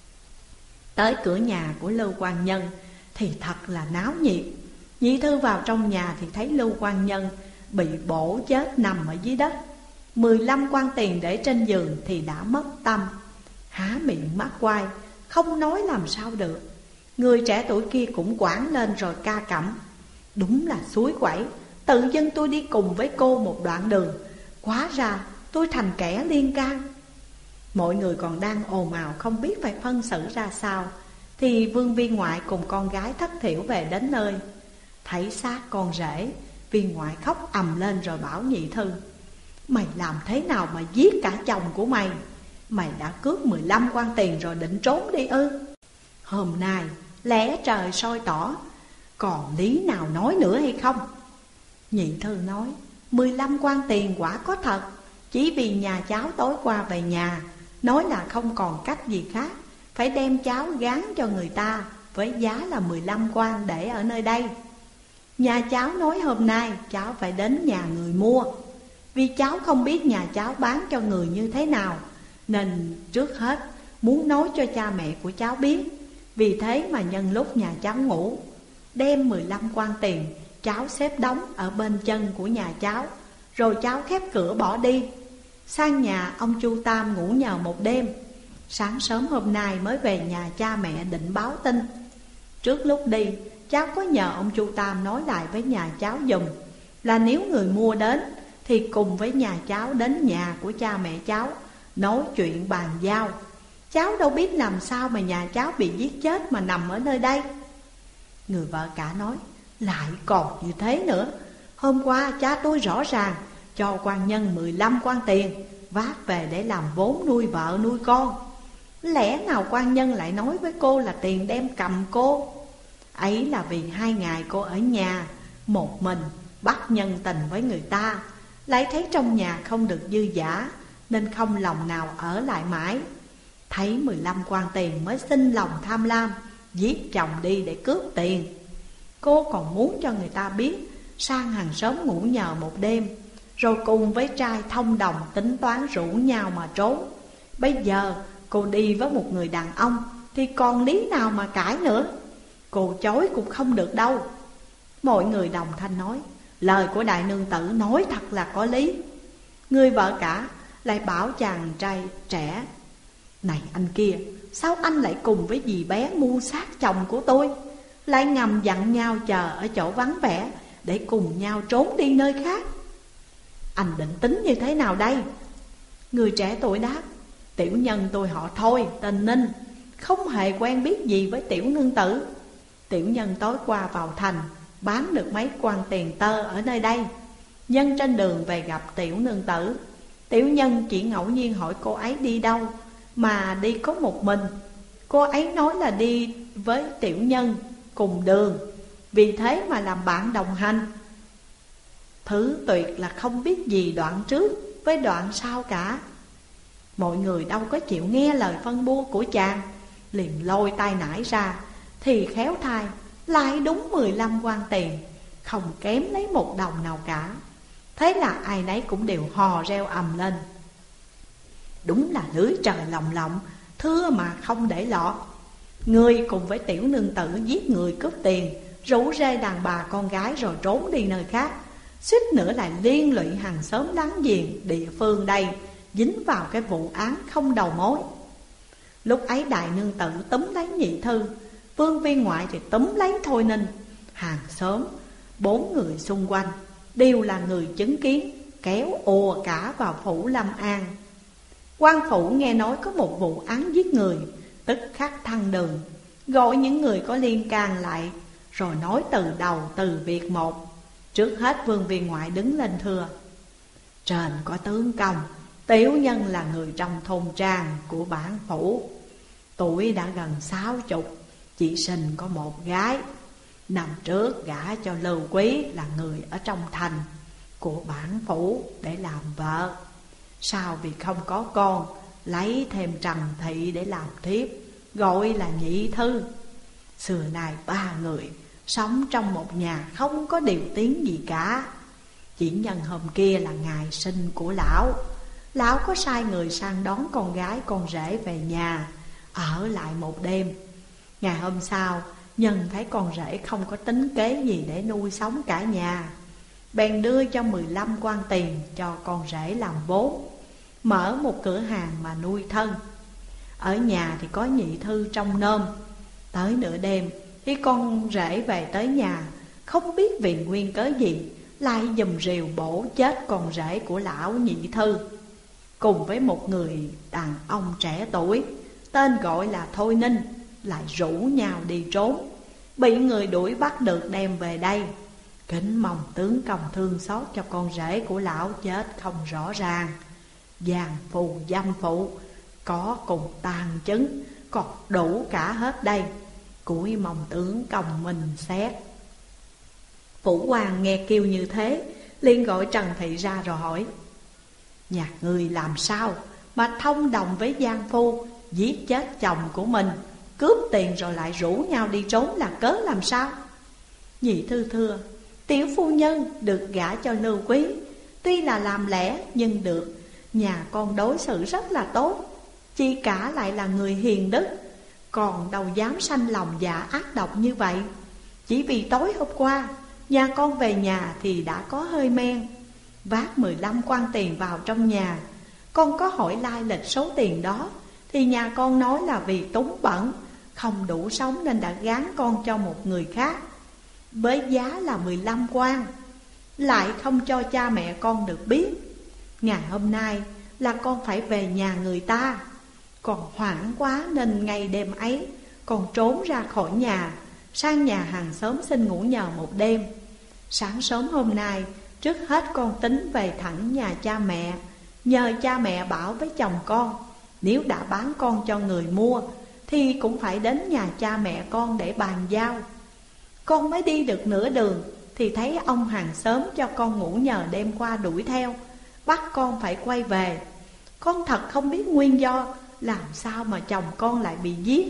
Tới cửa nhà của Lưu Quan Nhân thì thật là náo nhiệt. Nhị Thư vào trong nhà thì thấy Lưu Quan Nhân bị bổ chết nằm ở dưới đất, 15 quan tiền để trên giường thì đã mất tâm, há miệng mắt quay, không nói làm sao được. Người trẻ tuổi kia cũng quảng lên rồi ca cẩm, đúng là suối quẩy, tự dưng tôi đi cùng với cô một đoạn đường, hóa ra tôi thành kẻ liên can. Mọi người còn đang ồn ào không biết phải phân xử ra sao, thì Vương viên ngoại cùng con gái thất thiểu về đến nơi. Thấy xác con rể, viên ngoại khóc ầm lên rồi bảo Nhị Thư: Mày làm thế nào mà giết cả chồng của mày? Mày đã cướp 15 quan tiền rồi định trốn đi ư? Hôm nay lẽ trời soi tỏ, còn lý nào nói nữa hay không? Nhị Thư nói: 15 quan tiền quả có thật, chỉ vì nhà cháu tối qua về nhà nói là không còn cách gì khác, phải đem cháu gán cho người ta với giá là 15 quan để ở nơi đây. Nhà cháu nói hôm nay cháu phải đến nhà người mua, vì cháu không biết nhà cháu bán cho người như thế nào, nên trước hết muốn nói cho cha mẹ của cháu biết. Vì thế mà nhân lúc nhà cháu ngủ, đem 15 quan tiền cháu xếp đóng ở bên chân của nhà cháu, rồi cháu khép cửa bỏ đi, sang nhà ông Chu Tam ngủ nhờ một đêm. Sáng sớm hôm nay mới về nhà cha mẹ định báo tin. Trước lúc đi, cháu có nhờ ông Chu Tam nói lại với nhà cháu dùm, là nếu người mua đến thì cùng với nhà cháu đến nhà của cha mẹ cháu nói chuyện bàn giao. Cháu đâu biết làm sao mà nhà cháu bị giết chết mà nằm ở nơi đây. Người vợ cả nói: Lại còn như thế nữa. Hôm qua cha tôi rõ ràng cho quan nhân 15 quan tiền vác về để làm vốn nuôi vợ nuôi con. Lẽ nào quan nhân lại nói với cô là tiền đem cầm cô? Ấy là vì 2 ngày cô ở nhà một mình bắt nhân tình với người ta, lại thấy trong nhà không được dư dả, nên không lòng nào ở lại mãi. Thấy 15 quan tiền mới sinh lòng tham lam, giết chồng đi để cướp tiền. Cô còn muốn cho người ta biết, sang hàng xóm ngủ nhờ một đêm, rồi cùng với trai thông đồng tính toán rủ nhau mà trốn. Bây giờ cô đi với một người đàn ông thì còn lý nào mà cãi nữa. Cô chối cũng không được đâu. Mọi người đồng thanh nói: Lời của đại nương tử nói thật là có lý. Người vợ cả lại bảo chàng trai trẻ: Này anh kia, sao anh lại cùng với dì bé mưu sát chồng của tôi, lại ngầm dặn nhau chờ ở chỗ vắng vẻ để cùng nhau trốn đi nơi khác? Anh định tính như thế nào đây? Người trẻ tuổi đáp: Tiểu nhân tôi họ Thôi, tên Ninh, không hề quen biết gì với tiểu nương tử. Tiểu nhân tối qua vào thành bán được mấy quan tiền tơ ở nơi đây. Nhân trên đường về gặp tiểu nương tử, tiểu nhân chỉ ngẫu nhiên hỏi cô ấy đi đâu mà đi có một mình. Cô ấy nói là đi với tiểu nhân cùng đường, vì thế mà làm bạn đồng hành. Thứ tuyệt là không biết gì đoạn trước với đoạn sau cả. Mọi người đâu có chịu nghe lời phân bua của chàng, liền lôi tay nải ra, thì khéo thay lại đúng 15 quan tiền, không kém lấy một đồng nào cả. Thế là ai nấy cũng đều hò reo ầm lên: Đúng là lưới trời lồng lộng, thưa mà không để lọt. Người cùng với tiểu nương tử giết người cướp tiền, rủ rê đàn bà con gái rồi trốn đi nơi khác, suýt nữa lại liên lụy hàng xóm láng giềng địa phương đây dính vào cái vụ án không đầu mối. Lúc ấy đại nương tử túm lấy Nhị Thư, Vương viên ngoại thì túm lấy Thôi Ninh. Hàng xóm 4 người xung quanh đều là người chứng kiến, kéo ùa cả vào phủ Lâm An. Quan phủ nghe nói có một vụ án giết người, tức khắc thăng đường, gọi những người có liên can lại, rồi nói từ đầu từ việc một. Trước hết Vương viên ngoại đứng lên thưa: Trên có tướng công, tiểu nhân là người trong thôn trang của bản phủ, tuổi đã gần 60, chỉ sinh có một gái. Năm trước gả cho Lưu Quý là người ở trong thành của bản phủ để làm vợ. Sau vì không có con, lấy thêm Trần Thị để làm thiếp, gọi là Nhị Thư. Xưa nay 3 người sống trong một nhà không có điều tiếng gì cả. Chỉ nhân hôm kia là ngày sinh của lão, lão có sai người sang đón con gái con rể về nhà, ở lại một đêm. Ngày hôm sau, nhân thấy con rể không có tính kế gì để nuôi sống cả nhà, bèn đưa cho 15 quan tiền cho con rể làm vốn, mở một cửa hàng mà nuôi thân. Ở nhà thì có Nhị Thư trong nôm. Tới nửa đêm khi con rể về tới nhà, không biết vì nguyên cớ gì lại giùm rìu bổ chết con rể của lão Nhị Thư. cùng với một người đàn ông trẻ tuổi tên gọi là Thôi Ninh lại rủ nhau đi trốn, bị người đuổi bắt được đem về đây. Kính mong tướng công thương xót cho con rể của lão chết không rõ ràng. Giang phù dâm phụ có cùng tàn chứng, còn đủ cả hết đây. Cúi mong tướng công mình xét. Phủ Hoàng nghe kêu như thế, liền gọi Trần Thị ra rồi hỏi: nhà ngươi làm sao mà thông đồng với Giang phu giết chết chồng của mình, cướp tiền rồi lại rủ nhau đi trốn là cớ làm sao? Nhị thư thưa: tiểu phu nhân được gả cho Lưu Quý, tuy là làm lẽ nhưng được nhà con đối xử rất là tốt. Chi cả lại là người hiền đức, còn đâu dám sanh lòng dạ ác độc như vậy. Chỉ vì tối hôm qua nhà con về nhà thì đã có hơi men, vác 15 quan tiền vào trong nhà. Con có hỏi lai lịch số tiền đó thì nhà con nói là vì túng bẩn, không đủ sống nên đã gán con cho một người khác với giá là 15 quan, lại không cho cha mẹ con được biết. Ngày hôm nay là con phải về nhà người ta, còn hoảng quá nên ngày đêm ấy con trốn ra khỏi nhà, sang nhà hàng xóm xin ngủ nhờ một đêm. Sáng sớm hôm nay, trước hết con tính về thẳng nhà cha mẹ, nhờ cha mẹ bảo với chồng con, nếu đã bán con cho người mua thì cũng phải đến nhà cha mẹ con để bàn giao. Con mới đi được nửa đường thì thấy ông hàng xóm cho con ngủ nhờ đêm qua đuổi theo, bắt con phải quay về. Con thật không biết nguyên do làm sao mà chồng con lại bị giết.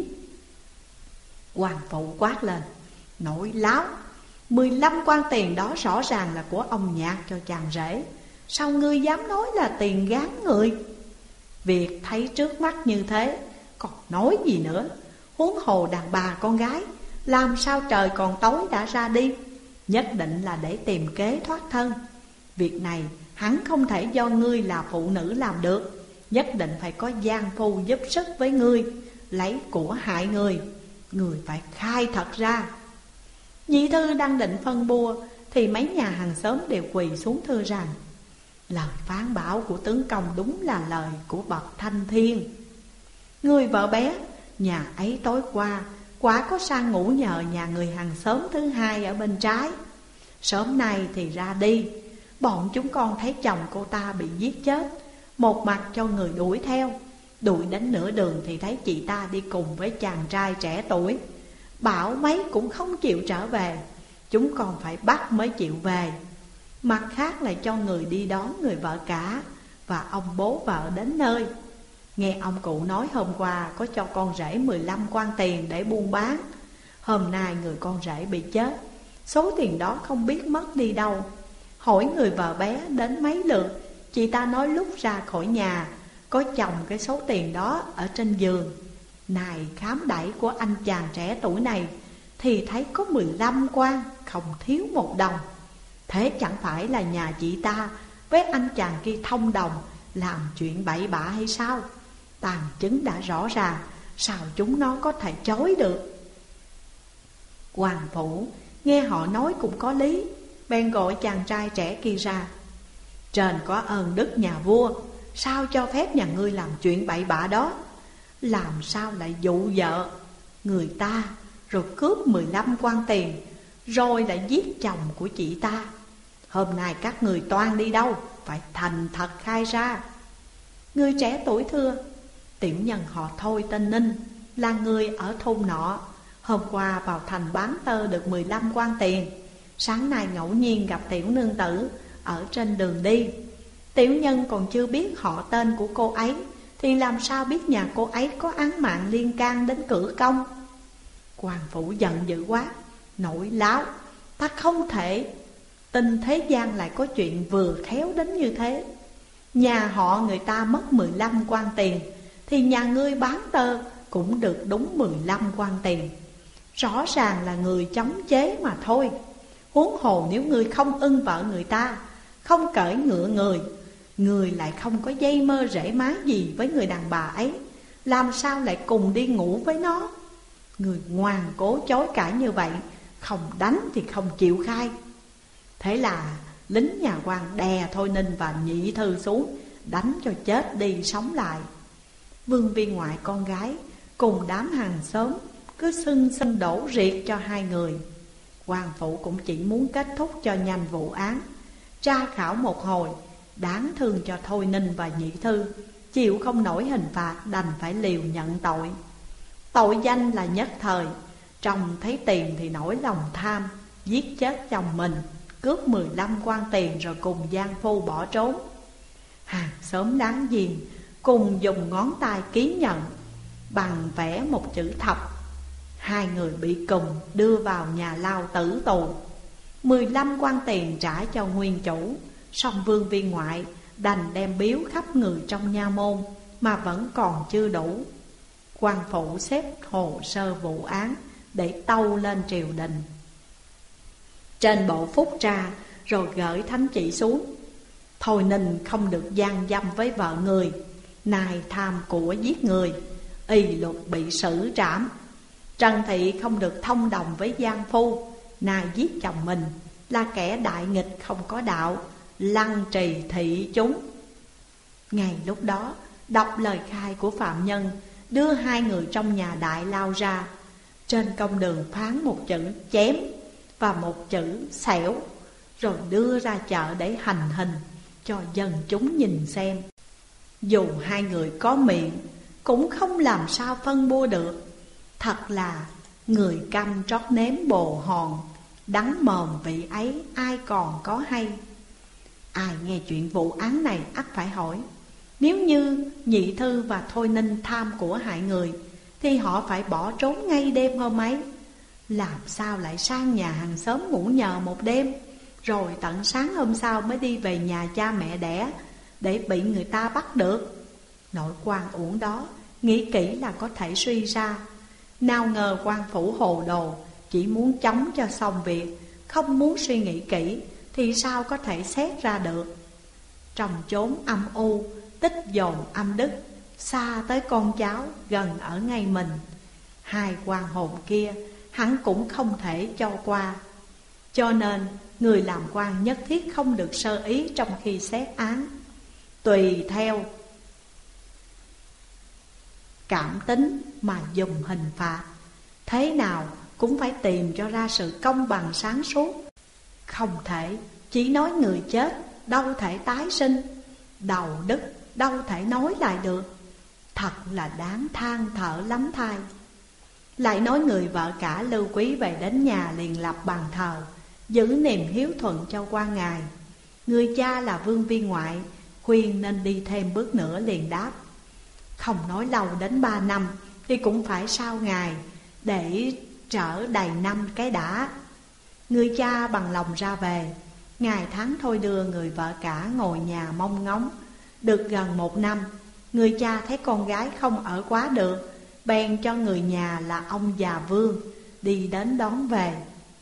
Hoàng phụ quát lên: nội láo! 15 quan tiền đó rõ ràng là của ông Nhạc cho chàng rể, sao ngươi dám nói là tiền gán người? Việc thấy trước mắt như thế còn nói gì nữa? Huống hồ đàn bà con gái, làm sao trời còn tối đã ra đi? Nhất định là để tìm kế thoát thân. Việc này hắn không thể do ngươi là phụ nữ làm được, nhất định phải có giang phu giúp sức với ngươi, lấy của hại người. Người phải khai thật ra. Nhị thư đang định phân bua thì mấy nhà hàng xóm đều quỳ xuống thưa rằng: lời phán bảo của tướng công đúng là lời của bậc thanh thiên. Người vợ bé nhà ấy tối qua quả có sang ngủ nhờ nhà người hàng xóm thứ hai ở bên trái. Sớm nay thì ra đi, bọn chúng con thấy chồng cô ta bị giết chết, một mặt cho người đuổi theo. Đuổi đến nửa đường thì thấy chị ta đi cùng với chàng trai trẻ tuổi, bảo mấy cũng không chịu trở về. Chúng con phải bắt mới chịu về. Mặt khác lại cho người đi đón người vợ cả và ông bố vợ đến nơi. Nghe ông cụ nói hôm qua có cho con rể 15 quan tiền để buôn bán. Hôm nay người con rể bị chết, số tiền đó không biết mất đi đâu. Hỏi người vợ bé đến mấy lượt, chị ta nói lúc ra khỏi nhà có chồng cái số tiền đó ở trên giường. Này khám đẩy của anh chàng trẻ tuổi này thì thấy có 15 quan, không thiếu một đồng. Thế chẳng phải là nhà chị ta với anh chàng kia thông đồng làm chuyện bậy bạ hay sao? Tàn chứng đã rõ ràng, sao chúng nó có thể chối được? Hoàng phủ nghe họ nói cũng có lý, bèn gọi chàng trai trẻ kia ra: trên có ơn đức nhà vua, sao cho phép nhà ngươi làm chuyện bậy bạ đó? Làm sao lại dụ vợ người ta rồi cướp 15 quan tiền, rồi lại giết chồng của chị ta? Hôm nay các người toan đi đâu, phải thành thật khai ra. Người trẻ tuổi thưa: tiểu nhân họ Thôi tên Ninh, là người ở thôn nọ. Hôm qua vào thành bán tơ được 15 quan tiền. Sáng nay ngẫu nhiên gặp tiểu nương tử ở trên đường đi. Tiểu nhân còn chưa biết họ tên của cô ấy, thì làm sao biết nhà cô ấy có án mạng liên can đến cửa công? Hoàng phủ giận dữ quá: nội láo! Ta không thể tin thế gian lại có chuyện vừa khéo đến như thế. Nhà họ người ta mất 15 quan tiền thì nhà ngươi bán tơ cũng được đúng 15 quan tiền. Rõ ràng là người chống chế mà thôi. Huống hồ nếu ngươi không ưng vợ người ta, không cởi ngựa người, người lại không có dây mơ rễ má gì với người đàn bà ấy, làm sao lại cùng đi ngủ với nó? Người ngoan cố chối cãi như vậy, không đánh thì không chịu khai. Thế là lính nhà quan đè Thôi Ninh và nhị thư xuống, đánh cho chết đi sống lại. Vương viên ngoại con gái cùng đám hàng xóm cứ xưng đổ riệt cho hai người. Quan phủ cũng chỉ muốn kết thúc cho nhanh vụ án, tra khảo một hồi, đáng thương cho Thôi Ninh và Nhị Thư, chịu không nổi hình phạt đành phải liều nhận tội. Tội danh là nhất thời, chồng thấy tiền thì nổi lòng tham, giết chết chồng mình, cướp 15 quan tiền rồi cùng giang phu bỏ trốn. Hàng xóm đáng giềng cùng dùng ngón tay ký nhận bằng vẽ một chữ thập. Hai người bị cùng đưa vào nhà lao tử tù. 15 quan tiền trả cho nguyên chủ, song Vương viên ngoại đành đem biếu khắp người trong nha môn mà vẫn còn chưa đủ. Quan phủ xếp hồ sơ vụ án để tâu lên triều đình. Trên bộ phúc tra rồi gửi thánh chỉ xuống. Thôi Ninh không được gian dâm với vợ người, nay tham của giết người, y luật bị xử trảm. Trần Thị không được thông đồng với giang phu, nay giết chồng mình, là kẻ đại nghịch không có đạo, lăng trì thị chúng. Ngày lúc đó đọc lời khai của phạm nhân, đưa hai người trong nhà đại lao ra. Trên công đường phán một chữ chém và một chữ xẻo, rồi đưa ra chợ để hành hình cho dân chúng nhìn xem. Dù hai người có miệng cũng không làm sao phân bua được. Thật là người câm trót nếm bồ hòn, đắng mồm vị ấy ai còn có hay. Ai nghe chuyện vụ án này ắt phải hỏi, nếu như Nhị Thư và Thôi Ninh tham của hại người thì họ phải bỏ trốn ngay đêm hôm ấy. Làm sao lại sang nhà hàng xóm ngủ nhờ một đêm, rồi tận sáng hôm sau mới đi về nhà cha mẹ đẻ để bị người ta bắt được? Nỗi oan uổng đó nghĩ kỹ là có thể suy ra. Nào ngờ quan phủ hồ đồ, chỉ muốn chống cho xong việc, không muốn suy nghĩ kỹ thì sao có thể xét ra được. Trong chốn âm u, tích dồn âm đức, xa tới con cháu, gần ở ngay mình. Hai quan hồn kia hắn cũng không thể cho qua. Cho nên người làm quan nhất thiết không được sơ ý trong khi xét án, tùy theo cảm tính mà dùng hình phạt. Thế nào cũng phải tìm cho ra sự công bằng sáng suốt. Không thể chỉ nói người chết đâu thể tái sinh, đầu đức đâu thể nói lại được. Thật là đáng than thở lắm thay. Lại nói người vợ cả Lưu Quý về đến nhà liền lập bàn thờ, giữ niềm hiếu thuận cho qua ngài. Người cha là Vương viên ngoại khuyên nên đi thêm bước nữa liền đáp, không nói lâu đến 3 năm thì cũng phải sau ngày, để trở đầy năm cái đã. Người cha bằng lòng ra về. Ngày tháng thôi đưa người vợ cả ngồi nhà mong ngóng. Được gần 1 năm, người cha thấy con gái không ở quá được, bèn cho người nhà là ông già Vương đi đến đón về.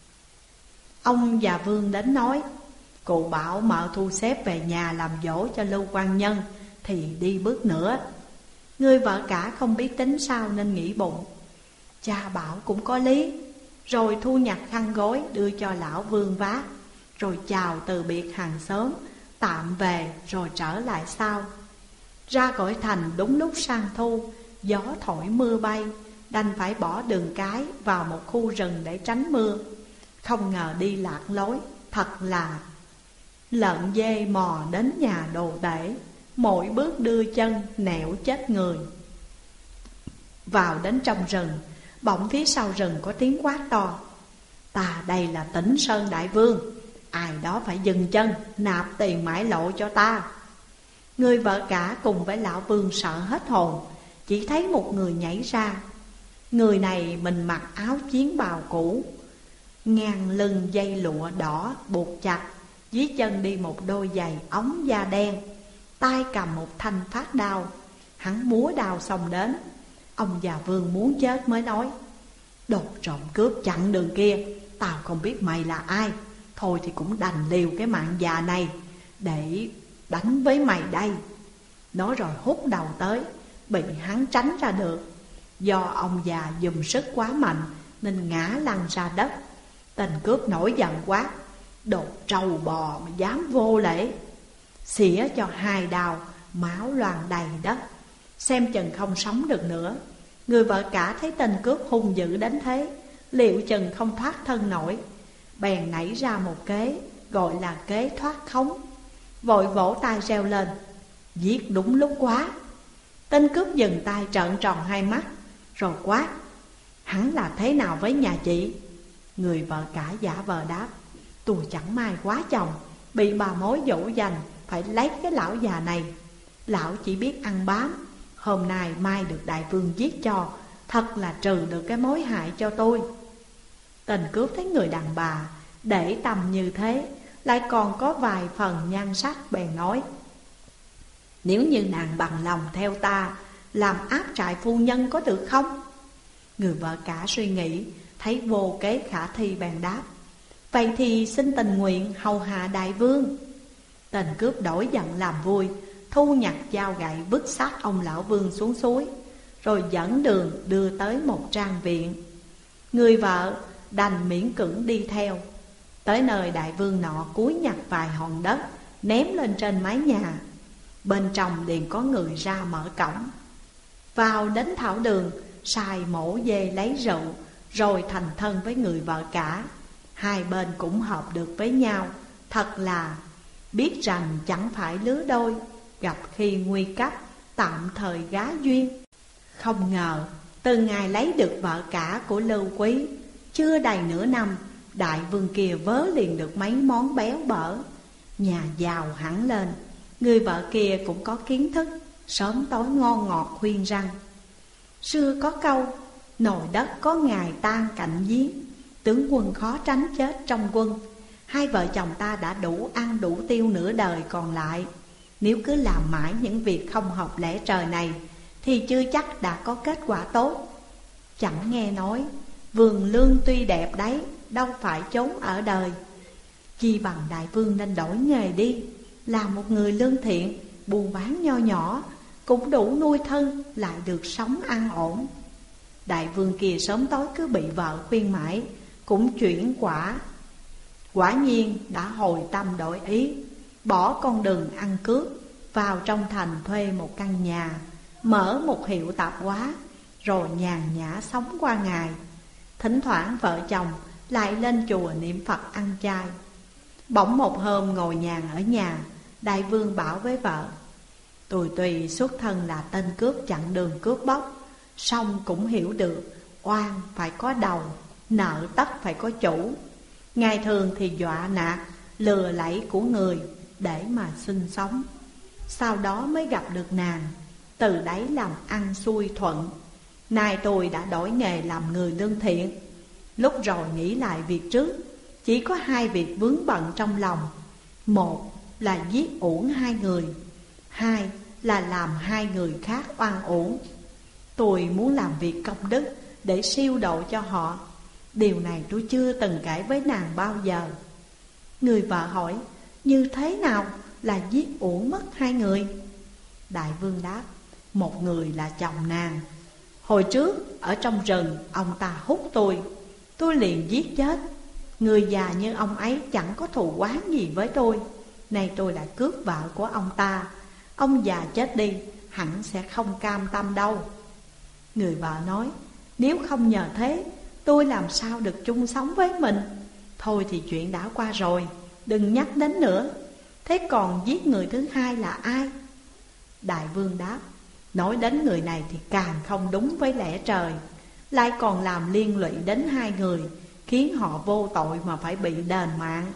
Ông già Vương đến nói, cụ bảo mợ thu xếp về nhà làm dỗ cho Lưu quan nhân thì đi bước nữa. Người vợ cả không biết tính sao nên nghĩ bụng, cha bảo cũng có lý. Rồi thu nhặt khăn gối đưa cho lão Vương vác, rồi chào từ biệt hàng xóm, tạm về rồi trở lại sau. Ra khỏi thành đúng lúc sang thu, gió thổi mưa bay, đành phải bỏ đường cái vào một khu rừng để tránh mưa. Không ngờ đi lạc lối, thật là lợn dê mò đến nhà đồ tể, mỗi bước đưa chân nẻo chết người. Vào đến trong rừng, bỗng phía sau rừng có tiếng quát to, ta đây là Tỉnh Sơn Đại Vương, ai đó phải dừng chân nạp tiền mãi lộ cho ta. Người vợ cả cùng với lão Vương sợ hết hồn, chỉ thấy một người nhảy ra. Người này mình mặc áo chiến bào cũ, ngang lưng dây lụa đỏ buộc chặt, dưới chân đi một đôi giày ống da đen, tay cầm một thanh phát đao. Hắn múa đao xông đến. Ông già Vương muốn chết mới nói, đồ trộm cướp chặn đường kia, tao không biết mày là ai, thôi thì cũng đành liều cái mạng già này để đánh với mày đây. Nói rồi hút đầu tới, bị hắn tránh ra được. Do ông già dùng sức quá mạnh nên ngã lăn ra đất. Tên cướp nổi giận quát, đồ trâu bò mà dám vô lễ, xỉa cho 2 đao máu loang đầy đất, xem chừng không sống được nữa. Người vợ cả thấy tên cướp hung dữ đến thế, liệu chừng không thoát thân nổi, bèn nảy ra một kế, gọi là kế thoát khống. Vội vỗ tay reo lên: giết đúng lúc quá. Tên cướp dừng tay trợn tròn hai mắt, rồi quát: hắn là thế nào với nhà chị? Người vợ cả giả vờ đáp: tôi chẳng may quá chồng, bị bà mối dỗ dành phải lấy cái lão già này. Lão chỉ biết ăn bám, hôm nay mai được đại vương giết cho, thật là trừ được cái mối hại cho tôi. Tên cướp thấy người đàn bà để tâm như thế, lại còn có vài phần nhan sắc, bèn nói: nếu như nàng bằng lòng theo ta làm áp trại phu nhân có được không? Người vợ cả suy nghĩ, thấy vô kế khả thi, bèn đáp: vậy thì xin tình nguyện hầu hạ đại vương. Tên cướp đổi giận làm vui, thu nhặt dao gậy vứt xác ông lão vương xuống suối, rồi dẫn đường đưa tới một trang viện. Người vợ đành miễn cưỡng đi theo. Tới nơi, đại vương nọ cúi nhặt vài hòn đất ném lên trên mái nhà. Bên trong liền có người ra mở cổng. Vào đến thảo đường, sai mổ dê lấy rượu, rồi thành thân với người vợ cả. Hai bên cũng hợp được với nhau, thật là biết rằng chẳng phải lứa đôi, gặp khi nguy cấp, tạm thời gá duyên. Không ngờ từ ngày lấy được vợ cả của Lưu Quý, chưa đầy nửa năm, đại vương kia vớ liền được mấy món béo bở, nhà giàu hẳn lên. Người vợ kia cũng có kiến thức, sớm tối ngon ngọt khuyên rằng: xưa có câu, nồi đất có ngày tan cạnh giếng, tướng quân khó tránh chết trong quân. Hai vợ chồng ta đã đủ ăn đủ tiêu nửa đời còn lại. Nếu cứ làm mãi những việc không hợp lẽ trời này, thì chưa chắc đã có kết quả tốt. Chẳng nghe nói vườn lương tuy đẹp đấy, đâu phải chốn ở đời. Chi bằng đại vương nên đổi nghề đi, làm một người lương thiện, buôn bán nho nhỏ, cũng đủ nuôi thân, lại được sống an ổn. Đại vương kia sớm tối cứ bị vợ khuyên mãi, cũng chuyển quả nhiên đã hồi tâm đổi ý, bỏ con đường ăn cướp, vào trong thành thuê một căn nhà, mở một hiệu tạp hóa, rồi nhàn nhã sống qua ngày. Thỉnh thoảng vợ chồng lại lên chùa niệm Phật ăn chay. Bỗng một hôm ngồi nhàn ở nhà, đại vương bảo với vợ: tôi tuy xuất thân là tên cướp chặn đường cướp bóc, song cũng hiểu được oan phải có đầu, nợ tất phải có chủ. Ngày thường thì dọa nạt, lừa lẫy của người để mà sinh sống, sau đó mới gặp được nàng, từ đấy làm ăn xuôi thuận. Nay tôi đã đổi nghề làm người lương thiện. Lúc rồi nghĩ lại việc trước, chỉ có hai việc vướng bận trong lòng. Một là giết uổng hai người, hai là làm hai người khác oan uổng. Tôi muốn làm việc công đức để siêu độ cho họ. Điều này tôi chưa từng kể với nàng bao giờ. Người vợ hỏi: như thế nào là giết uổng mất hai người? Đại vương đáp: một người là chồng nàng. Hồi trước ở trong rừng, ông ta hút tôi liền giết chết. Người già như ông ấy chẳng có thù oán gì với tôi. Nay tôi đã cướp vợ của ông ta, ông già chết đi hẳn sẽ không cam tâm đâu. Người vợ nói: nếu không nhờ thế, tôi làm sao được chung sống với mình. Thôi thì chuyện đã qua rồi, đừng nhắc đến nữa. Thế còn giết người thứ hai là ai? Đại vương đáp: nói đến người này thì càng không đúng với lẽ trời, lại còn làm liên lụy đến hai người, khiến họ vô tội mà phải bị đền mạng.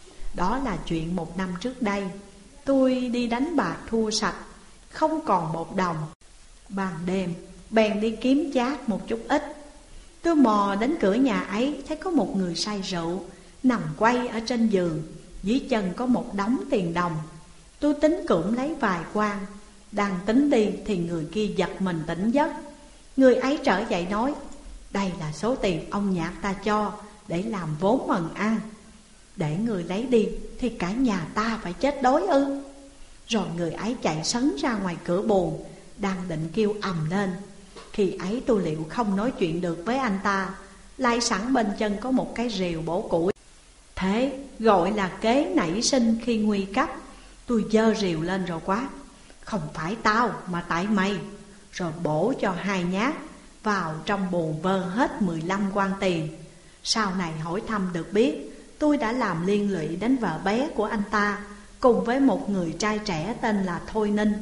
Đó là chuyện 1 năm trước đây. Tôi đi đánh bạc thua sạch, không còn một đồng. Ban đêm bèn đi kiếm chác một chút ít. Tôi mò đến cửa nhà ấy, thấy có một người say rượu nằm quay ở trên giường, dưới chân có một đống tiền đồng. Tôi tính cưỡng lấy vài quan, đang tính đi thì người kia giật mình tỉnh giấc. Người ấy trở dậy nói: đây là số tiền ông nhạc ta cho để làm vốn mần ăn. Để người lấy đi thì cả nhà ta phải chết đói ư? Rồi người ấy chạy sấn ra ngoài cửa buồng, đang định kêu ầm lên. Khi ấy tôi liệu không nói chuyện được với anh ta, lại sẵn bên chân có một cái rìu bổ củi. Thế gọi là kế nảy sinh khi nguy cấp. Tôi giơ rìu lên rồi quát: Không phải tao mà tại mày. Rồi bổ cho 2 nhát vào trong bồn vơ hết 15 quan tiền. Sau này hỏi thăm được biết tôi đã làm liên lụy đến vợ bé của anh ta, cùng với một người trai trẻ tên là Thôi Ninh.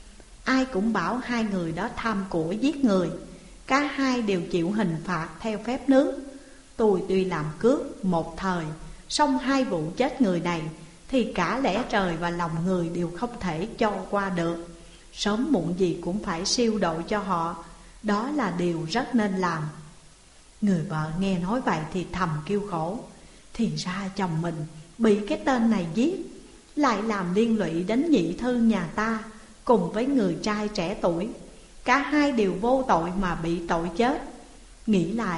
Ai cũng bảo 2 người đó tham của giết người. Cả hai đều chịu hình phạt theo phép nước. Tôi tuy làm cướp một thời, song 2 vụ chết người này thì cả lẽ trời và lòng người đều không thể cho qua được. Sớm muộn gì cũng phải siêu độ cho họ. Đó là điều rất nên làm. Người vợ nghe nói vậy thì thầm kêu khổ. Thì ra chồng mình bị cái tên này giết, lại làm liên lụy đến nhị thư nhà ta cùng với người trai trẻ tuổi. Cả hai đều vô tội mà bị tội chết. Nghĩ lại,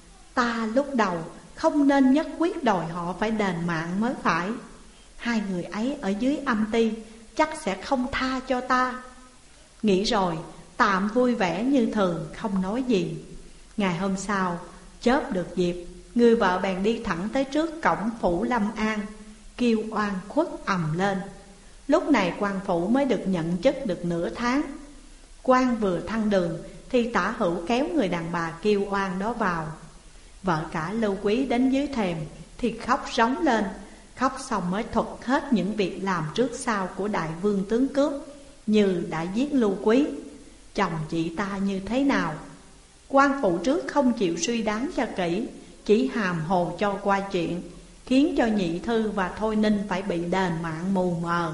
ta lúc đầu không nên nhất quyết đòi họ phải đền mạng mới phải. 2 người ấy ở dưới âm ty chắc sẽ không tha cho ta. Nghĩ rồi tạm vui vẻ như thường, không nói gì. Ngày hôm sau chớp được dịp, người vợ bèn đi thẳng tới trước cổng phủ Lâm An, kêu oan khuất ầm lên. Lúc này quan phủ mới được nhận chức được nửa tháng. Quan vừa thăng đường thì Tả Hữu kéo người đàn bà kêu oan đó vào. Vợ cả Lưu Quý đến dưới thềm thì khóc rống lên. Khóc xong mới thuật hết những việc làm trước sau của đại vương tướng cướp, như đã giết Lưu Quý, chồng chị ta như thế nào. Quan phụ trước không chịu suy đoán cho kỹ, chỉ hàm hồ cho qua chuyện, khiến cho nhị thư và Thôi Ninh phải bị đền mạng mù mờ.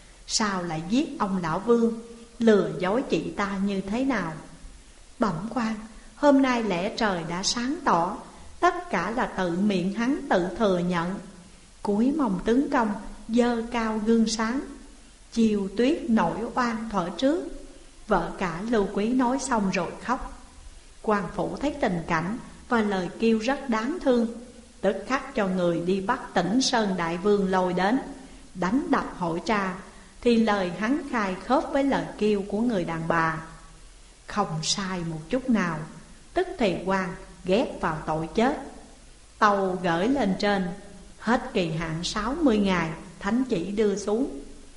Sao lại giết ông lão vương, lừa dối chị ta như thế nào? Bẩm quan, hôm nay lẽ trời đã sáng tỏ, tất cả là tự miệng hắn tự thừa nhận. Cúi mong tướng công dơ cao gương sáng, chiều tuyết nổi oan thuở trước. Vợ cả Lưu Quý nói xong rồi khóc. Quan phủ thấy tình cảnh và lời kêu rất đáng thương, tức khắc cho người đi bắt Tỉnh Sơn đại vương lôi đến, đánh đập hỏi tra. Thì lời hắn khai khớp với lời kêu của người đàn bà, không sai một chút nào. Tức thì quan ghét vào tội chết. Tàu gửi lên trên, hết kỳ hạn 60 ngày, thánh chỉ đưa xuống.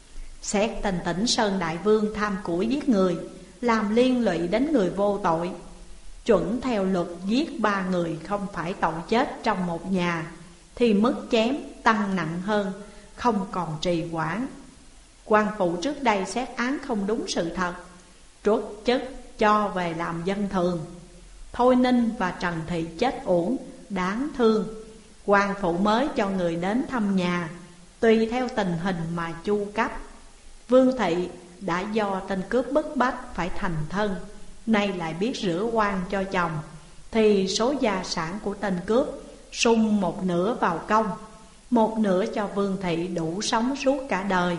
Xét tình Tỉnh Sơn đại vương tham của giết người, làm liên lụy đến người vô tội, chuẩn theo luật giết 3 người không phải tội chết trong một nhà, thì mức chém tăng nặng hơn, không còn trì hoãn. Quan phụ trước đây xét án không đúng sự thật, truất chức cho về làm dân thường. Thôi Ninh và Trần Thị chết uổng, đáng thương. Quan phụ mới cho người đến thăm nhà, tùy theo tình hình mà chu cấp. Vương Thị đã do tên cướp bức bách phải thành thân, nay lại biết rửa oan cho chồng, thì số gia sản của tên cướp sung một nửa vào công, một nửa cho Vương Thị đủ sống suốt cả đời.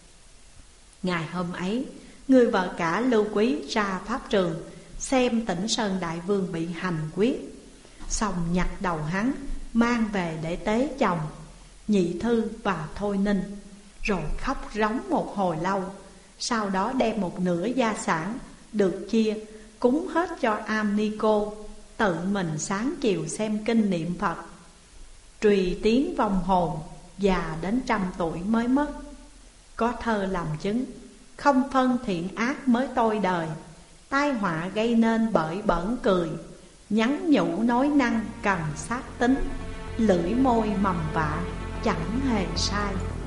Ngày hôm ấy, người vợ cả Lưu Quý ra pháp trường, xem Tỉnh Sơn đại vương bị hành quyết, xong nhặt đầu hắn mang về để tế chồng, nhị thư và Thôi Ninh, rồi khóc rống một hồi lâu. Sau đó đem một nửa gia sản được chia cúng hết cho am ni cô, tự mình sáng chiều xem kinh niệm Phật, trùy tiếng vong hồn, già đến 100 tuổi mới mất. Có thơ làm chứng, không phân thiện ác mới tôi đời, tai họa gây nên bởi bẩn cười, nhắn nhủ nói năng cần xác tính, lưỡi môi mầm vạ chẳng hề sai.